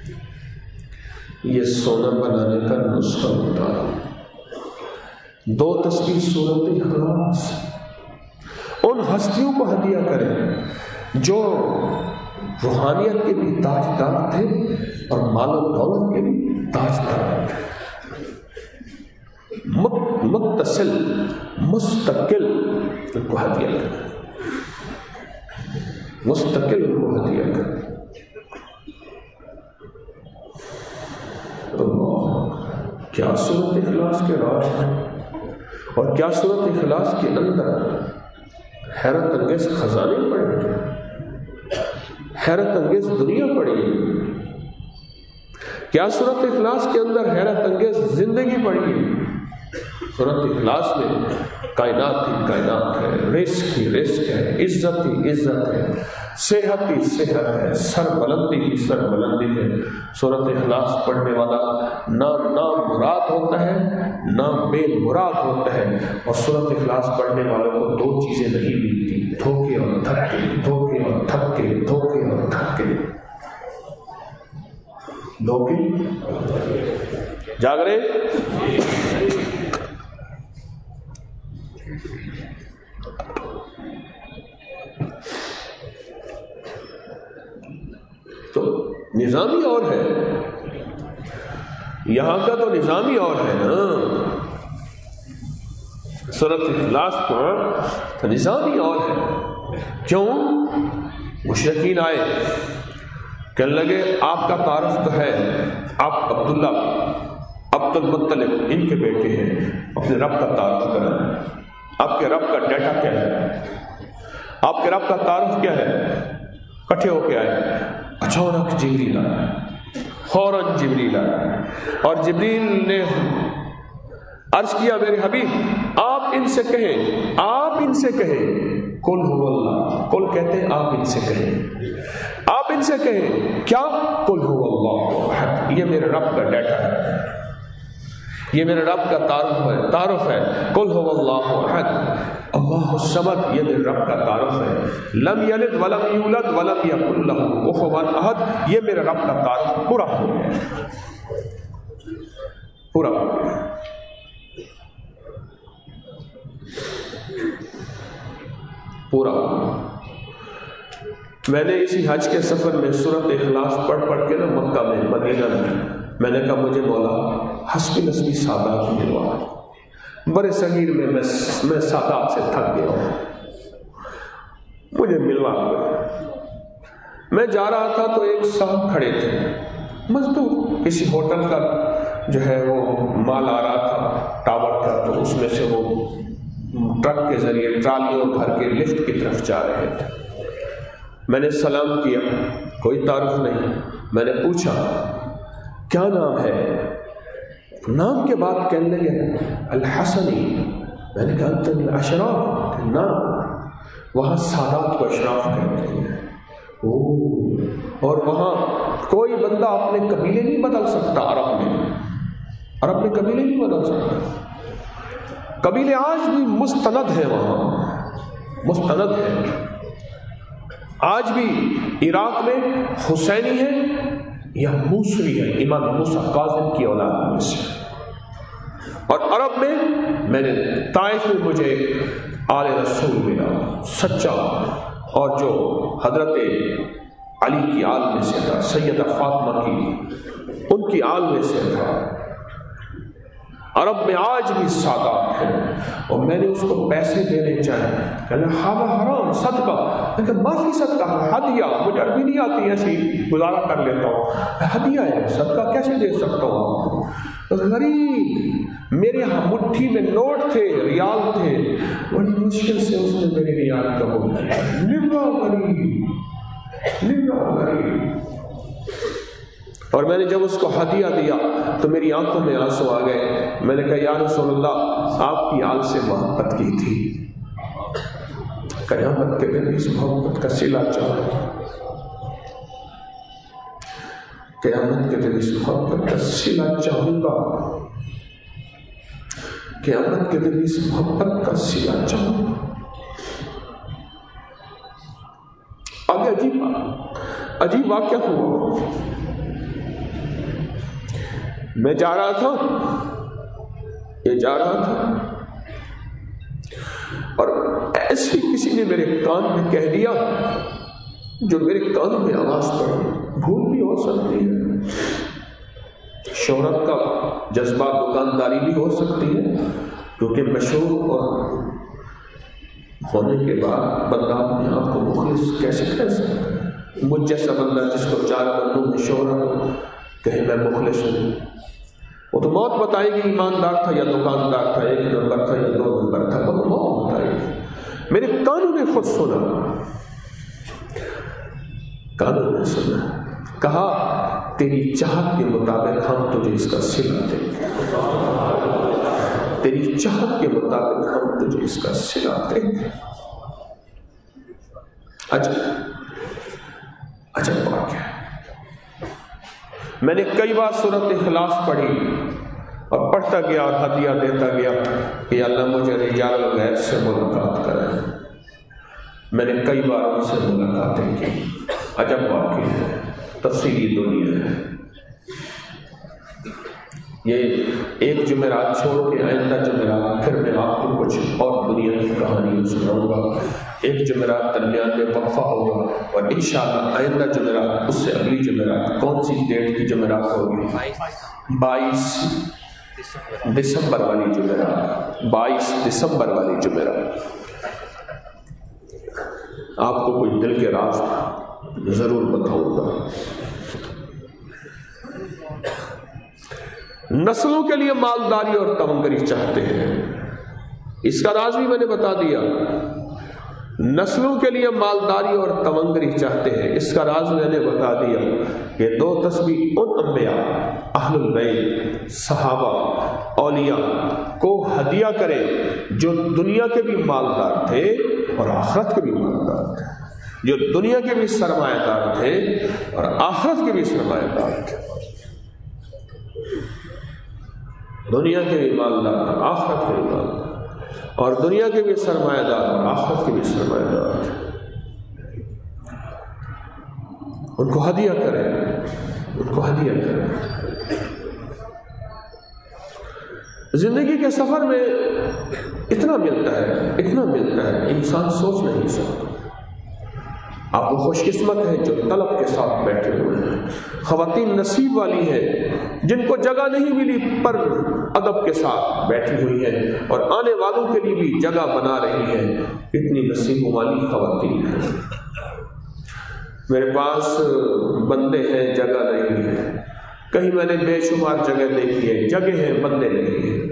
یہ سونا بنانے کا نسخہ ہوتا ہے. 2 تسبیح سورت اخلاص. ان ہستیوں کو ہدیہ کریں جو روحانیت کے بھی تاجدار تھے اور مال و دولت کے بھی تاجدار تھے. متصل مستقل ان کو ہدیہ کریں، مستقل ان کو ہدیہ کریں. کیا سورت اخلاص کے راز ہیں، اور کیا سورت اخلاص کے اندر حیرت انگیز خزانے پڑے ہیں، حیرت انگیز دنیا پڑی ہے. کیا سورت اخلاص کے اندر حیرت انگیز زندگی پڑی ہے. سورت اخلاص میں کائنات ہی کائنات ہے، رزق ہی رزق ہے، عزت ہی عزت ہے، صحت ہی صحت ہے، سر بلندی ہی سر بلندی ہے. سورت اخلاص پڑھنے والا نہ مراد ہوتا ہے نہ بے مراد ہوتا ہے. اور سورت اخلاص پڑھنے والوں کو 2 چیزیں نہیں ملتی، دھوکے اور دھکے، دھوکے اور دھکے، دھوکے اور دھکے. دھوکے جاگ رہے. تو نظامی اور ہے، یہاں کا تو نظامی اور ہے نا. سورت اخلاص کا نظامی اور ہے. کیوں؟ مشرکین آئے کہنے لگے آپ کا تعارف تو ہے، آپ عبداللہ عبد المطلب ان کے بیٹے ہیں، اپنے رب کا تعارف کریں. آپ کے رب کا ڈیٹا کیا ہے، آپ کے رب کا تعارف کیا ہے. کٹھے ہو کے آئے. اچانک جبریل آیا، فوراً جبریل آیا، اور جبریل نے عرض کیا میرے حبیب آپ ان سے کہیں قل هو اللہ. قل کہتے ہیں آپ ان سے کہیں کیا؟ قل هو اللہ احد. یہ میرے رب کا ڈیٹا ہے، یہ میرے رب کا تعارف ہے. قل هو اللہ احد اللہ الصمد. یہ میرے رب کا تعارف ہے. لم یلد ولم یولد ولم یکن لہ کفوا احد. یہ میرے رب کا تعارف پورا ہو گیا، پورا ہو گیا. پورا. میں نے اسی حج کے سفر میں سورت اخلاص پڑھ کے نا مکہ میں مدینہ میں نے کہا مجھے مولا حسبی نسبی سادات ملوا. بڑے صغیر میں سادات سے تھک گیا ہوں، مجھے ملوا. میں جا رہا تھا تو ایک صاحب کھڑے تھے مزدور، کسی ہوٹل کا جو ہے وہ مال آ رہا تھا ٹاور کا، تو اس میں سے وہ ٹرک کے ذریعے ٹرالیوں بھر کے لفٹ کی طرف جا رہے تھے. میں نے سلام کیا، کوئی تعارف نہیں. میں نے پوچھا کیا نام ہے؟ نام کے بعد کہنے لگے الحسنی. میں نے کہا انت الاشراف. نام وہاں سادات کو اشراف کہتے ہیں. اور وہاں کوئی بندہ اپنے قبیلے نہیں بدل سکتا. عرب میں قبیلے نہیں بدل سکتا. قبیلے آج بھی مستند ہیں، وہاں مستند ہیں. آج بھی عراق میں حسینی ہے یا موسوی ہے، امام موسیٰ کاظم کی اولاد میں سے. اور عرب میں نے طائف میں مجھے آل رسول ملا سچا، اور جو حضرت علی کی آل میں سے تھا، سیدہ فاطمہ کی ان کی آل میں سے تھا. عرب میں آج بھی سادات ہیں، اور میں نے اس کو پیسے دینے چاہے، کہنا ہاں حرام صدقہ، لیکن معافی صدقہ ہدیہ، مجھے عربی نہیں آتی ایسی گزارا کر لیتا ہوں، ہدیہ ہے صدقہ کیسے دے سکتا ہوں آپ کو؟ غریب میرے یہاں مٹھی میں نوٹ تھے، ریال تھے، بڑی مشکل سے اس نے میرے ریال قبول کیا، نگا غریب نگا غریب۔ اور میں نے جب اس کو ہدیہ دیا تو میری آنکھوں میں آنسو آ گئے، میں نے کہا یا رسول اللہ آپ کی آل سے محبت کی تھی، قیامت کے دن اس محبت کا صلہ چاہوں، قیامت کے دن اس محبت کا صلہ چاہوں گا، قیامت کے دن اس محبت کا صلہ چاہوں گا۔ آگے عجیب واقعہ ہوا، میں جا رہا تھا، یہ جا رہا تھا، اور ایسے کسی نے میرے کان میں کہہ دیا جو میرے کانوں میں آواز پڑی، بھول بھی ہو سکتی ہے، شہرت کا جذبہ دکانداری بھی ہو سکتی ہے، کیونکہ مشہور اور ہونے کے بعد بندہ اپنے آپ کو مخلص کیسے کہہ سکتا ہے؟ مجھ جیسا بندہ جس کو 4 بندوں میں شہرت کہے میں مخلص ہوں، وہ تو موت بتائے گی ایماندار تھا یا دکاندار تھا، 1 نمبر تھا یا 2 نمبر تھا، وہ تو موت بتائے گی۔ میرے کانوں نے خود سنا، کانوں نے سنا، کہا تیری چاہت کے مطابق ہم تجھے اس کا صلہ دیں گے، تیری چاہت کے مطابق ہم تجھے اس کا صلہ دیں گے۔ عجب واقعہ۔ میں نے کئی بار سورۃ اخلاص پڑھی اور پڑھتا گیا اور ہدیہ دیتا گیا کہ اللہ مجھے رجال الغیب سے ملاقات کرائے۔ میں نے کئی بار ان سے ملاقاتیں کی۔ عجب واقعہ ہے، تفصیلی دنیا ہے۔ یہ ایک جمعرات چھوڑ کے آئندہ جمعرات پھر میں آپ کو کچھ اور دنیا کی کہانی سناؤں گا۔ ایک جمعرات درمیان میں وقفہ ہوگا، اور انشاءاللہ آئندہ جمعرات اس سے اگلی جمعرات کون سی ڈیٹ کی جمعرات ہوگی؟ 22 دسمبر والی جمعرات، 22 دسمبر والی جمعرات۔ آپ کو کوئی دل کے راز ضرور بتاؤں گا۔ نسلوں کے لیے مالداری اور تمنگری چاہتے ہیں، اس کا راز بھی میں نے بتا دیا۔ نسلوں کے لیے مالداری اور تمنگری چاہتے ہیں، اس کا راز میں نے بتا دیا کہ 2 تسبیح ان انبیاء، اہل البیت، صحابہ، اولیاء کو ہدیہ کرے جو دنیا کے بھی مالدار تھے اور آخرت کے بھی مالدار تھے، جو دنیا کے بھی سرمایہ دار تھے اور آخرت کے بھی سرمایہ دار تھے، دنیا کے بھی مالدار، آخرت کے بھی مالدار، اور دنیا کے بھی سرمایہ دار اور آخرت کے بھی سرمایہ دار تھے۔ ان کو ہدیہ کریں، ان کو ہدیہ کریں۔ زندگی کے سفر میں اتنا ملتا ہے انسان سوچ نہیں سکتا۔ آپ وہ خوش قسمت ہیں جو طلب کے ساتھ بیٹھے ہوئے ہیں، خواتین نصیب والی ہیں جن کو جگہ نہیں ملی پر ادب کے ساتھ بیٹھی ہوئی ہیں اور آنے والوں کے لیے بھی جگہ بنا رہی ہیں، اتنی نصیبوں والی خواتین ہیں۔ میرے پاس بندے ہیں، جگہ نہیں ہے، کہیں میں نے بے شمار جگہ دیکھی ہے، جگہ ہیں بندے نہیں ہیں۔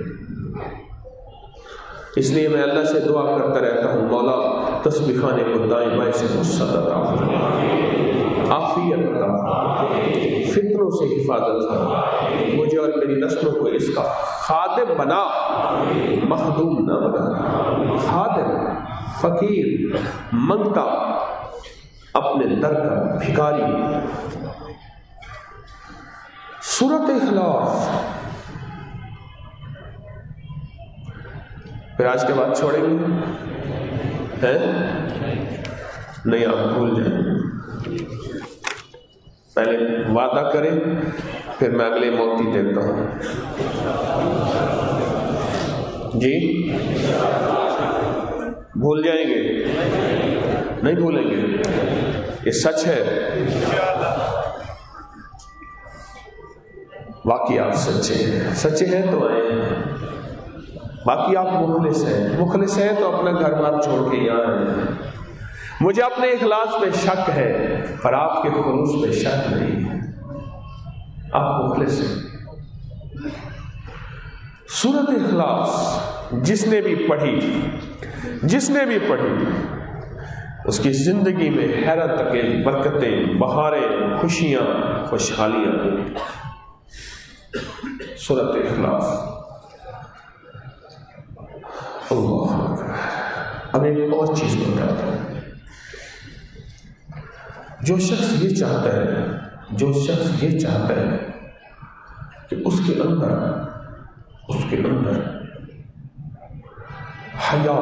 اس لیے میں اللہ سے دعا کرتا رہتا ہوں، مولا تسبیح خانے کو دائیں بائیں سے وسعت عطا فرما، عافیت عطا فرما، فتنوں سے حفاظت فرما، مجھے اور میری نسلوں کو اس کا خادم بنا، مخدوم نہ بنا، خادم، فقیر، منگتا، اپنے در کا بھکاری۔ سورۃ اخلاص پھر آج کے بعد چھوڑیں گے نہیں، آپ بھول جائیں، پہلے وعدہ کریں پھر میں اگلے موتی دیتا ہوں جی۔ بھول جائیں گے؟ نہیں بھولیں گے، یہ سچ ہے۔ باقی آپ سچے ہیں، سچے ہیں تو آئے، باقی آپ مخلص ہیں، مخلص ہیں تو اپنا گھر بار چھوڑ کے یہاں آئے۔ مجھے اپنے اخلاص پہ شک ہے پر آپ کے خلوص پہ شک نہیں ہے، آپ مخلص ہیں۔ سورۃ اخلاص جس نے بھی پڑھی اس کی زندگی میں حیرت کے برکتیں، بہاریں، خوشیاں، خوشحالیاں ہیں۔ سورۃ اخلاص، اللہ اکبر۔ اب ایک اور چیز بتاتا ہوں، جو شخص یہ چاہتا ہے کہ اس کے اندر حیا،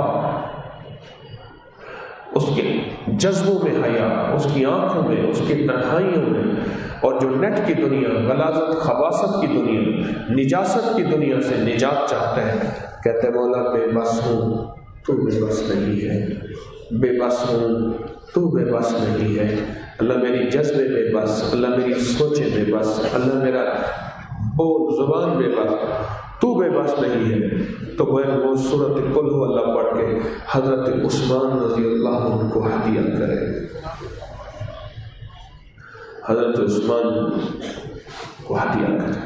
اس کے جذبوں میں حیا، اس کی آنکھوں میں، اس کی تنہائیوں میں، اور جو نیٹ کی دنیا، غلاظت، خباثت کی دنیا، نجاست کی دنیا سے نجات چاہتا ہے، کہتے ہیں مولا بے بس ہوں تو بے بس نہیں ہے، بے بس ہوں تو بے بس نہیں ہے، اللہ میری جذبے بے بس، اللہ میری سوچیں بے بس، اللہ میرا بول زبان بے بس، تو بے بس نہیں ہے۔ تو وہ سورۃ قل هو اللہ پڑھ کے حضرت عثمان رضی اللہ عنہ کو ہدیہ کرے، حضرت عثمان کو ہدیہ کرے،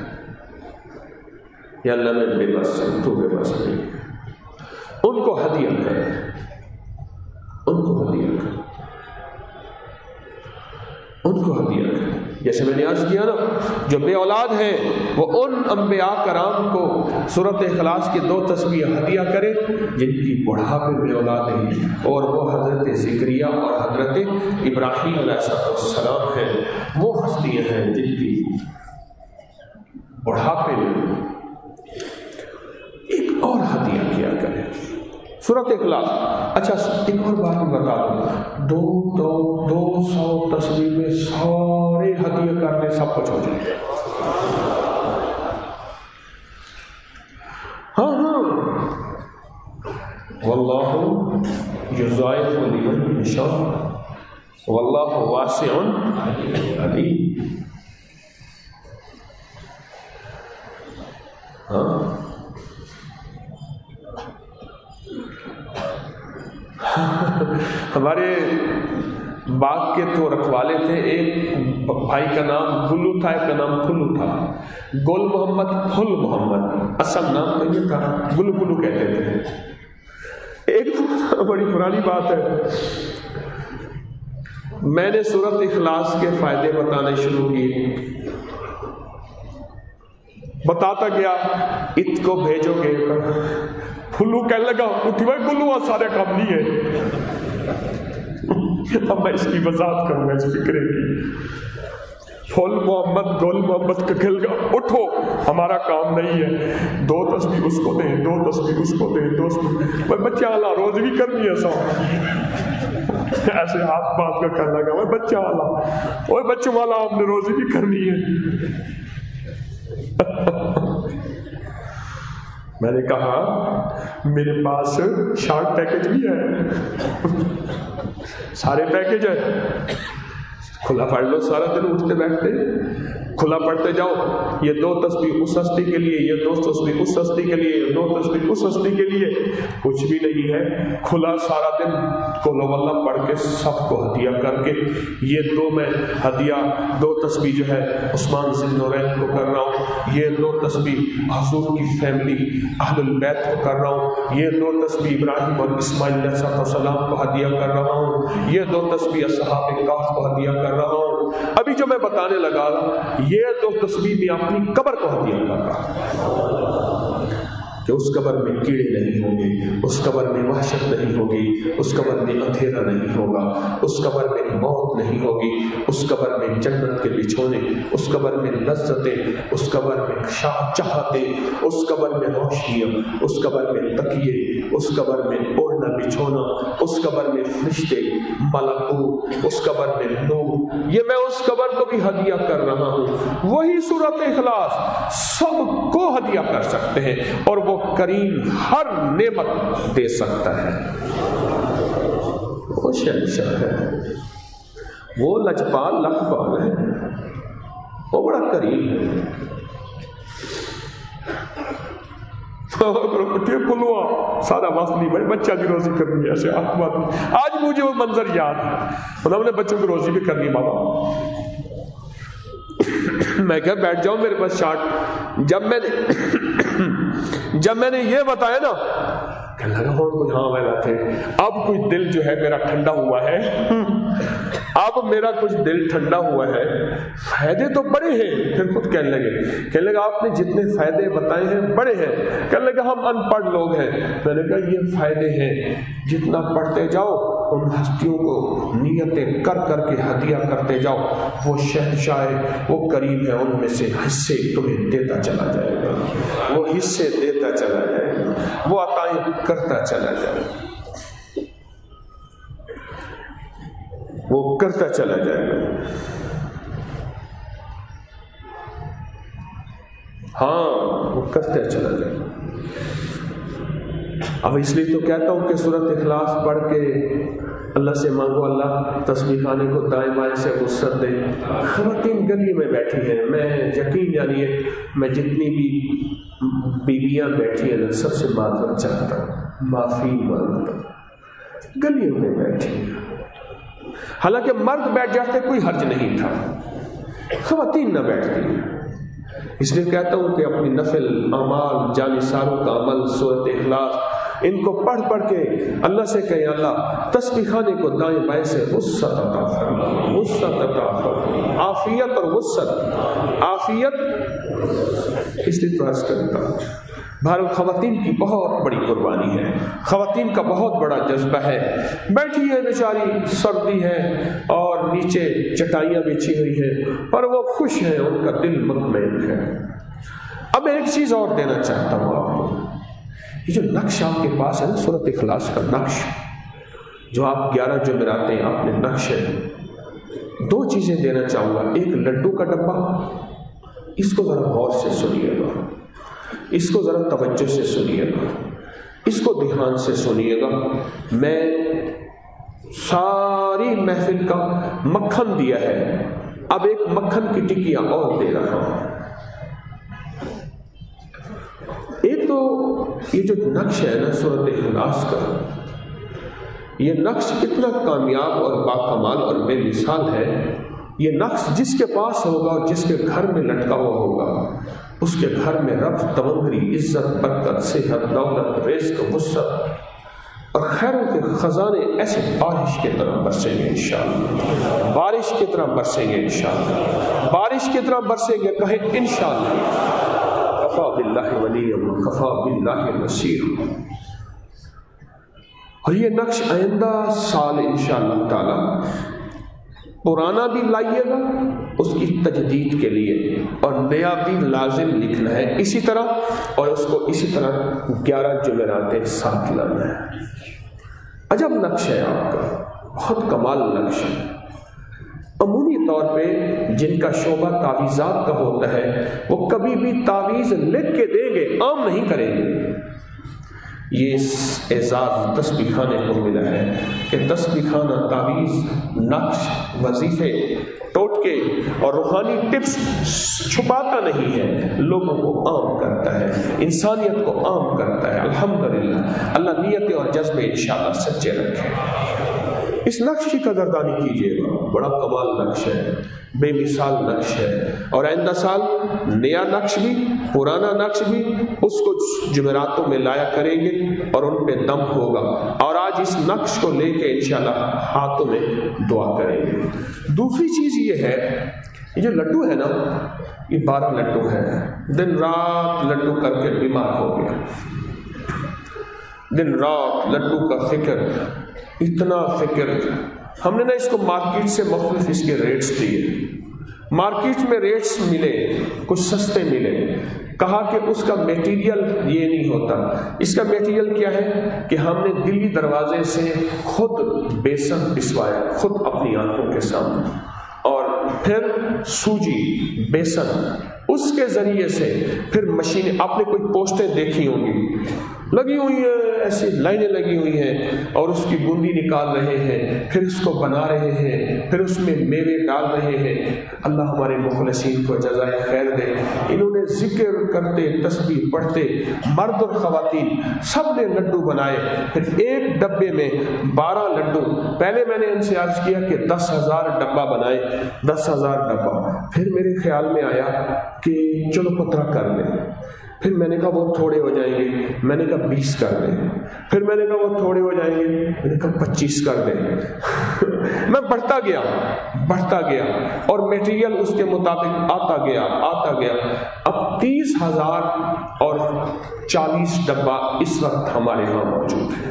یا اللہ میں بے بس ہوں تو بے بس نہیں، ان کو ہدیہ کرے، جیسے میں نے عرض کیا نا، جو بے اولاد ہیں وہ ان انبیاء کرام کو سورۃ اخلاص کی 2 تسبیح ہدیہ کرے جن کی بڑھاپے میں اولاد ہیں، اور وہ حضرت زکریا اور حضرت ابراہیم علیہ السلام ہیں، وہ ہستیاں ہیں جن کی بڑھاپے میں ایک اور ہدیہ کیا کرے سورۃ اخلاص۔ اچھا ایک اور بات بتا دوں، 200 تسبیح میں سارے ہدیہ کرنے سب کچھ ہو جائے۔ ہاں واللہ یضاعف لمن یشاء واللہ واسع علیم۔ ہمارے باغ کے تو رکھوالے تھے، ایک بھائی کا نام گلو تھا، ایک کا نام پھلو تھا، گل محمد، پھل محمد، اصل نام تو یہ تھا، گلو کہتے تھے۔ ایک بڑی پرانی بات ہے، میں نے سورۃ اخلاص کے فائدے بتانے شروع کیے، بتاتا گیا، ات کو بھیجو گے، پھلو کہنے لگا اٹھی بھائی گلو سارے کام نہیں ہے۔ اب میں اس کی وضاحت کروں گا اس فکرے کی۔ پھل محمد، گل محمد کا کہے گا اٹھو ہمارا کام نہیں ہے، 2 تسبیح اس کو دیں، 2 تسبیح اس کو دیں، 2 تسبیح بھائی بچہ والا روز بھی کرنی ہے سو ایسے ہاتھ بات کا کہنے لگا بھائی بچہ والا، اوے بچوں والا آپ نے روزی بھی کرنی ہے۔ میں نے کہا میرے پاس شارٹ پیکج بھی ہے، سارے پیکج ہے، کھلا پڑھ لو، سارا دن اٹھتے بیٹھتے کھلا پڑھتے جاؤ، یہ 2 تسبیح اس ہستی کے لیے، یہ 2 تسبیح اس ہستی کے لیے، یہ 2 تسبیح اس ہستی کے لیے، کچھ بھی نہیں ہے، کھلا سارا دن قل ہو اللہ پڑھ کے سب کو ہدیہ کر کے، یہ 2 میں ہدیہ 2 تسبیح جو ہے عثمان ذی النورین کو کر رہا ہوں، یہ 2 تسبیح حضور کی فیملی اہل البیت کو کر رہا ہوں، یہ 2 تسبیح ابراہیم اور اسماعیل علیہ السلام کو ہدیہ کر رہا ہوں، یہ 2 تسبیح اصحاب کہف کو ہدیہ کر رہا ہوں۔ ابھی جو میں بتانے لگا یہ 2 تسبیح بھی اپنی قبر کو ہدیہ کر رہا کہ اس قبر میں کیڑے نہیں ہوں گے، اس قبر میں وحشت نہیں ہوگی، اس قبر میں اندھیرا نہیں ہوگا، اس قبر میں موت نہیں ہوگی، اس قبر میں جنت کے بچھونے، اس قبر میں لذتیں، اس قبر میں چاہتیں، اس قبر میں روشنیاں، اس قبر میں تکیے، اس قبر میں اوڑھنا بچھونا، اس قبر میں فرشتے، ملکوت، اس قبر میں نور، یہ میں اس قبر کو بھی ہدیہ کر رہا ہوں۔ وہی سورۃ اخلاص سب کو ہدیہ کر سکتے ہیں، اور وہ کریم ہر نعمت دے سکتا ہے، وہ شہنشاہ ہے، وہ لجپال لکھپال ہے، وہ بڑا کریم ہے۔ پلوا سارا واسطی بڑے بچہ کی روزی کرنی ہے. آج مجھے وہ منظر یاد ہے, انہوں نے بچوں کی روزی بھی کرنی بابا. میں کہا بیٹھ جاؤ میرے پاس چارٹ. جب میں نے یہ بتایا نا, کہنے لگا کچھ ہاں میں تھے. اب کوئی دل جو ہے میرا ٹھنڈا ہوا ہے, اب میرا کچھ دل ٹھنڈا ہوا ہے. فائدے تو بڑے ہیں. پھر خود کہنے لگے آپ نے جتنے فائدے بتائے ہیں بڑے ہیں. کہنے لگے ہم ان پڑھ لوگ ہیں. میں نے کہا یہ فائدے ہیں, جتنا پڑھتے جاؤ ان ہستیوں کو نیتیں کر کر کے ہدیہ کرتے جاؤ. وہ شہنشاہ وہ کریم ہے, ان میں سے حصے تمہیں دیتا چلا جائے گا, وہ حصے دیتا چلا جائے گا, وہ عطائیں کرتا چلا جائے گا, وہ کرتا چلا جائے گا. ہاں وہ کرتا چلا جائے گا. اب اس لیے تو کہتا ہوں کہ سورۃ اخلاص پڑھ کے اللہ سے مانگو اللہ تسبیح خانے کو دائیں بائیں سے وسعت دے. خواتین گلی میں بیٹھی ہیں, میں یقین جانیے میں جتنی بھی بیویاں بیٹھی ہیں سب سے معذرت چاہتا ہوں, معافی مانگتا ہوں. گلیوں میں بیٹھی ہیں, حالانکہ مرد بیٹھ جاتے کوئی حرج نہیں تھا, خواتین نہ بیٹھتی. اس لیے کہتا ہوں کہ اپنی نفل اعمال جانثاروں کا عمل سورۃ اخلاص ان کو پڑھ پڑھ کے اللہ سے کہیں اللہ تسبیح خانے کو دائیں بائیں سے وسعت عطا فرما, وسعت عطا فرما, عافیت اور وسعت. عافیت اس لیے تو عرض کرتا ہوں بہرحال خواتین کی بہت بڑی قربانی ہے, خواتین کا بہت بڑا جذبہ ہے. بیٹھی ہے بیچاری, سردی ہے اور نیچے چٹائیاں بچھی ہوئی ہیں, پر وہ خوش ہیں, ان کا دل مطمئن ہے. اب ایک چیز اور دینا چاہتا ہوں آپ کو. یہ جو نقش آپ کے پاس ہے نا سورۃ اخلاص کا نقش, جو آپ 11 جمعرات ہیں آپ نے نقش ہے, 2 چیزیں دینا چاہوں گا. ایک لڈو کا ڈبہ, اس کو ذرا غور سے سنیے گا, اس کو ذرا توجہ سے سنیے گا, اس کو دھیان سے سنیے گا. میں ساری محفل کا مکھن دیا ہے, اب ایک مکھن کی ٹکیا اور دے رہا ہوں. ایک تو یہ جو نقش ہے نا سورۃ اخلاص کا, یہ نقش اتنا کامیاب اور باکمال اور بے مثال ہے. یہ نقش جس کے پاس ہوگا اور جس کے گھر میں لٹکا ہوا ہوگا, اس کے گھر میں رفت تمنگری, عزت, برکت, صحت, دولت, رزق, وسعت اور خیروں کے خزانے ایسے بارش کی طرح برسیں گے انشاءاللہ, بارش کی طرح برسیں گے انشاءاللہ, بارش کی طرح برسیں گے. کہیں انشاءاللہ. کفا باللہ ولیا وکفا باللہ نصیرا. اور یہ نقش آئندہ سال انشاءاللہ تعالی پرانا بھی لائیے گا اس کی تجدید کے لیے, اور نیا بھی لازم لکھنا ہے اسی طرح, اور اس کو اسی طرح 11 جمعرات ساتھ لانا ہے. عجب نقش ہے آپ کا, بہت کمال نقش ہے. عمومی طور پہ جن کا شعبہ تعویذات کا ہوتا ہے وہ کبھی بھی تعویذ لکھ کے دیں گے, عام نہیں کریں گے. یہ اعزاز تسبیح خانے کو ملا ہے کہ تسبیح خانہ تعویذ, نقش, وظیفے, ٹوٹکے اور روحانی ٹپس چھپاتا نہیں ہے, لوگوں کو عام کرتا ہے, انسانیت کو عام کرتا ہے. الحمدللہ. اللہ نیتیں اور جذبے انشاءاللہ سچے رکھے. اس نقش کی قدردانی کیجیے گا, بڑا کمال نقش ہے, بے مثال نقش ہے. اور آئندہ سال نیا نقش بھی پرانا نقش بھی اس کو جمعراتوں میں لایا کریں گے اور ان پہ دم ہوگا. اور آج اس نقش کو لے کے انشاءاللہ ہاتھوں میں دعا کریں گے. دوسری چیز یہ ہے, یہ جو لڈو ہے نا یہ 12 لڈو ہے, دن رات لڈو کر کے بیمار ہو گیا, دن رات لڈو کا فکر, اتنا فکر. ہم نے نا اس کو مارکیٹ سے مختلف اس کے ریٹس دیے, مارکیٹ میں ریٹس ملے, کچھ سستے ملے. کہا کہ اس کا میٹیریل یہ نہیں ہوتا. اس کا میٹیریل کیا ہے کہ ہم نے دلی دروازے سے خود بیسن پسوایا, خود اپنی آنکھوں کے سامنے, اور پھر سوجی, بیسن, اس کے ذریعے سے پھر مشین. آپ نے کوئی پوسٹیں دیکھی ہوں گی لگی ہوئی ہیں، ایسی لائنیں لگی ہوئی ہیں، اور اس کی بوندی نکال رہے ہیں، پھر اس کو بنا رہے ہیں، پھر اس میں میوے ڈال رہے ہیں۔ اللہ ہمارے مخلصین کو جزائے خیر دے۔ انہوں نے ذکر کرتے، تسبیح پڑھتے، مرد اور خواتین سب نے لڈو بنائے، پھر ایک ڈبے میں 12 لڈو۔ پہلے میں نے ان سے عرض کیا کہ 10,000 ڈبہ بنائے، 10,000 ڈبہ۔ پھر میرے خیال میں آیا کہ چلو 15 کر لیں، پھر میں نے کہا وہ تھوڑے ہو جائیں گے، میں نے کہا 20 کر دیں، پھر میں نے کہا وہ تھوڑے ہو جائیں گے، میں نے کہا 25 کر دیں۔ میں بڑھتا گیا اور میٹیریل اس کے مطابق آتا گیا۔ اب 30,000 اور 40 ڈبہ اس وقت ہمارے ہاں موجود ہے۔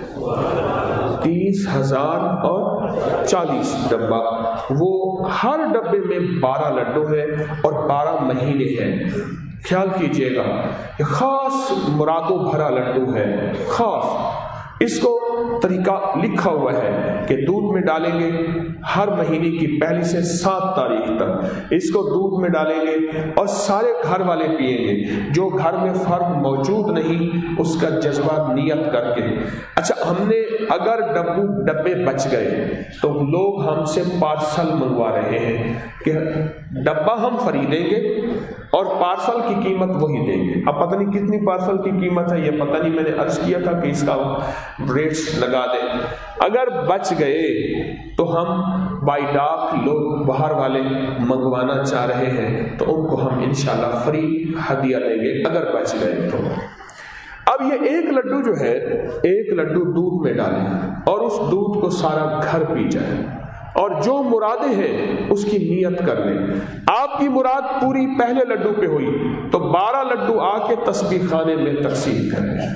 30,000 اور 40 ڈبہ، وہ ہر ڈبے میں 12 لڈو ہے اور 12 مہینے ہیں۔ خیال کیجئے گا کہ خاص مرادوں بھرا لڈو ہے، خاص۔ اس کو طریقہ لکھا ہوا ہے کہ دودھ میں ڈالیں گے ہر مہینے کی پہلی سے 7 تاریخ تک، اس کو دودھ میں ڈالیں گے اور سارے گھر والے پیئیں گے۔ جو گھر میں فرد موجود نہیں اس کا جذبہ نیت کر کے، اچھا ہم نے اگر ڈبے بچ گئے تو لوگ ہم سے پارسل منگوا رہے ہیں کہ ڈبہ ہم خریدیں گے اور پارسل کی قیمت وہی دیں گے۔ اب پتہ نہیں کتنی پارسل کی قیمت ہے، یہ پتہ نہیں، میں نے عرض کیا تھا کہ اس کا ریٹس لگا دیں۔ اگر بچ گئے تو ہم بائی ڈاک لوگ باہر والے منگوانا چاہ رہے ہیں تو ان کو ہم انشاءاللہ فری ہدیہ دیں گے اگر بچ گئے تو۔ اب یہ ایک لڈو جو ہے، ایک لڈو دودھ میں ڈالیں اور اس دودھ کو سارا گھر پی جائے، اور جو مرادیں ہیں اس کی نیت کر لیں۔ آپ کی مراد پوری پہلے لڈو پہ ہوئی تو 12 لڈو آ کے تسبیح خانے میں تقسیم کریں،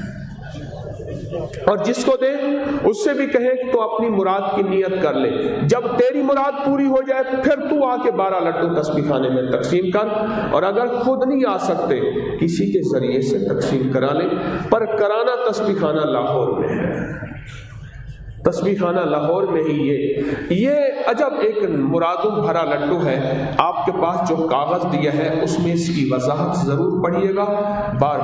اور جس کو دیں اس سے بھی کہیں کہ تو اپنی مراد کی نیت کر لے۔ جب تیری مراد پوری ہو جائے پھر تو آ کے 12 لڈو تسبیح خانے میں تقسیم کر، اور اگر خود نہیں آ سکتے کسی کے ذریعے سے تقسیم کرا لیں، پر کرانا تسبیح خانہ لاہور میں ہے، تسبیح خانہ لاہور میں ہی یہ عجب ایک مرادوں بھرا لڈو ہے۔ آپ کے پاس جو کاغذ دیا ہے اس میں اس کی وضاحت ضرور پڑھیے گا، بار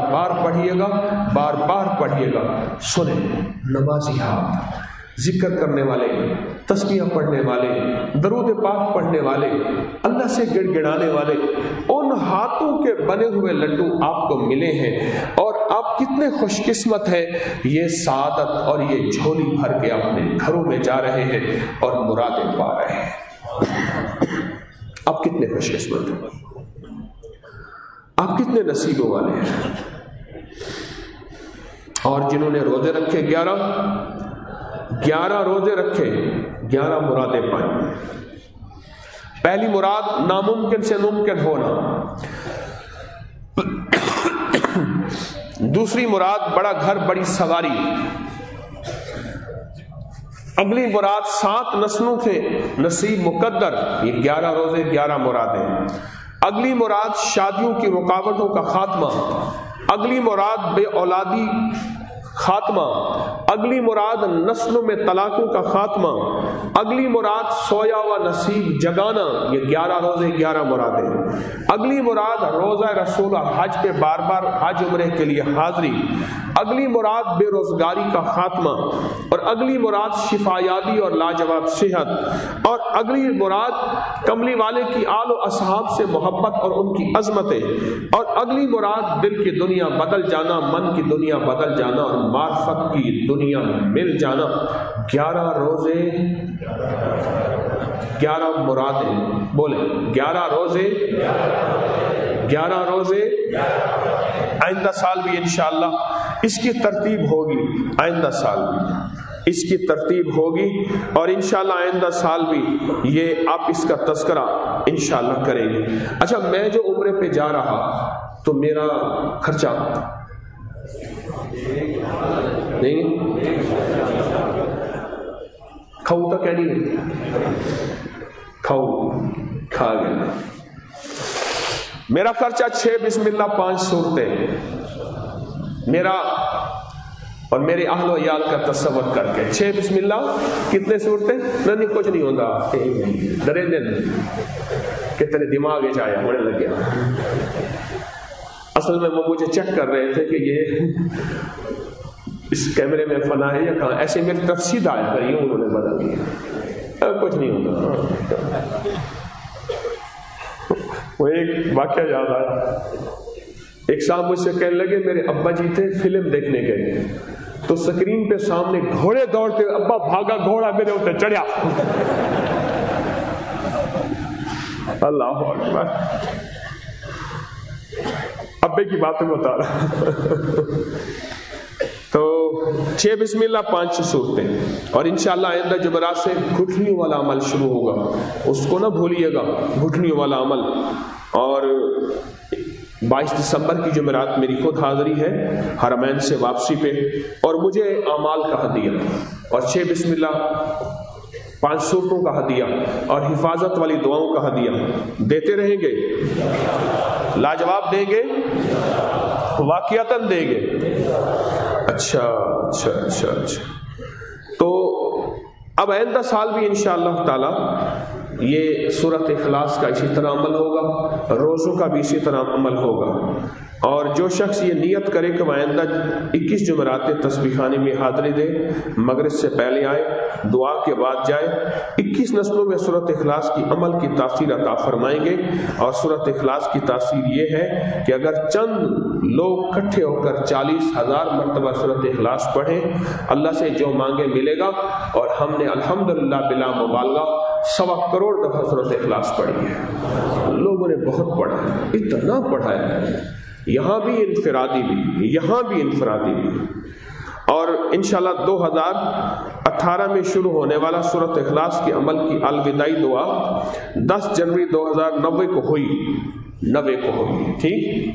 بار پڑھیے گا۔ سنیں، نمازی ہاتھ، ذکر کرنے والے، تسبیح پڑھنے والے، درود پاک پڑھنے والے، اللہ سے گڑ گڑانے والے، ان ہاتھوں کے بنے ہوئے لڈو آپ کو ملے ہیں، اور آپ کتنے خوش قسمت ہیں، یہ سعادت اور یہ جھولی بھر کے اپنے گھروں میں جا رہے ہیں اور مرادیں پا رہے ہیں۔ آپ کتنے خوش قسمت ہیں، آپ کتنے نصیبوں والے ہیں۔ اور جنہوں نے روزے رکھے 11 روزے رکھے، 11 مرادیں پائیں۔ پہلی مراد ناممکن سے ممکن ہونا، دوسری مراد بڑا گھر بڑی سواری، اگلی مراد 7 نسلوں سے نصیب مقدر، یہ 11 روزے 11 مرادیں۔ اگلی مراد شادیوں کی رکاوٹوں کا خاتمہ، اگلی مراد بے اولادی خاتمہ، اگلی مراد نسلوں میں طلاقوں کا خاتمہ، اگلی مراد سویا ہوا نصیب جگانا، یہ 11 روزے 11 مرادیں۔ اگلی مراد روزہ رسول حج پہ بار بار حج عمرے کے لیے حاضری، اگلی مراد بے روزگاری کا خاتمہ، اور اگلی مراد شفا یابی اور لاجواب صحت، اور اگلی مراد کملی والے کی آل و اصحاب سے محبت اور ان کی عظمتیں، اور اگلی مراد دل کی دنیا بدل جانا، من کی دنیا بدل جانا اور معرفت کی دنیا مل جانا۔ 11 روزے 11 مرادیں، بولیں 11 روزے 11 روزے۔ آئندہ سال بھی انشاءاللہ اس کی ترتیب ہوگی، آئندہ سال بھی اس کی ترتیب ہوگی، اور انشاءاللہ آئندہ سال بھی یہ آپ اس کا تذکرہ انشاءاللہ کریں گے۔ اچھا، میں جو عمرے پہ جا رہا تو میرا خرچہ نہیں کھاؤ تو کیا نہیں کھا گیا، میرا خرچہ 6 بسم اللہ 5 صورتیں، میرا اور میرے اہل و عیال کا تصور کر کے 6 بسم اللہ کتنے صورتیں؟ نہیں کچھ نہیں ہوتا، ڈرے دن کتنے دماغ آیا ہونے لگ گیا۔ اصل میں وہ مجھے چیک کر رہے تھے کہ یہ اس کیمرے میں فنا ہے یا کہاں، ایسے میری طرف سیدھا آیا کر، یوں انہوں نے بدل دیا، کچھ نہیں ہوتا۔ وہ ایک واقعہ یاد آیا، ایک صاحب مجھ سے کہنے لگے میرے ابا جی تھے فلم دیکھنے گئے تو سکرین پہ سامنے گھوڑے دوڑتے، ابا بھاگا، گھوڑا میرے اوپر چڑھا۔ اللہ اکبر، ابے کی باتیں بتا رہا۔ تو 6 بسم اللہ 5 صورتیں، اور انشاءاللہ آئندہ جمعرات سے گھٹنیوں والا عمل شروع ہوگا، اس کو نہ بھولیے گا، گھٹنیوں والا عمل۔ اور 22 دسمبر کی جمعرات میری خود حاضری ہے حرمین سے واپسی پہ، اور مجھے اعمال کا ہدیہ اور 6 بسم اللہ 5 صورتوں کا ہدیہ اور حفاظت والی دعاؤں کا ہدیہ دیتے رہیں گے، لاجواب دیں گے، واقعتاً دیں گے۔ اچھا۔ تو اب آئندہ سال بھی انشاءاللہ تعالی یہ سورۃ اخلاص کا اسی طرح عمل ہوگا، روزوں کا بھی اسی طرح عمل ہوگا، اور جو شخص یہ نیت کرے کہ وہ آئندہ 21 جمعرات تسبیح خانے میں حاضری دے، مغرب سے پہلے آئے، دعا کے بعد جائے، 21 نسلوں میں سورۃ اخلاص کی عمل کی تاثیر عطا فرمائیں گے۔ اور سورۃ اخلاص کی تاثیر یہ ہے کہ اگر چند لوگ اکٹھے ہو کر 40,000 مرتبہ سورۃ اخلاص پڑھیں، اللہ سے جو مانگے ملے گا۔ اور ہم نے الحمدللہ بلا مبالغہ 1.25 کروڑ دفعہ سورۃ اخلاص پڑھی ہے، لوگوں نے بہت پڑھا ہے، اتنا پڑھا ہے، یہاں بھی انفرادی بھی۔ اور انشاءاللہ 2018 میں شروع ہونے والا سورۃ اخلاص کے عمل کی الوداعی دعا 10 جنوری 2009 کو ہوئی، ٹھیک،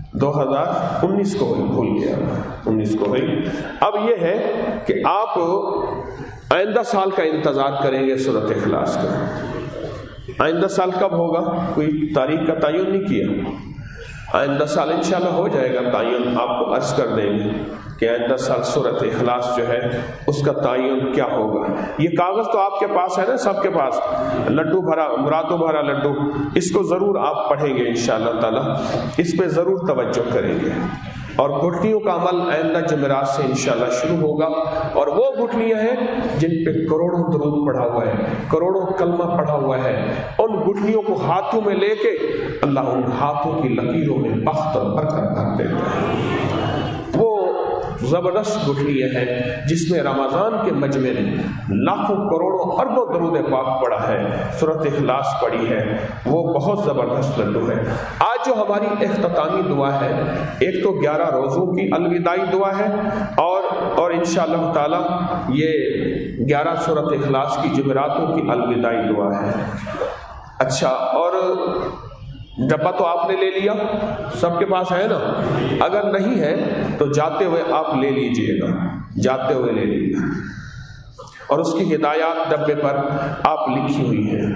2019 کو ہوئی، بھول گیا، 19 کو ہوئی۔ اب یہ ہے کہ آپ آئندہ سال کا انتظار کریں گے سورۃ اخلاص کا۔ آئندہ سال کب ہوگا؟ کوئی تاریخ کا تعین نہیں کیا، آئندہ سال انشاءاللہ ہو جائے گا تعین، آپ کو عرض کر دیں گے کہ آئندہ سال سورۃ اخلاص جو ہے اس کا تعین کیا ہوگا۔ یہ کاغذ تو آپ کے پاس ہے نا، سب کے پاس، لڈو بھرا، مرادو بھرا لڈو، اس کو ضرور آپ پڑھیں گے انشاءاللہ تعالی، اس پہ ضرور توجہ کریں گے۔ اور گھٹنیوں کا عمل آئندہ جمعرات سے انشاءاللہ شروع ہوگا، اور وہ گھٹنیاں ہیں جن پہ کروڑوں درود پڑھا ہوا ہے، کروڑوں کلمہ پڑھا ہوا ہے، ان گھٹنیوں کو ہاتھوں میں لے کے اللہ ان ہاتھوں کی لکیروں میں بخت اور برکت بھر دیتا ہے۔ وہ زبردست گھٹنیاں ہیں جس میں رمضان کے مجمع نے لاکھوں کروڑوں اربوں درود پاک پڑھا ہے، سورۃ اخلاص پڑھی ہے، وہ بہت زبردست لڈو ہے۔ آج جو ہماری اختتامی دعا ہے، ایک تو 11 روزوں کی الوداعی دعا ہے، اور انشاءاللہ تعالی یہ 11 سورۃ اخلاص کی جمعراتوں کی الوداعی دعا ہے۔ اچھا، اور ڈبہ تو آپ نے لے لیا، سب کے پاس ہے نا؟ اگر نہیں ہے تو جاتے ہوئے آپ لے لیجئے گا، جاتے ہوئے لے لیجئے، اور اس کی ہدایات ڈبے پر آپ لکھی ہوئی ہیں۔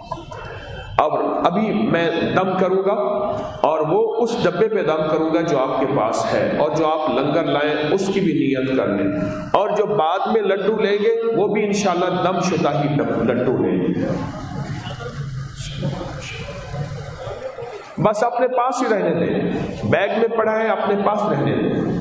اب ابھی میں دم کروں گا، اور وہ اس ڈبے پہ دم کروں گا جو آپ کے پاس ہے، اور جو آپ لنگر لائیں اس کی بھی نیت کر لیں، اور جو بعد میں لڈو لیں گے وہ بھی انشاءاللہ دم شدہ ہی لڈو لیں گے۔ بس اپنے پاس ہی رہنے دیں، بیگ میں پڑا ہے اپنے پاس رہنے دیں۔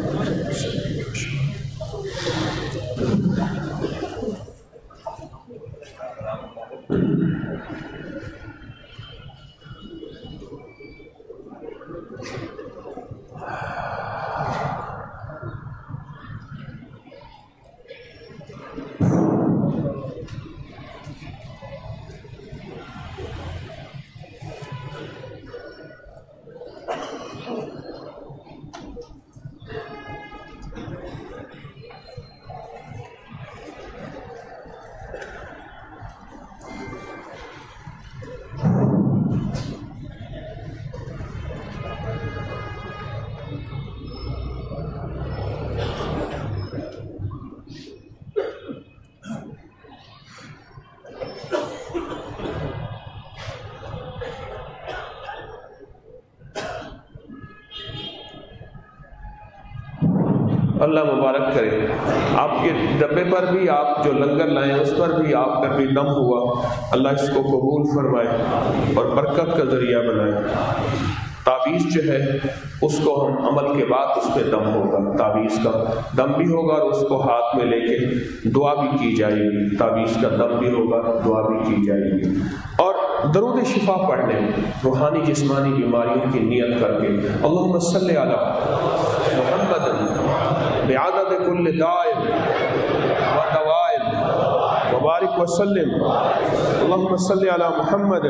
اللہ مبارک کرے، آپ کے ڈبے پر بھی آپ جو لنگر لائیں اس پر بھی آپ کا بھی دم ہوا، اللہ اس کو قبول فرمائے اور برکت کا ذریعہ بنائے۔ تعویذ جو ہے اس کو ہم عمل کے بعد اس پہ دم ہوگا، تعویذ کا دم بھی ہوگا اور اس کو ہاتھ میں لے کے دعا بھی کی جائے گی، تعویذ کا دم بھی ہوگا، دعا بھی کی جائے گی۔ اور درود شفا پڑھنے روحانی جسمانی بیماریوں کی نیت کر کے اللہم صلی علی محمد بعدد کل داء و دواء وبارک وسلم، اللہم صلی علی محمد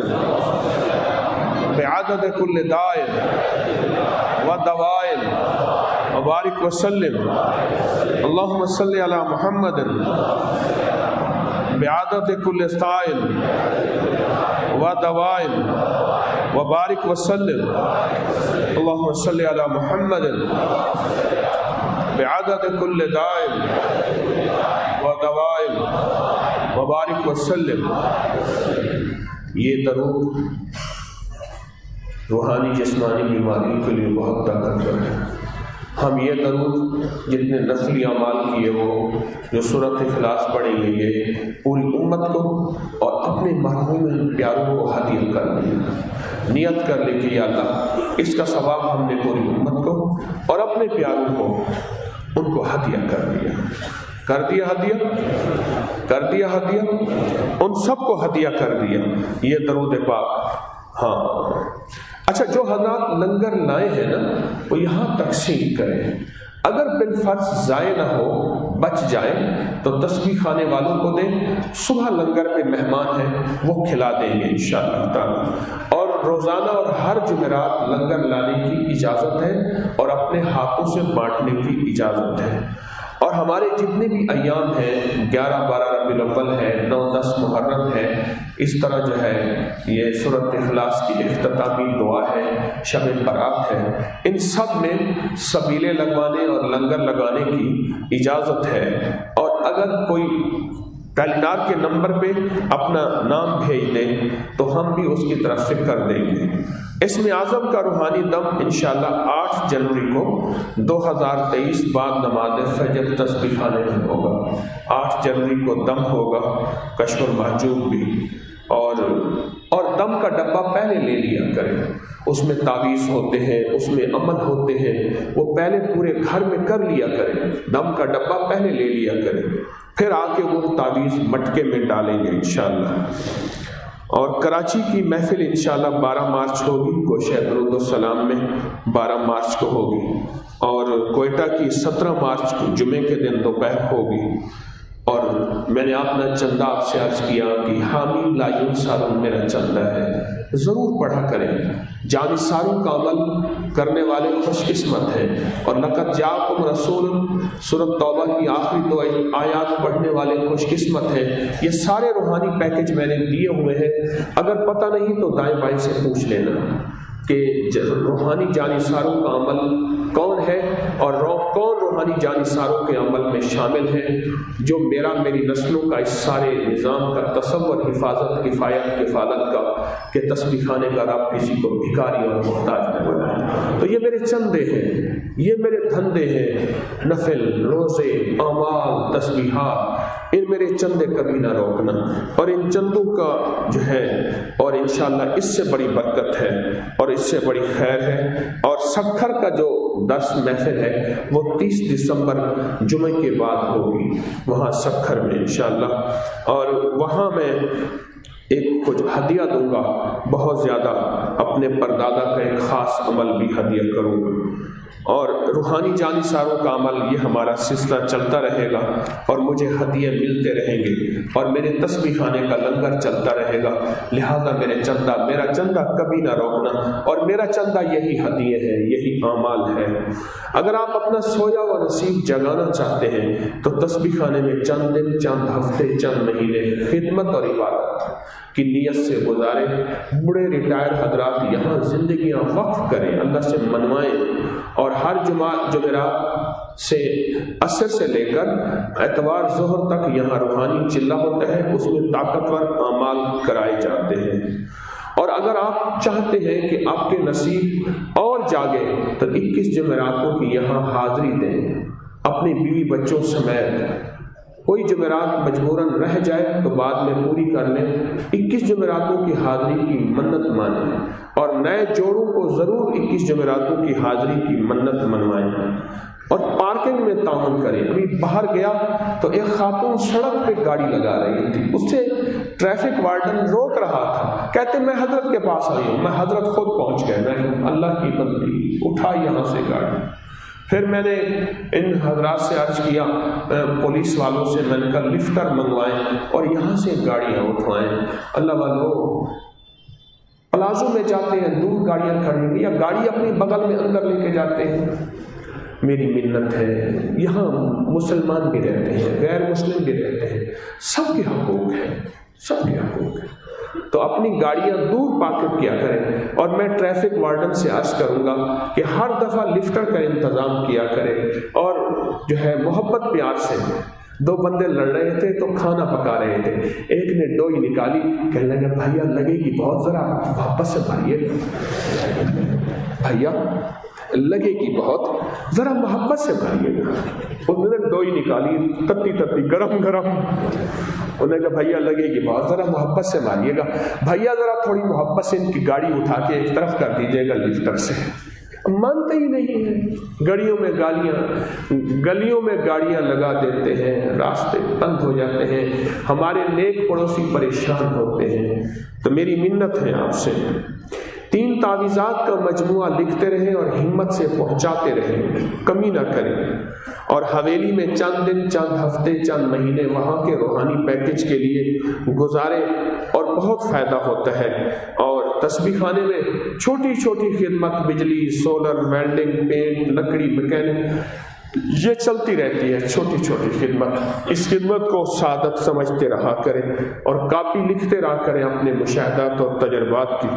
بعدد کل داء و دواء وبارک وسلم، اللہم صلی علی محمد بعدد کل داء و دواء وبارک وسلم، اللہم صلی علی محمد بعدد کل داء و دواء وبارک وسلم۔ یہ درود روحانی جسمانی بیماریوں کے لیے بہت طاقتور ہے۔ ہم یہ درود جتنے نفلی اعمال کیے ہو، جو سورۃ اخلاص پڑھی گئی ہے، پوری امت کو اور اپنے مرحوم پیاروں کو ہدیہ کر دیا، نیت کر لے کہ یا اللہ اس کا ثواب ہم نے پوری امت کو اور اپنے پیاروں کو ان کو ہدیہ کر دیا، کر دیا ہدیہ، کر دیا ہدیہ، ان سب کو ہدیہ کر دیا یہ درود پاک۔ ہاں اچھا، جو حضرات لنگر لائے ہیں نا وہ یہاں تقسیم کریں، اگر بالفرض ضائع نہ ہو بچ جائے تو تسبیح خانے والوں کو دیں، صبح لنگر پہ مہمان ہیں وہ کھلا دیں گے انشاءاللہ تعالی، اور روزانہ اور ہر جمعرات لنگر لانے کی اجازت ہے اور اپنے ہاتھوں سے بانٹنے کی اجازت ہے۔ اور ہمارے جتنے بھی ایام ہیں 11 12 ربیع الاول ہے، 9 10 محرم ہے، اس طرح جو ہے یہ سورۃ اخلاص کی اختتامی دعا ہے، شب برات ہے، ان سب میں سبیلے لگوانے اور لنگر لگانے کی اجازت ہے۔ اور اگر کوئی ٹیلینار کے نمبر پہ اپنا نام بھیج دیں تو ہم بھی اس کی طرف سے کر دیں گے۔ اسم اعظم کا روحانی دم انشاءاللہ 8 جنوری کو 2023 بعد نماز فجر تسبیح خانے میں ہوگا، 8 جنوری کو دم ہوگا، کشف المحجوب بھی، اور دم کا ڈبہ پہلے لے لیا کریں، اس میں تعویذ ہوتے ہیں، اس میں عمل ہوتے ہیں، وہ پہلے پورے گھر میں کر لیا کریں، دم کا ڈبہ پہلے لے لیا کریں، پھر آ کے وہ تعویذ مٹکے میں ڈالیں گے انشاءاللہ۔ اور کراچی کی محفل انشاءاللہ 12 مارچ ہوگی، گوشہ درود السلام میں 12 مارچ کو ہوگی، اور کوئٹہ کی 17 مارچ کو جمعے کے دن دوپہر ہوگی۔ اور میں نے اپنا چندہ آپ سے عرض کیا کہ حامی لا ینصار میرا چندہ ہے، ضرور پڑھا کریں، جانثاروں کا عمل کرنے والے خوش قسمت ہیں، اور لقد جاءکم رسول سورۃ توبہ کی آخری 2 آیات پڑھنے والے خوش قسمت ہیں۔ یہ سارے روحانی پیکج میں نے دیے ہوئے ہیں، اگر پتہ نہیں تو دائیں بائیں سے پوچھ لینا کہ روحانی جانثاروں کا عمل کون ہے اور کون روحانی جانثاروں کے عمل میں شامل ہے، جو میری نسلوں کا اس سارے نظام کا تصور، حفاظت، کفایت، کفالت کا، کہ تسبیح خانے کا رب کسی کو بھکاری اور محتاج نہ بنائے۔ تو یہ میرے چندے ہیں، یہ میرے دھندے ہیں، نفل، روزے، اعمال، تسبیحات، ان میرے چندے کبھی نہ روکنا، اور ان چندوں کا جو ہے، اور انشاءاللہ اس سے بڑی برکت ہے اور اس سے بڑی خیر ہے۔ اور سکھر کا جو درس محفل ہے وہ 30 دسمبر جمعے کے بعد ہوگی وہاں سکھر میں انشاءاللہ، اور وہاں میں ایک کچھ ہدیہ دوں گا، بہت زیادہ، اپنے پردادا کا ایک خاص عمل بھی ہدیہ کروں گا، اور روحانی جانثاروں کا عمل یہ ہمارا سلسلہ چلتا رہے گا، اور مجھے ہدیے ملتے رہیں گے، اور میرے تسبیح خانے کا لنگر چلتا رہے گا، لہذا میرا چندہ کبھی نہ روکنا، اور میرا چندہ یہی ہدیے ہے، یہی اعمال ہے۔ اگر آپ اپنا سویا ہوا نصیب جگانا چاہتے ہیں تو تسبیح خانے میں چند دن، چند ہفتے، چند مہینے خدمت اور عبادت کی نیت سے گزارے۔ بڑے ریٹائر حضرات یہاں زندگیاں وقف کریں، اللہ سے منوائیں، اور ہر جمعرات سے عصر سے لے کر اتوار ظہر تک یہاں روحانی چلہ ہوتا ہے، اس میں طاقتور اعمال کرائے جاتے ہیں۔ اور اگر آپ چاہتے ہیں کہ آپ کے نصیب اور جاگے تو 21 جمعراتوں کی یہاں حاضری دیں، اپنی بیوی بچوں سمیت کوئی جمعرات مجبوراً رہ جائے تو بعد میں پوری کر لیں، 21 جمعراتوں کی حاضری کی منت مانیں اور نئے جوڑوں کو ضرور 21 جمعراتوں کی حاضری کی منت منوائیں اور پارکنگ میں تعاون کریں۔ ابھی باہر گیا تو ایک خاتون سڑک پہ گاڑی لگا رہی تھی، اس سے ٹریفک وارڈن روک رہا تھا، کہتے میں حضرت کے پاس آئی ہوں، میں حضرت خود پہنچ گئے، میں اللہ کی بندی اٹھا یہاں سے گاڑی۔ پھر میں نے ان حضرات سے عرض کیا، پولیس والوں سے میں نے کہا لفٹر منگوائیں اور یہاں سے گاڑیاں اٹھوائیں۔ اللہ والوں پلازو میں جاتے ہیں، دور گاڑیاں کھڑی ہیں یا گاڑی اپنی بغل میں اندر لے کے جاتے ہیں۔ میری منت ہے، یہاں مسلمان بھی رہتے ہیں، غیر مسلم بھی رہتے ہیں، سب کے حقوق ہیں، سب کے حقوق ہیں، تو اپنی گاڑیاں دور پارک کیا کریں۔ اور میں ٹریفک وارڈن سے عرض کروں گا کہ ہر دفعہ لفٹر کا انتظام کیا کرے اور جو ہے محبت پیار سے۔ دو بندے لڑ رہے تھے تو کھانا پکا رہے تھے، ایک نے ڈوئی نکالی، کہنے لگا بھیا لگے گی بہت، ذرا واپس سے ماریے گا، بھیا لگے گی بہت، ذرا محبت سے ماریے گا۔ انہوں نے ڈوئی نکالی، تتی تتی گرم گرم، انہوں نے کہا بھیا لگے گی بہت، ذرا محبت سے ماریے گا۔ بھیا ذرا تھوڑی محبت سے ان کی گاڑی اٹھا کے ایک طرف کر دیجیے گا لفٹر سے۔ مانتے ہی نہیں ہیں، گلیوں میں گاڑیاں لگا دیتے ہیں، راستے بند ہو جاتے ہیں، ہمارے نیک پڑوسی پریشان ہوتے ہیں۔ تو میری منت ہے آپ سے، 3 تعویذات کا مجموعہ لکھتے رہیں اور ہمت سے پہنچاتے رہیں، کمی نہ کریں، اور حویلی میں چند دن، چند ہفتے، چند مہینے وہاں کے روحانی پیکج کے لیے گزاریں اور بہت فائدہ ہوتا ہے۔ اور تسبیح خانے میں چھوٹی چھوٹی خدمت، بجلی، سولر، ویلڈنگ، پینٹ، لکڑی، میکینک، یہ چلتی رہتی ہے، چھوٹی چھوٹی خدمت۔ اس خدمت کو سعادت سمجھتے رہا کریں اور کاپی لکھتے رہا کریں اپنے مشاہدات اور تجربات کی،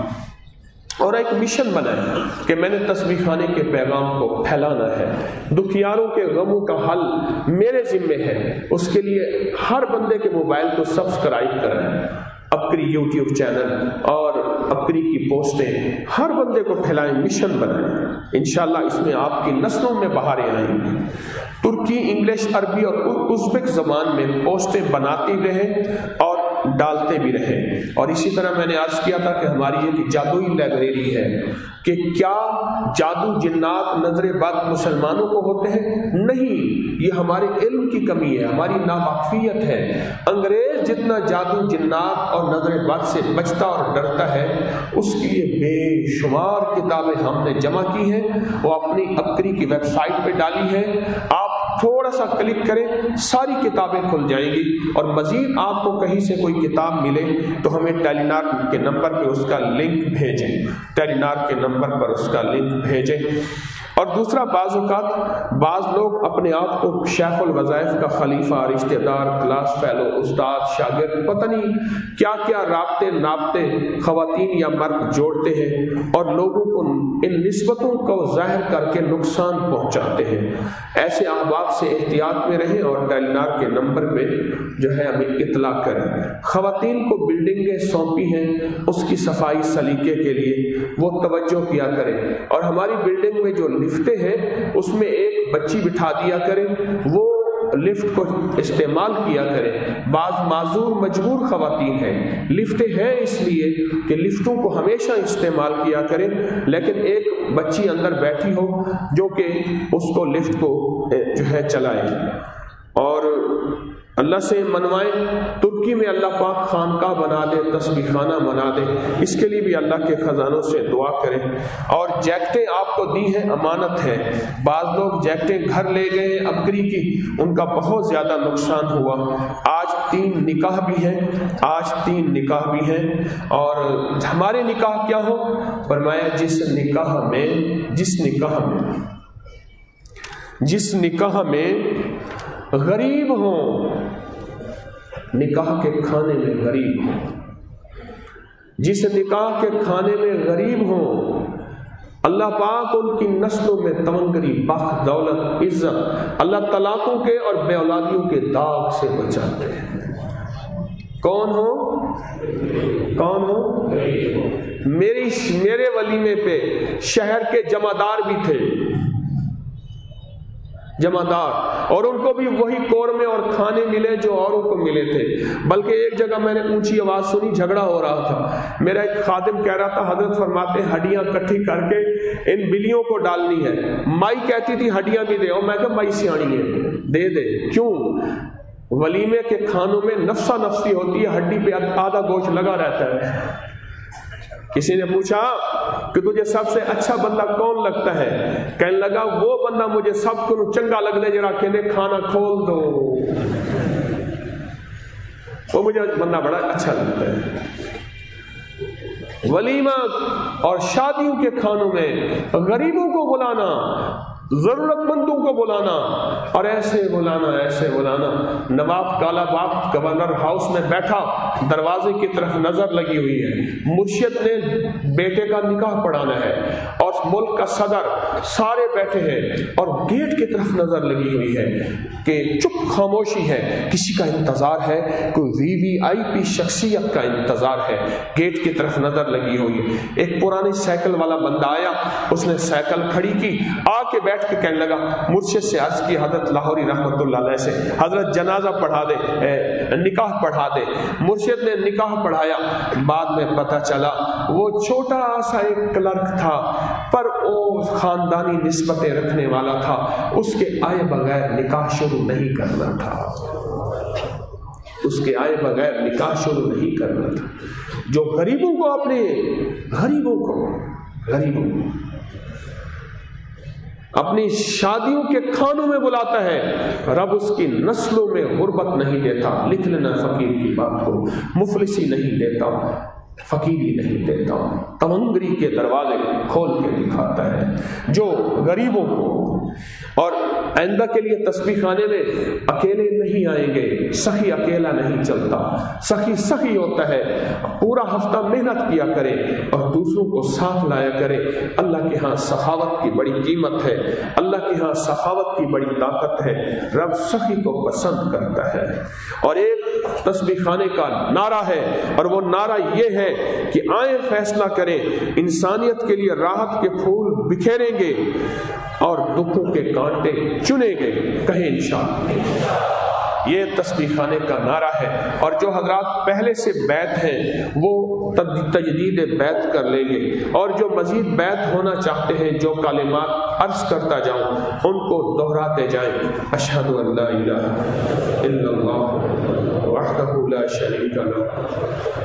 اور ایک مشن بنائیں کہ میں نے تسبیح خانے کے پیغام کو پھیلانا ہے، دکھیاروں کے غموں کا حل میرے ذمے ہے۔ اس کے لیے ہر بندے کے موبائل کو سبسکرائب کریں، اپکری یوٹیوب چینل اور اپکری کی پوسٹیں ہر بندے کو پھیلائیں، مشن بنائیں۔ انشاءاللہ اس میں آپ کی نسلوں میں بہاریں آئیں گی۔ ترکی، انگلش، عربی اور ازبک زبان میں پوسٹیں بناتی رہیں اور ڈالتے بھی رہیں۔ اور اسی طرح میں نے عرض کیا تھا کہ ہماری ایک جادوئی لائبریری ہے کہ کیا جادو جنات نظر بد مسلمانوں کو ہوتے ہیں؟ نہیں، یہ ہمارے علم کی کمی ہے، ہماری ناواقفیت ہے۔ انگریز جتنا جادو جنات اور نظر بد سے بچتا اور ڈرتا ہے، اس کے لیے بے شمار کتابیں ہم نے جمع کی ہیں، وہ اپنی اپکری کی ویب سائٹ پہ ڈالی ہے۔ آپ تھوڑا سا کلک کریں، ساری کتابیں کھل جائیں گی، اور مزید آپ کو کہیں سے کوئی کتاب ملے تو ہمیں ٹیلی نار کے نمبر پہ اس کا لنک بھیجیں، ٹیلی نار کے نمبر پر اس کا لنک بھیجیں۔ اور دوسرا، بعض اوقات بعض لوگ اپنے آپ کو شیخ الوظائف کا خلیفہ، رشتہ دار، کلاس فیلو، استاد، شاگرد، پتہ نہیں کیا کیا رابطے ناپتے خواتین یا مرد جوڑتے ہیں اور لوگوں کو ان نسبتوں کو ظاہر کر کے نقصان پہنچاتے ہیں۔ ایسے احباب سے احتیاط میں رہیں اور ٹیلی نار کے نمبر پہ جو ہے ہمیں اطلاع کریں۔ خواتین کو بلڈنگیں سونپی ہیں، اس کی صفائی سلیقے کے لیے وہ توجہ کیا کریں، اور ہماری بلڈنگ میں جو لفٹیں ہیں اس میں ایک بچی بٹھا دیا کریں، وہ لفٹ کو استعمال کیا کریں۔ بعض معذور مجبور خواتین ہیں، لفٹیں ہیں اس لیے کہ لفٹوں کو ہمیشہ استعمال کیا کریں، لیکن ایک بچی اندر بیٹھی ہو جو کہ اس کو لفٹ کو جو ہے چلائے۔ اور اللہ سے منوائیں، ترکی میں اللہ پاک خانقاہ بنا دے، تسبیح خانہ بنا دے، اس کے لیے بھی اللہ کے خزانوں سے دعا کریں۔ اور جیکٹیں آپ کو دی ہیں، امانت ہے، بعض لوگ جیکٹیں گھر لے گئے ہیں اپکری کی، ان کا بہت زیادہ نقصان ہوا۔ آج 3 نکاح بھی ہیں، اور ہمارے نکاح کیا ہو؟ فرمایا جس نکاح میں غریب ہوں، نکاح کے کھانے میں غریب ہوں، جس نکاح کے کھانے میں غریب ہوں، اللہ پاک ان کی نسلوں میں تمنگری، بخت، دولت، عزت، اللہ طلاقوں کے اور بے اولادیوں کے داغ سے بچاتے ہیں۔ کون ہو؟ میرے ولیمے پہ شہر کے جمعدار بھی تھے، جمعدار، اور ان کو بھی وہی قورمے اور کھانے ملے جو اوروں کو ملے تھے۔ بلکہ ایک جگہ میں نے اونچی آواز سنی، جھگڑا ہو رہا تھا، میرا ایک خادم کہہ رہا تھا حضرت فرماتے ہڈیاں کٹھی کر کے ان بلیوں کو ڈالنی ہے۔ مائی کہتی تھی ہڈیاں بھی دے، اور میں کہا مائی سیاڑی ہے، دے دے۔ کیوں؟ ولیمے کے کھانوں میں نفسا نفسی ہوتی ہے، ہڈی پہ آدھا گوشت لگا رہتا ہے۔ کسی نے پوچھا کہ تجھے سب سے اچھا بندہ کون لگتا ہے؟ کہنے لگا وہ بندہ مجھے سب کو چنگا لگ دے جرا کہنے کھانا کھول دو، وہ مجھے بندہ بڑا اچھا لگتا ہے۔ ولیمہ اور شادیوں کے کھانوں میں غریبوں کو بلانا، ضرورت مندوں کو بلانا، اور ایسے بلانا۔ نواب کالا باغ گورنر ہاؤس میں بیٹھا، دروازے کی طرف نظر لگی ہوئی ہے، مرشد نے بیٹے کا نکاح پڑھانا ہے، اور ملک کا صدر سارے بیٹھے ہیں، اور گیٹ کی طرف نظر لگی ہوئی ہے کہ چپ خاموشی ہے، کسی کا انتظار ہے، کوئی VVIP شخصیت کا انتظار ہے۔ گیٹ کی طرف نظر لگی ہوئی ہے۔ ایک پرانی سائیکل والا بندہ آیا، اس نے سائیکل کھڑی کی، آ کے بیٹھ کے کہنے لگا، مرشد سے عرض کی حضرت لاہوری رحمت اللہ علیہ سے، حضرت جنازہ پڑھا دے، نکاح پڑھا دے۔ مرشد نے نکاح پڑھایا۔ بعد میں پتہ چلا وہ چھوٹا سا ایک کلرک تھا، پر وہ خاندانی نسبتیں رکھنے والا تھا، اس کے آئے بغیر نکاح شروع نہیں کرنا تھا، اس کے آئے بغیر نکاح شروع نہیں کرنا تھا۔ جو غریبوں کو اپنی شادیوں کے کھانوں میں بلاتا ہے، رب اس کی نسلوں میں غربت نہیں دیتا۔ لکھ لینا فقیر کی بات کو، مفلسی نہیں دیتا، فقیری نہیں دیتا، تمنگری کے دروازے کھول کے دکھاتا ہے جو غریبوں کو۔ اور آئندہ کے لیے تسبیح خانے میں اکیلے نہیں آئیں گے، سخی اکیلا نہیں چلتا، سخی ہوتا ہے۔ پورا ہفتہ محنت کیا کرے اور دوسروں کو ساتھ لایا کرے۔ اللہ کے ہاں سخاوت کی بڑی قیمت ہے، اللہ کے ہاں سخاوت کی بڑی طاقت ہے، رب سخی کو پسند کرتا ہے۔ اور ایک تسبیح خانے کا نعرہ ہے، اور وہ نعرہ یہ ہے کہ آئیں فیصلہ کریں، انسانیت کے لیے راحت کے پھول بکھیریں گے اور دکھوں کے کانٹے چنیں گے، کہیں انشاءاللہ۔ یہ تسبیح خانے کا نعرہ ہے۔ اور جو حضرات پہلے سے بیعت ہیں وہ تجدید بیعت کر لیں گے، اور جو مزید بیعت ہونا چاہتے ہیں، جو کلمات عرض کرتا جاؤں ان کو دہراتے جائیں۔ اشہد ان لا الہ الا اللہ وحدہ لا شریک لہ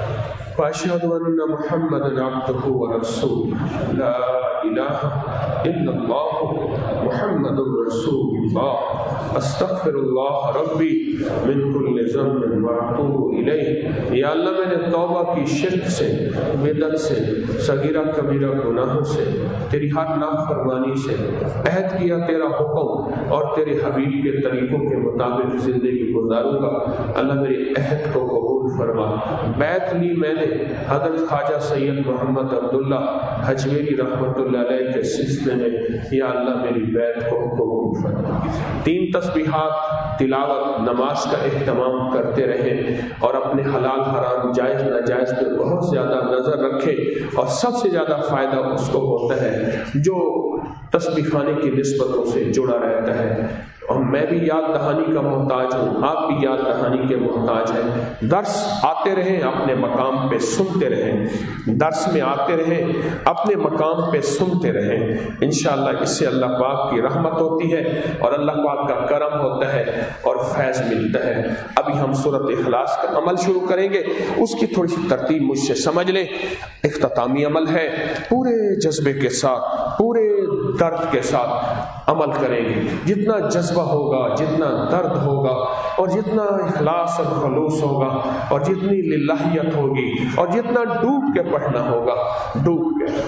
واشہد ان محمدا عبدہ ورسولہ لا الہ الا اللہ محمد رسول اللہ استغفر اللہ ربی من کل ذنب واتوب الیہ۔ یا اللہ میں نے توبہ کی شرک سے، بدعت سے، صغیرہ کبیرہ گناہوں سے، تیری ہر نافرمانی سے، عہد کیا تیرا حکم اور تیرے حبیب کے طریقوں کے مطابق زندگی گزاروں گا۔ اللہ میرے عہد کو قبول فرما۔ بیعت لی میں نے حضرت خواجہ سید محمد عبداللہ حجویری رحمۃ اللہ علیہ کے سلسلے میں، یا اللہ میری بیعت کو قبول فرما۔ 3 تسبیحات تلاوت نماز کا اہتمام کرتے رہیں، اور اپنے حلال حرام جائز ناجائز پہ بہت زیادہ نظر رکھیں، اور سب سے زیادہ فائدہ اس کو ہوتا ہے جو تسبیح خانے کی نسبتوں سے جڑا رہتا ہے۔ اور میں بھی یاد دہانی کا محتاج ہوں، آپ بھی یاد دہانی کے محتاج ہیں۔ درس آتے رہیں، اپنے مقام پہ سنتے رہیں، درس میں آتے رہیں، اپنے مقام پہ سنتے رہیں۔ انشاءاللہ اس سے اللہ پاک کی رحمت ہوتی ہے، اور اللہ پاک کا کرم ہوتا ہے، اور فیض ملتا ہے۔ ابھی ہم سورۃ اخلاص کا عمل شروع کریں گے، اس کی تھوڑی سی ترتیب مجھ سے سمجھ لیں۔ اختتامی عمل ہے، پورے جذبے کے ساتھ، پورے درد کے ساتھ عمل کریں گے۔ جتنا جذبہ ہوگا، جتنا درد ہوگا، اور جتنا اخلاص اور خلوص ہوگا، اور جتنی للہیت ہوگی، اور جتنا ڈوب کے پڑھنا ہوگا، ڈوب کے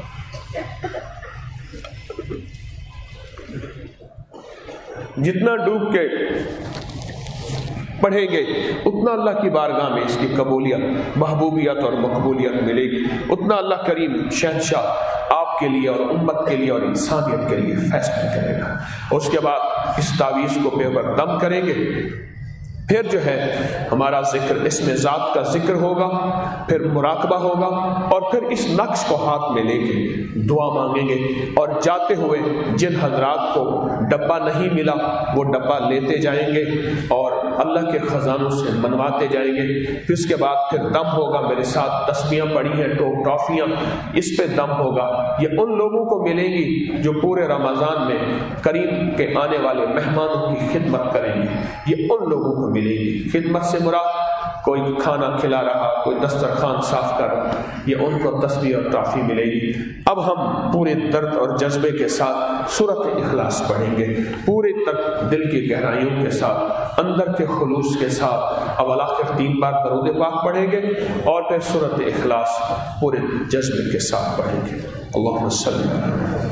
جتنا ڈوب کے پڑھیں گے اتنا اللہ کی بارگاہ میں اس کی قبولیت، محبوبیت اور مقبولیت ملے گی، اتنا اللہ کریم شہنشاہ آپ کے لیے اور امت کے لیے اور انسانیت کے لیے فیصلہ کرے گا۔ اس کے بعد اس تعویذ کو پہ پر دم کریں گے، پھر جو ہے ہمارا ذکر اس میں ذات کا ذکر ہوگا، پھر مراقبہ ہوگا، اور پھر اس نقش کو ہاتھ میں لے کے دعا مانگیں گے، اور جاتے ہوئے جن حضرات کو ڈبہ نہیں ملا وہ ڈبہ لیتے جائیں گے اور اللہ کے خزانوں سے منواتے جائیں گے۔ پھر اس کے بعد پھر دم ہوگا، میرے ساتھ تسبیحاں پڑی ہیں، ٹرافیاں، اس پہ دم ہوگا۔ یہ ان لوگوں کو ملیں گی جو پورے رمضان میں کریم کے آنے والے مہمانوں کی خدمت کریں گے، یہ ان لوگوں کو ملے گی۔ خدمت سے مراد کوئی کھانا کھلا رہا، کوئی دسترخوان صاف کر رہا، یہ ان کو تسبیح اور ٹرافی ملے گی۔ اب ہم پورے درد اور جذبے کے ساتھ سورۃ اخلاص پڑھیں گے، پورے دل کی گہرائیوں کے ساتھ، اندر کے خلوص کے ساتھ، اول آخر 3 بار درود پاک پڑھیں گے، اور پھر سورۃ اخلاص پورے جذبے کے ساتھ پڑھیں گے۔ اللہم صلی اللہ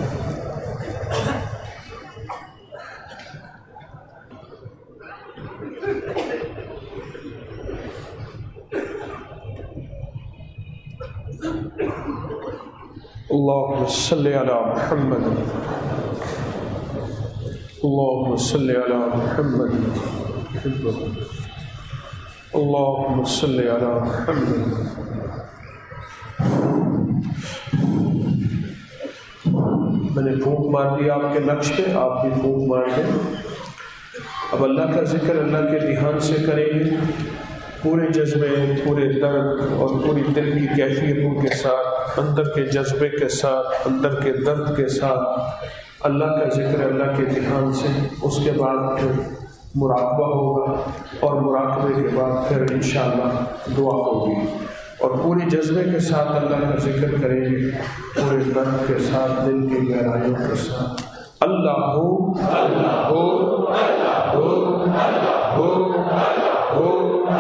اللهم صل على محمد اللهم صل على محمد اللهم صل على محمد۔ میں نے پھونک مار دی آپ کے نقش پہ، آپ بھی پھونک مار دیں۔ اب اللہ کا ذکر اللہ کے دھیان سے کریں گے، پورے جذبے، پورے درد اور پوری دل کی کیفیتوں کے ساتھ، اندر کے جذبے کے ساتھ، اندر کے درد کے ساتھ اللہ کا ذکر اللہ کے دھیان سے۔ اس کے بعد پھر مراقبہ ہوگا، اور مراقبے کے بعد پھر انشاءاللہ دعا ہوگی، اور پورے جذبے کے ساتھ اللہ کا ذکر کریں گے، پورے درد کے ساتھ، دل کی گہرائیوں کے ساتھ۔ اللہ ہو، اللہ ہو، اللہ ہو، اللہ ہو، اللہ ہو،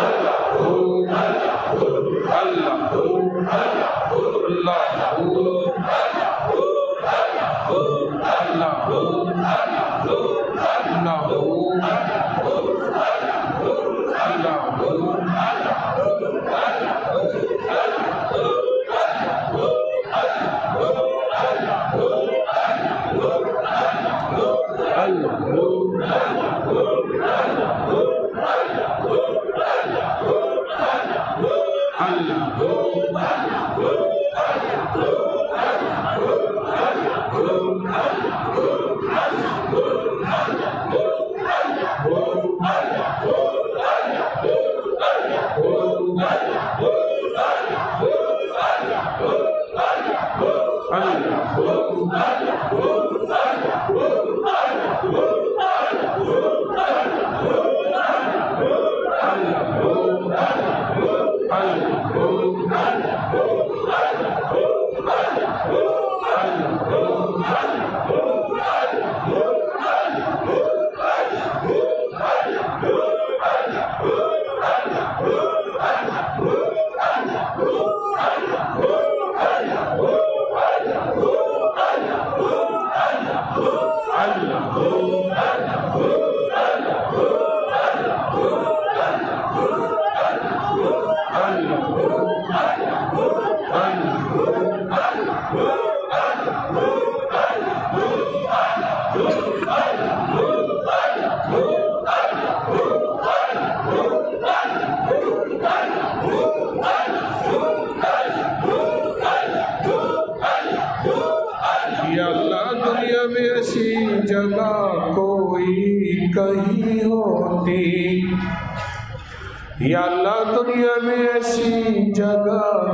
یا اللہ دنیا میں ایسی جگہ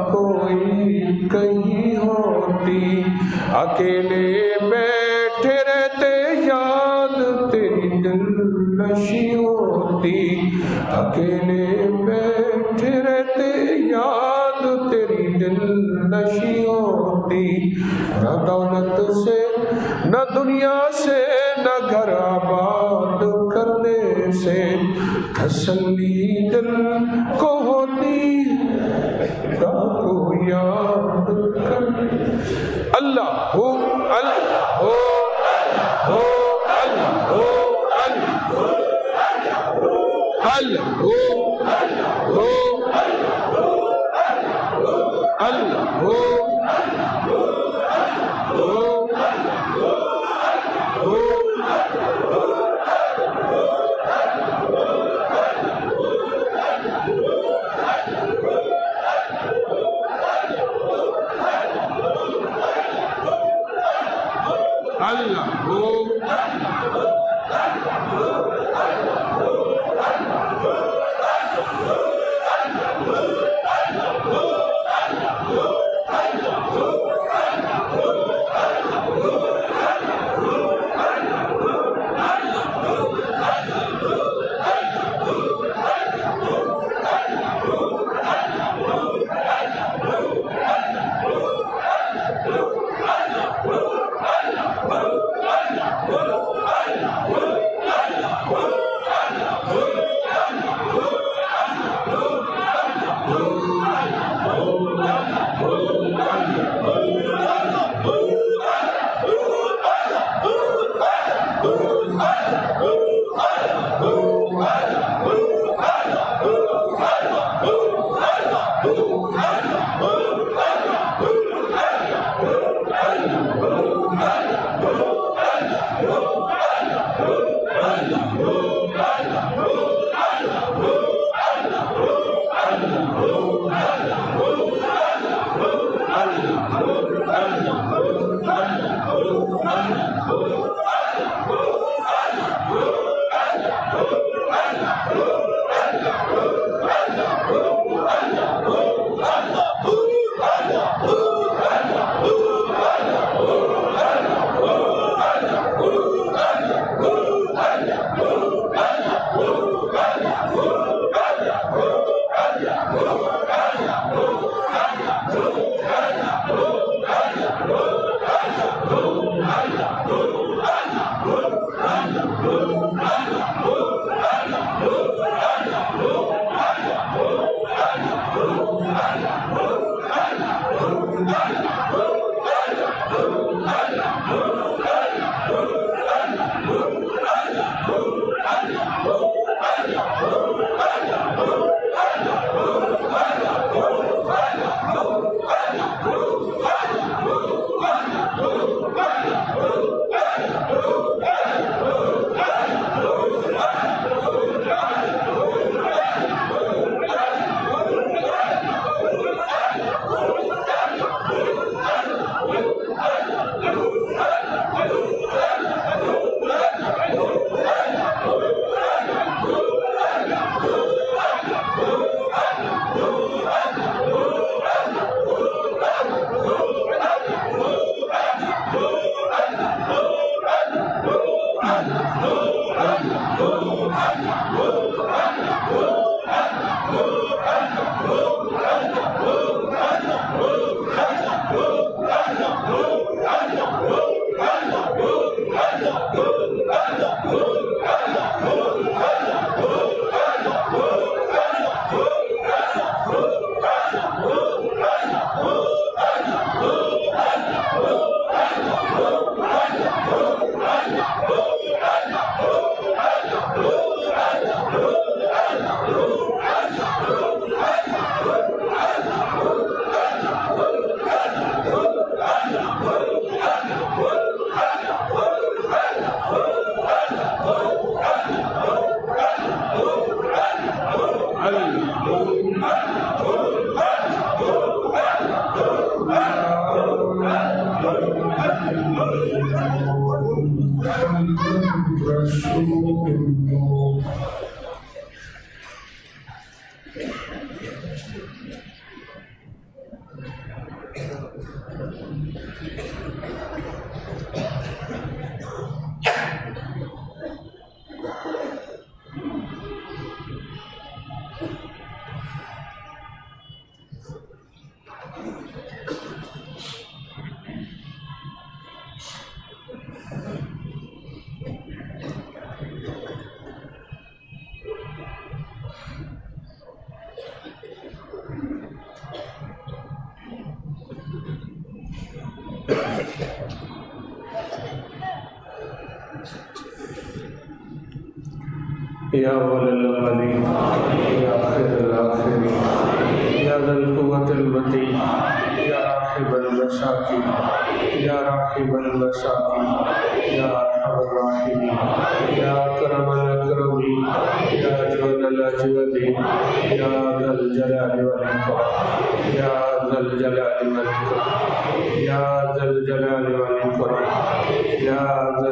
کوئی کہیں ہوتی، اکیلے بیٹھے رہتے یاد تیری دل نشی ہوتی، اکیلے بیٹھے رہتے یاد تیری دل نشی ہوتی، نہ دولت سے نہ دنیا سے نہ گھر آباد کرنے سے تسلی دل کو ہوتی، کو یاد کرنے۔ اللہ ہو، اللہ ہو، اللہ ہو، اللہ ہو، اللہ ہو، اللہ ہو، اللہ ہو، या वल्ल अव्वलीन या आखिरुल आखिरीन या ज़ल क़ुव्वतिल मतीन या राहिबल मसाकीन या राहिबल मसाकीन या अरहमर राहिमीन या अकरमल अकरमीन या अजवदल अजवदीन या ज़ल जलाली वल इकराम या ज़ल जलाली वल इकराम या ज़ल जलाली वल इकराम या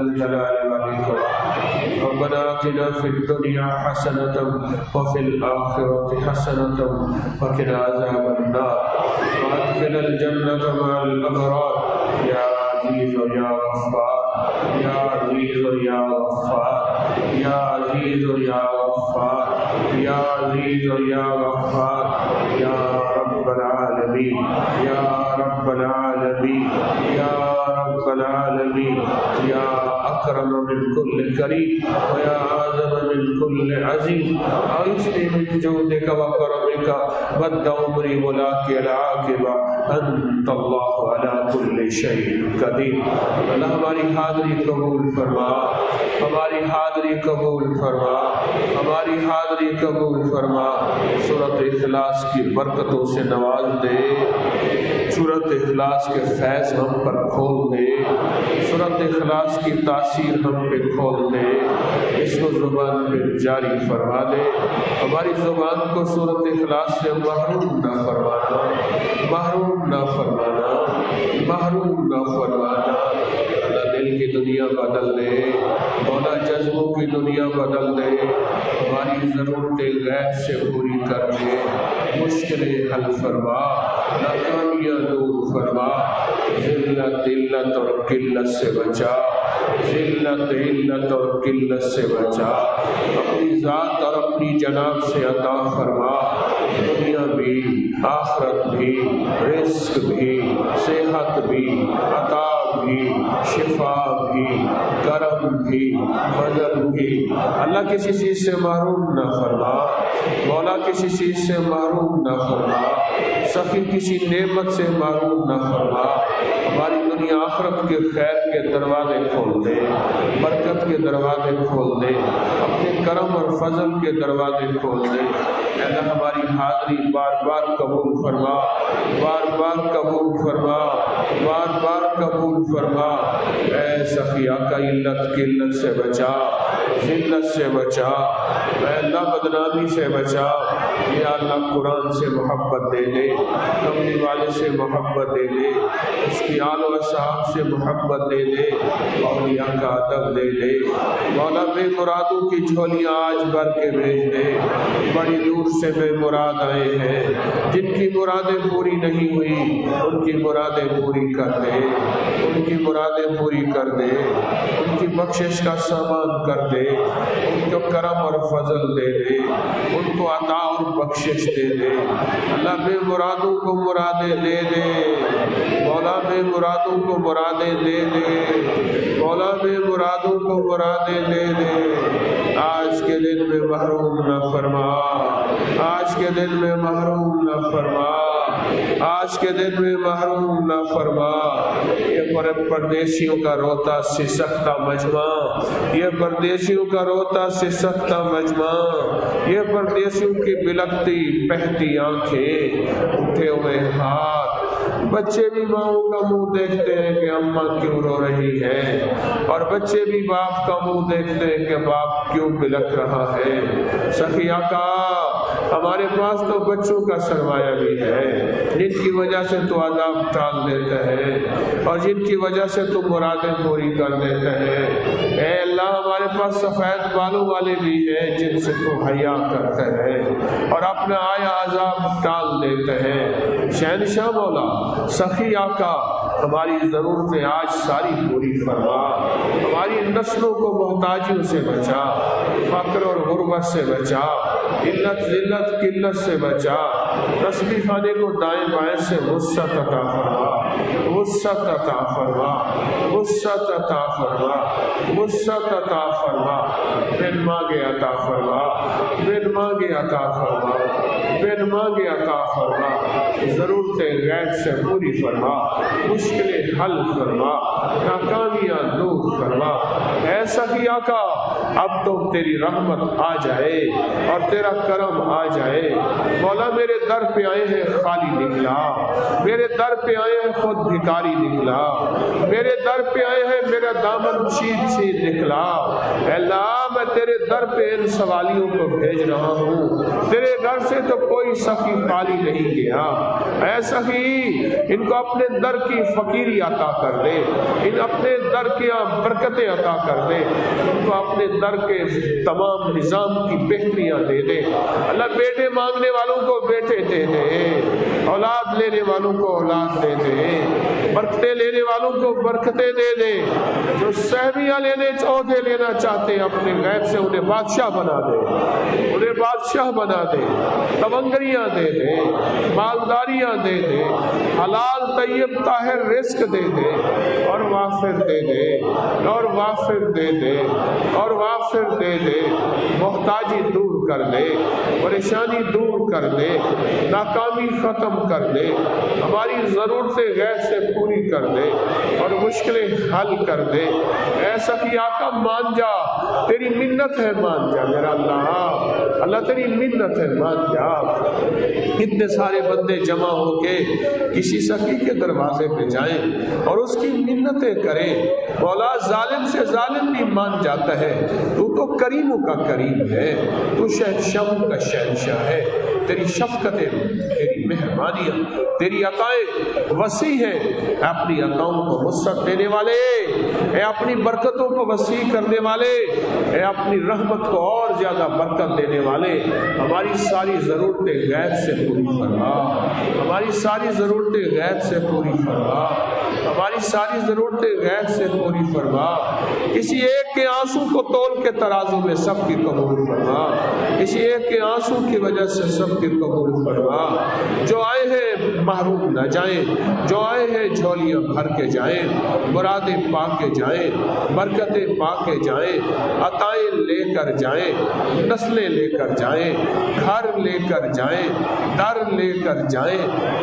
الجلال والإكرام ربنا آتنا في الدنيا حسنة وفي الآخرة حسنة وقنا عذاب النار وادخلنا الجنة مع الأبرار يا عزيز يا غفار يا عزيز يا غفار يا عزيز يا غفار يا عزيز يا غفار يا رب العالمين يا رب العالمين يا رب العالمين يا أكرم من كل كريم ويا أعظم من كل عزيز أعزني من جودك وكرمك مد عمري ملاك العاقبة أنت الله على كل شيء قدير اللہ ہماری حاضری قبول فرما ہماری حاضری قبول فرما ہماری حاضری قبول فرما سورۃ اخلاص کی برکتوں سے نواز دے سورۃ اخلاص کے فیض ہم پر کھول دے سورۃ اخلاص کی تاثیر ہم پہ کھول دے اس کو زبان پہ جاری فرما دے ہماری زبان کو سورۃ اخلاص سے محروم نہ فرمانا محروم نہ فرمانا محروم نہ فرمانا اللہ دل کی دنیا بدل دے مولا جذبوں کی دنیا بدل دے ہماری ضرورتیں غیب سے پوری کر دے مشکلیں حل فرما ناکامیاں دور فرما ذلت علت اور قلت سے بچا ذلت علت اور قلت سے بچا اپنی ذات اور اپنی جناب سے عطا فرما دنیا بھی آخرت بھی رزق بھی صحت بھی عطا بھی شفا بھی کرم بھی فضل بھی اللہ کسی چیز سے محروم نہ فرما مولا کسی چیز سے محروم نہ فرما سخی کسی نعمت سے محروم نہ فرما ہماری دنیا آخرت کے خیر کے دروازے کھول دے برکت کے دروازے کھول دے اپنے کرم اور فضل کے دروازے کھول دے اللہ ہماری حاضری بار بار قبول فرما بار بار قبول فرما بار بار قبول فرما اے سخی آقا علت قلت سے بچا ذلت سے بچا اے اللہ بدنامی سے بچا یا اللہ قرآن سے محبت دے دے کملی والے سے محبت دے دے اس کی آل و اصحاب سے محبت دے دے اولیاء کا ادب دے دے مولا بے مرادوں کی جھولیاں آج بھر کے بھیج دے بڑی دور سے بے مراد آئے ہیں جن کی مرادیں پوری نہیں ہوئی ان کی مرادیں پوری کر دے ان کی مرادیں پوری کر دے ان کی بخشش کا سامان کر دے ان کو کرم اور فضل دے دے ان کو عطا اور بخشش دے دے اللہ بے مرادوں کو مرادیں دے دے مولا بے مرادوں کو مرادیں دے دے مولا بے مرادوں کو مرادیں دے دے آج کے دن میں محروم نہ فرما آج کے دن میں محروم نہ فرما آج کے دن میں محروم نہ فرما یہ پردیسیوں کا روتا سسکتا مجمع یہ پردیسیوں کا روتا سسکتا مجمع یہ پردیسیوں کی بلکتی بہتی آنکھیں اٹھے ہوئے ہاتھ بچے بھی ماؤں کا منہ دیکھتے ہیں کہ اماں کیوں رو رہی ہے اور بچے بھی باپ کا منہ دیکھتے ہیں کہ باپ کیوں بلک رہا ہے سخی آقا ہمارے پاس تو بچوں کا سرمایہ بھی ہے جن کی وجہ سے تو عذاب ٹال دیتا ہے اور جن کی وجہ سے تو مرادیں پوری کر دیتا ہے اے اللہ ہمارے پاس سفید بالوں والے بھی ہیں جن سے تو حیا کرتا ہے اور اپنا آیا عذاب ٹال دیتا ہے شہنشاہ مولا سخی آقا ہماری ضرورتیں آج ساری پوری فرما ہماری نسلوں کو محتاجیوں سے بچا فقر اور غربت سے بچا علت ذلت قلت سے بچا تسبیح خانے کو دائیں بائیں سے وسعت عطا فرما وسعت عطا فرما وسعت عطا فرما وسعت عطا فرما بن مانگے عطا فرما بن مانگے عطا فرما بن مانگے عطا فرما ضرورتیں غیب سے پوری فرما مشکلیں حل فرما ناکامیاں دور فرما ایسا ہی آقا اب تو تیری رحمت آ جائے اور تیرا کرم آ جائے مولا میرے در پہ آئے ہیں خالی نکلا میرے در پہ آئے ہیں خود بھکاری نکلا، میرے در پہ آئے ہیں میرا دامن چیر نکلا، اے اللہ میں تیرے در پہ ان سوالیوں کو بھیج رہا ہوں، تیرے گھر سے تو کوئی سخی خالی نہیں گیا، اے سخی ان کو اپنے در کی فقیری عطا کر دے، ان اپنے در کی برکتیں عطا کر دے، ان کو اپنے در کے تمام نظام کی بہتریاں دے دے، اللہ بیٹے مانگنے والوں کو بیٹے دے دے، اولاد لینے والوں کو اولاد دے دے، برکتیں لینے والوں کو برکتیں دے دے، جو سہمیاں لینے عہدے لینا چاہتے ہیں اپنے غیب سے انہیں بادشاہ بنا دے، انہیں بادشاہ بنا دے، تمنگریاں دے دے، مالداریاں دے دے، حلال طیب طاہر رزق دے دے، اور وافر دے دے، اور وافر دے دے، اور وافر دے دے، محتاجی دور کر دے، پریشانی دور کر دے، ناکامی ختم کر دے، ہماری ضرورتیں غیر سے پوری کر دے اور مشکلیں حل کر دے، ایسا کہ آقا مان جا، تیری منت ہے مان جا میرا اللہ، اللہ تیری منت ہے مان جا۔ اتنے سارے بندے جمع ہو کے کسی سخی کے دروازے پہ جائیں اور اس کی منتیں کریں، مولا ظالم سے ظالم بھی مان جاتا ہے، تو کریموں کا کریم ہے، تو شہنشاہوں کا شہنشاہ ہے، تیری شفقتیں، تیری مہربانیاں، تیری عطائیں وسیع ہیں، اپنی عطاؤں کو وسعت دینے والے، اے اپنی برکتوں کو وسیع کرنے والے، اے اپنی رحمت کو اور زیادہ برکت دینے والے، ہماری ساری ضرورتیں غیب سے پوری فرما، ہماری ساری ضرورتیں غیب سے پوری فرما، ہماری ساری ضرورتیں غیب سے پوری فرما، کسی ایک کے آنسو کو تول کے ترازو میں سب کی قبول فرما، کسی ایک کے آنسو کی وجہ سے سب کی قبول فرما، جو آئے ہیں محروم نہ جائیں، جو آئے ہیں جھولیاں بھر کے جائیں، مرادیں پا کے جائیں، برکتیں پا کے جائیں، عطائیں لے کر جائیں، نسلیں لے کر جائیں، گھر لے کر جائیں، در لے کر جائیں،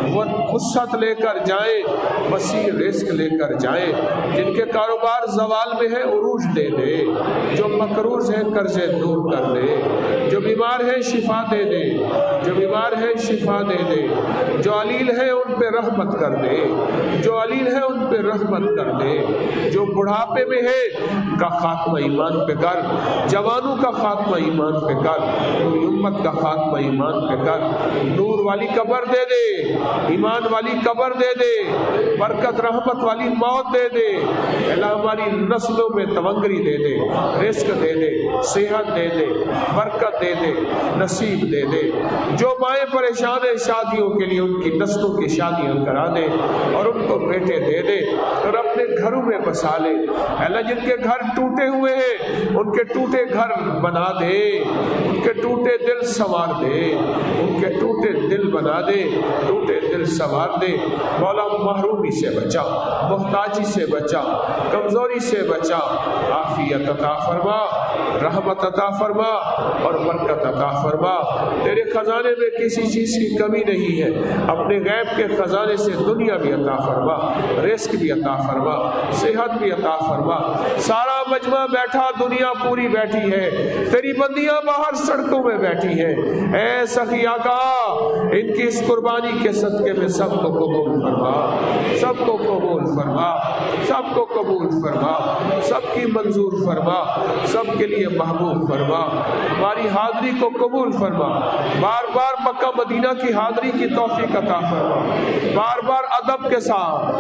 وسعت لے کر جائیں، وسیع رزق لے کر جائیں، جن کے کاروبار زوال میں ہے عروج دے دے، جو مقروض ہیں قرضے دور کر دے، جو بیمار ہیں شفا دے دے، جو بیمار ہیں شفا دے دے، جو علیل ہے ان پہ رحمت کر دے، جو علیل ہے ان پہ رحمت کر دے، جو بڑھاپے میں ہے ان کا خاتمہ ایمان پہ کر، جوانوں کا خاتمہ ایمان پہ کر، پوری امت کا خاتمہ ایمان پہ کر، نور والی قبر دے دے، ایمان والی قبر دے دے، برکت رحمت والی موت دے دے، اللہ ہماری نسلوں میں تونگری دے دے، رزق دے دے، صحت دے دے، برکت دے دے، نصیب دے دے، جو مائیں پریشان ہیں شادیوں کے لیے ان کی نسلوں کی شادیاں کرا دے اور ان کو بیٹے دے دے اور اپنے گھروں میں بسا لے، اللہ جن کے گھر ٹوٹے ہوئے ہیں ان کے ٹوٹے گھر بنا دے، ان کے ٹوٹے دل سنوار دے، ان کے ٹوٹے دل بنا دے، ٹوٹے دل سنوار دے، مولا محرومی سے بچا، محتاجی سے بچا، کمزوری سے بچا، عافیت عطا فرما، رحمت عطا فرما اور برکت عطا فرما، تیرے خزانے میں کسی چیز کی کمی نہیں ہے، اپنے غیب کے خزانے سے دنیا بھی عطا فرما، رزق بھی عطا فرما، صحت بھی عطا فرما، سارا مجمع بیٹھا، دنیا پوری بیٹھی ہے، تیری بندیاں باہر سڑکوں میں بیٹھی ہیں، اے سخی آقا ان کی اس قربانی کے صدقے میں سب کو قبول فرما، سب کو قبول فرما، سب کو قبول فرما، سب کی منظور فرما، سب کے لیے محبوب فرما، ہماری حاضری کو قبول فرما، بار بار مکہ مدینہ کی حاضری کی توفیق عطا فرما، بار بار ادب کے ساتھ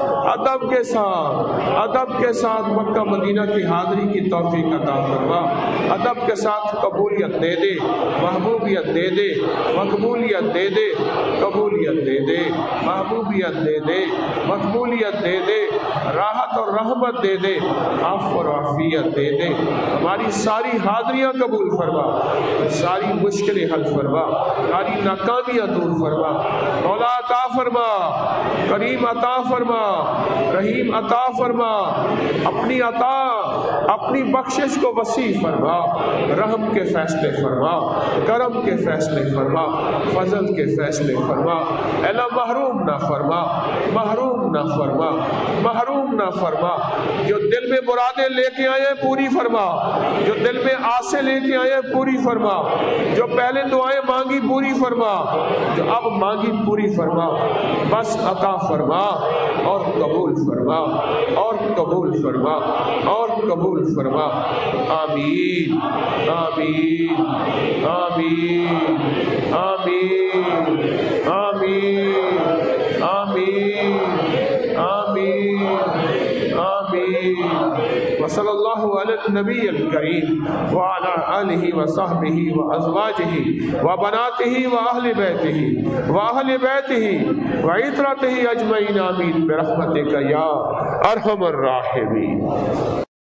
مکہ مدینہ کی حاضری کی توفیق عطا فرما، ادب کے ساتھ قبولیت دے دے، محبوبیت دے دے، مقبولیت دے دے، قبولیت دے دے، محبوبیت دے دے، مقبولیت دے دے، راحت اور رحمت دے دے، عفو اور عافیت دے دے، ہماری ساری حاضریاں قبول فرما، ساری مشکلیں حل فرما، ساری ناکامیاں دور فرما، مولا عطا فرما، کریم عطا فرما، رحیم عطا فرما، اپنی عطا اپنی بخشش کو وسیع فرما، رحم کے فیصلے فرما، کرم کے فیصلے فرما، فضل کے فیصلے فرما، اللہ محروم نہ فرما، محروم نہ فرما، محروم نہ فرما۔ جو دل میں مرادیں لے کے آئے ہیں پوری فرما، جو دل میں آسیں لے کے آئے ہیں پوری فرما، جو پہلے دعائیں مانگی پوری فرما، جو اب مانگی پوری فرما، بس عطا فرما اور قبول فرما اور قبول فرما اور قبول فرما۔ آمین آمین آمین آمین آمین آمین آمین آمین۔ وصلی اللہ علی النبی الکریم وعلی آلہ وصحبہ وازواجہ وبناتہ واہل بیتہ وعترتہ اجمعین آمین برحمتک یا ارحم الراحمین۔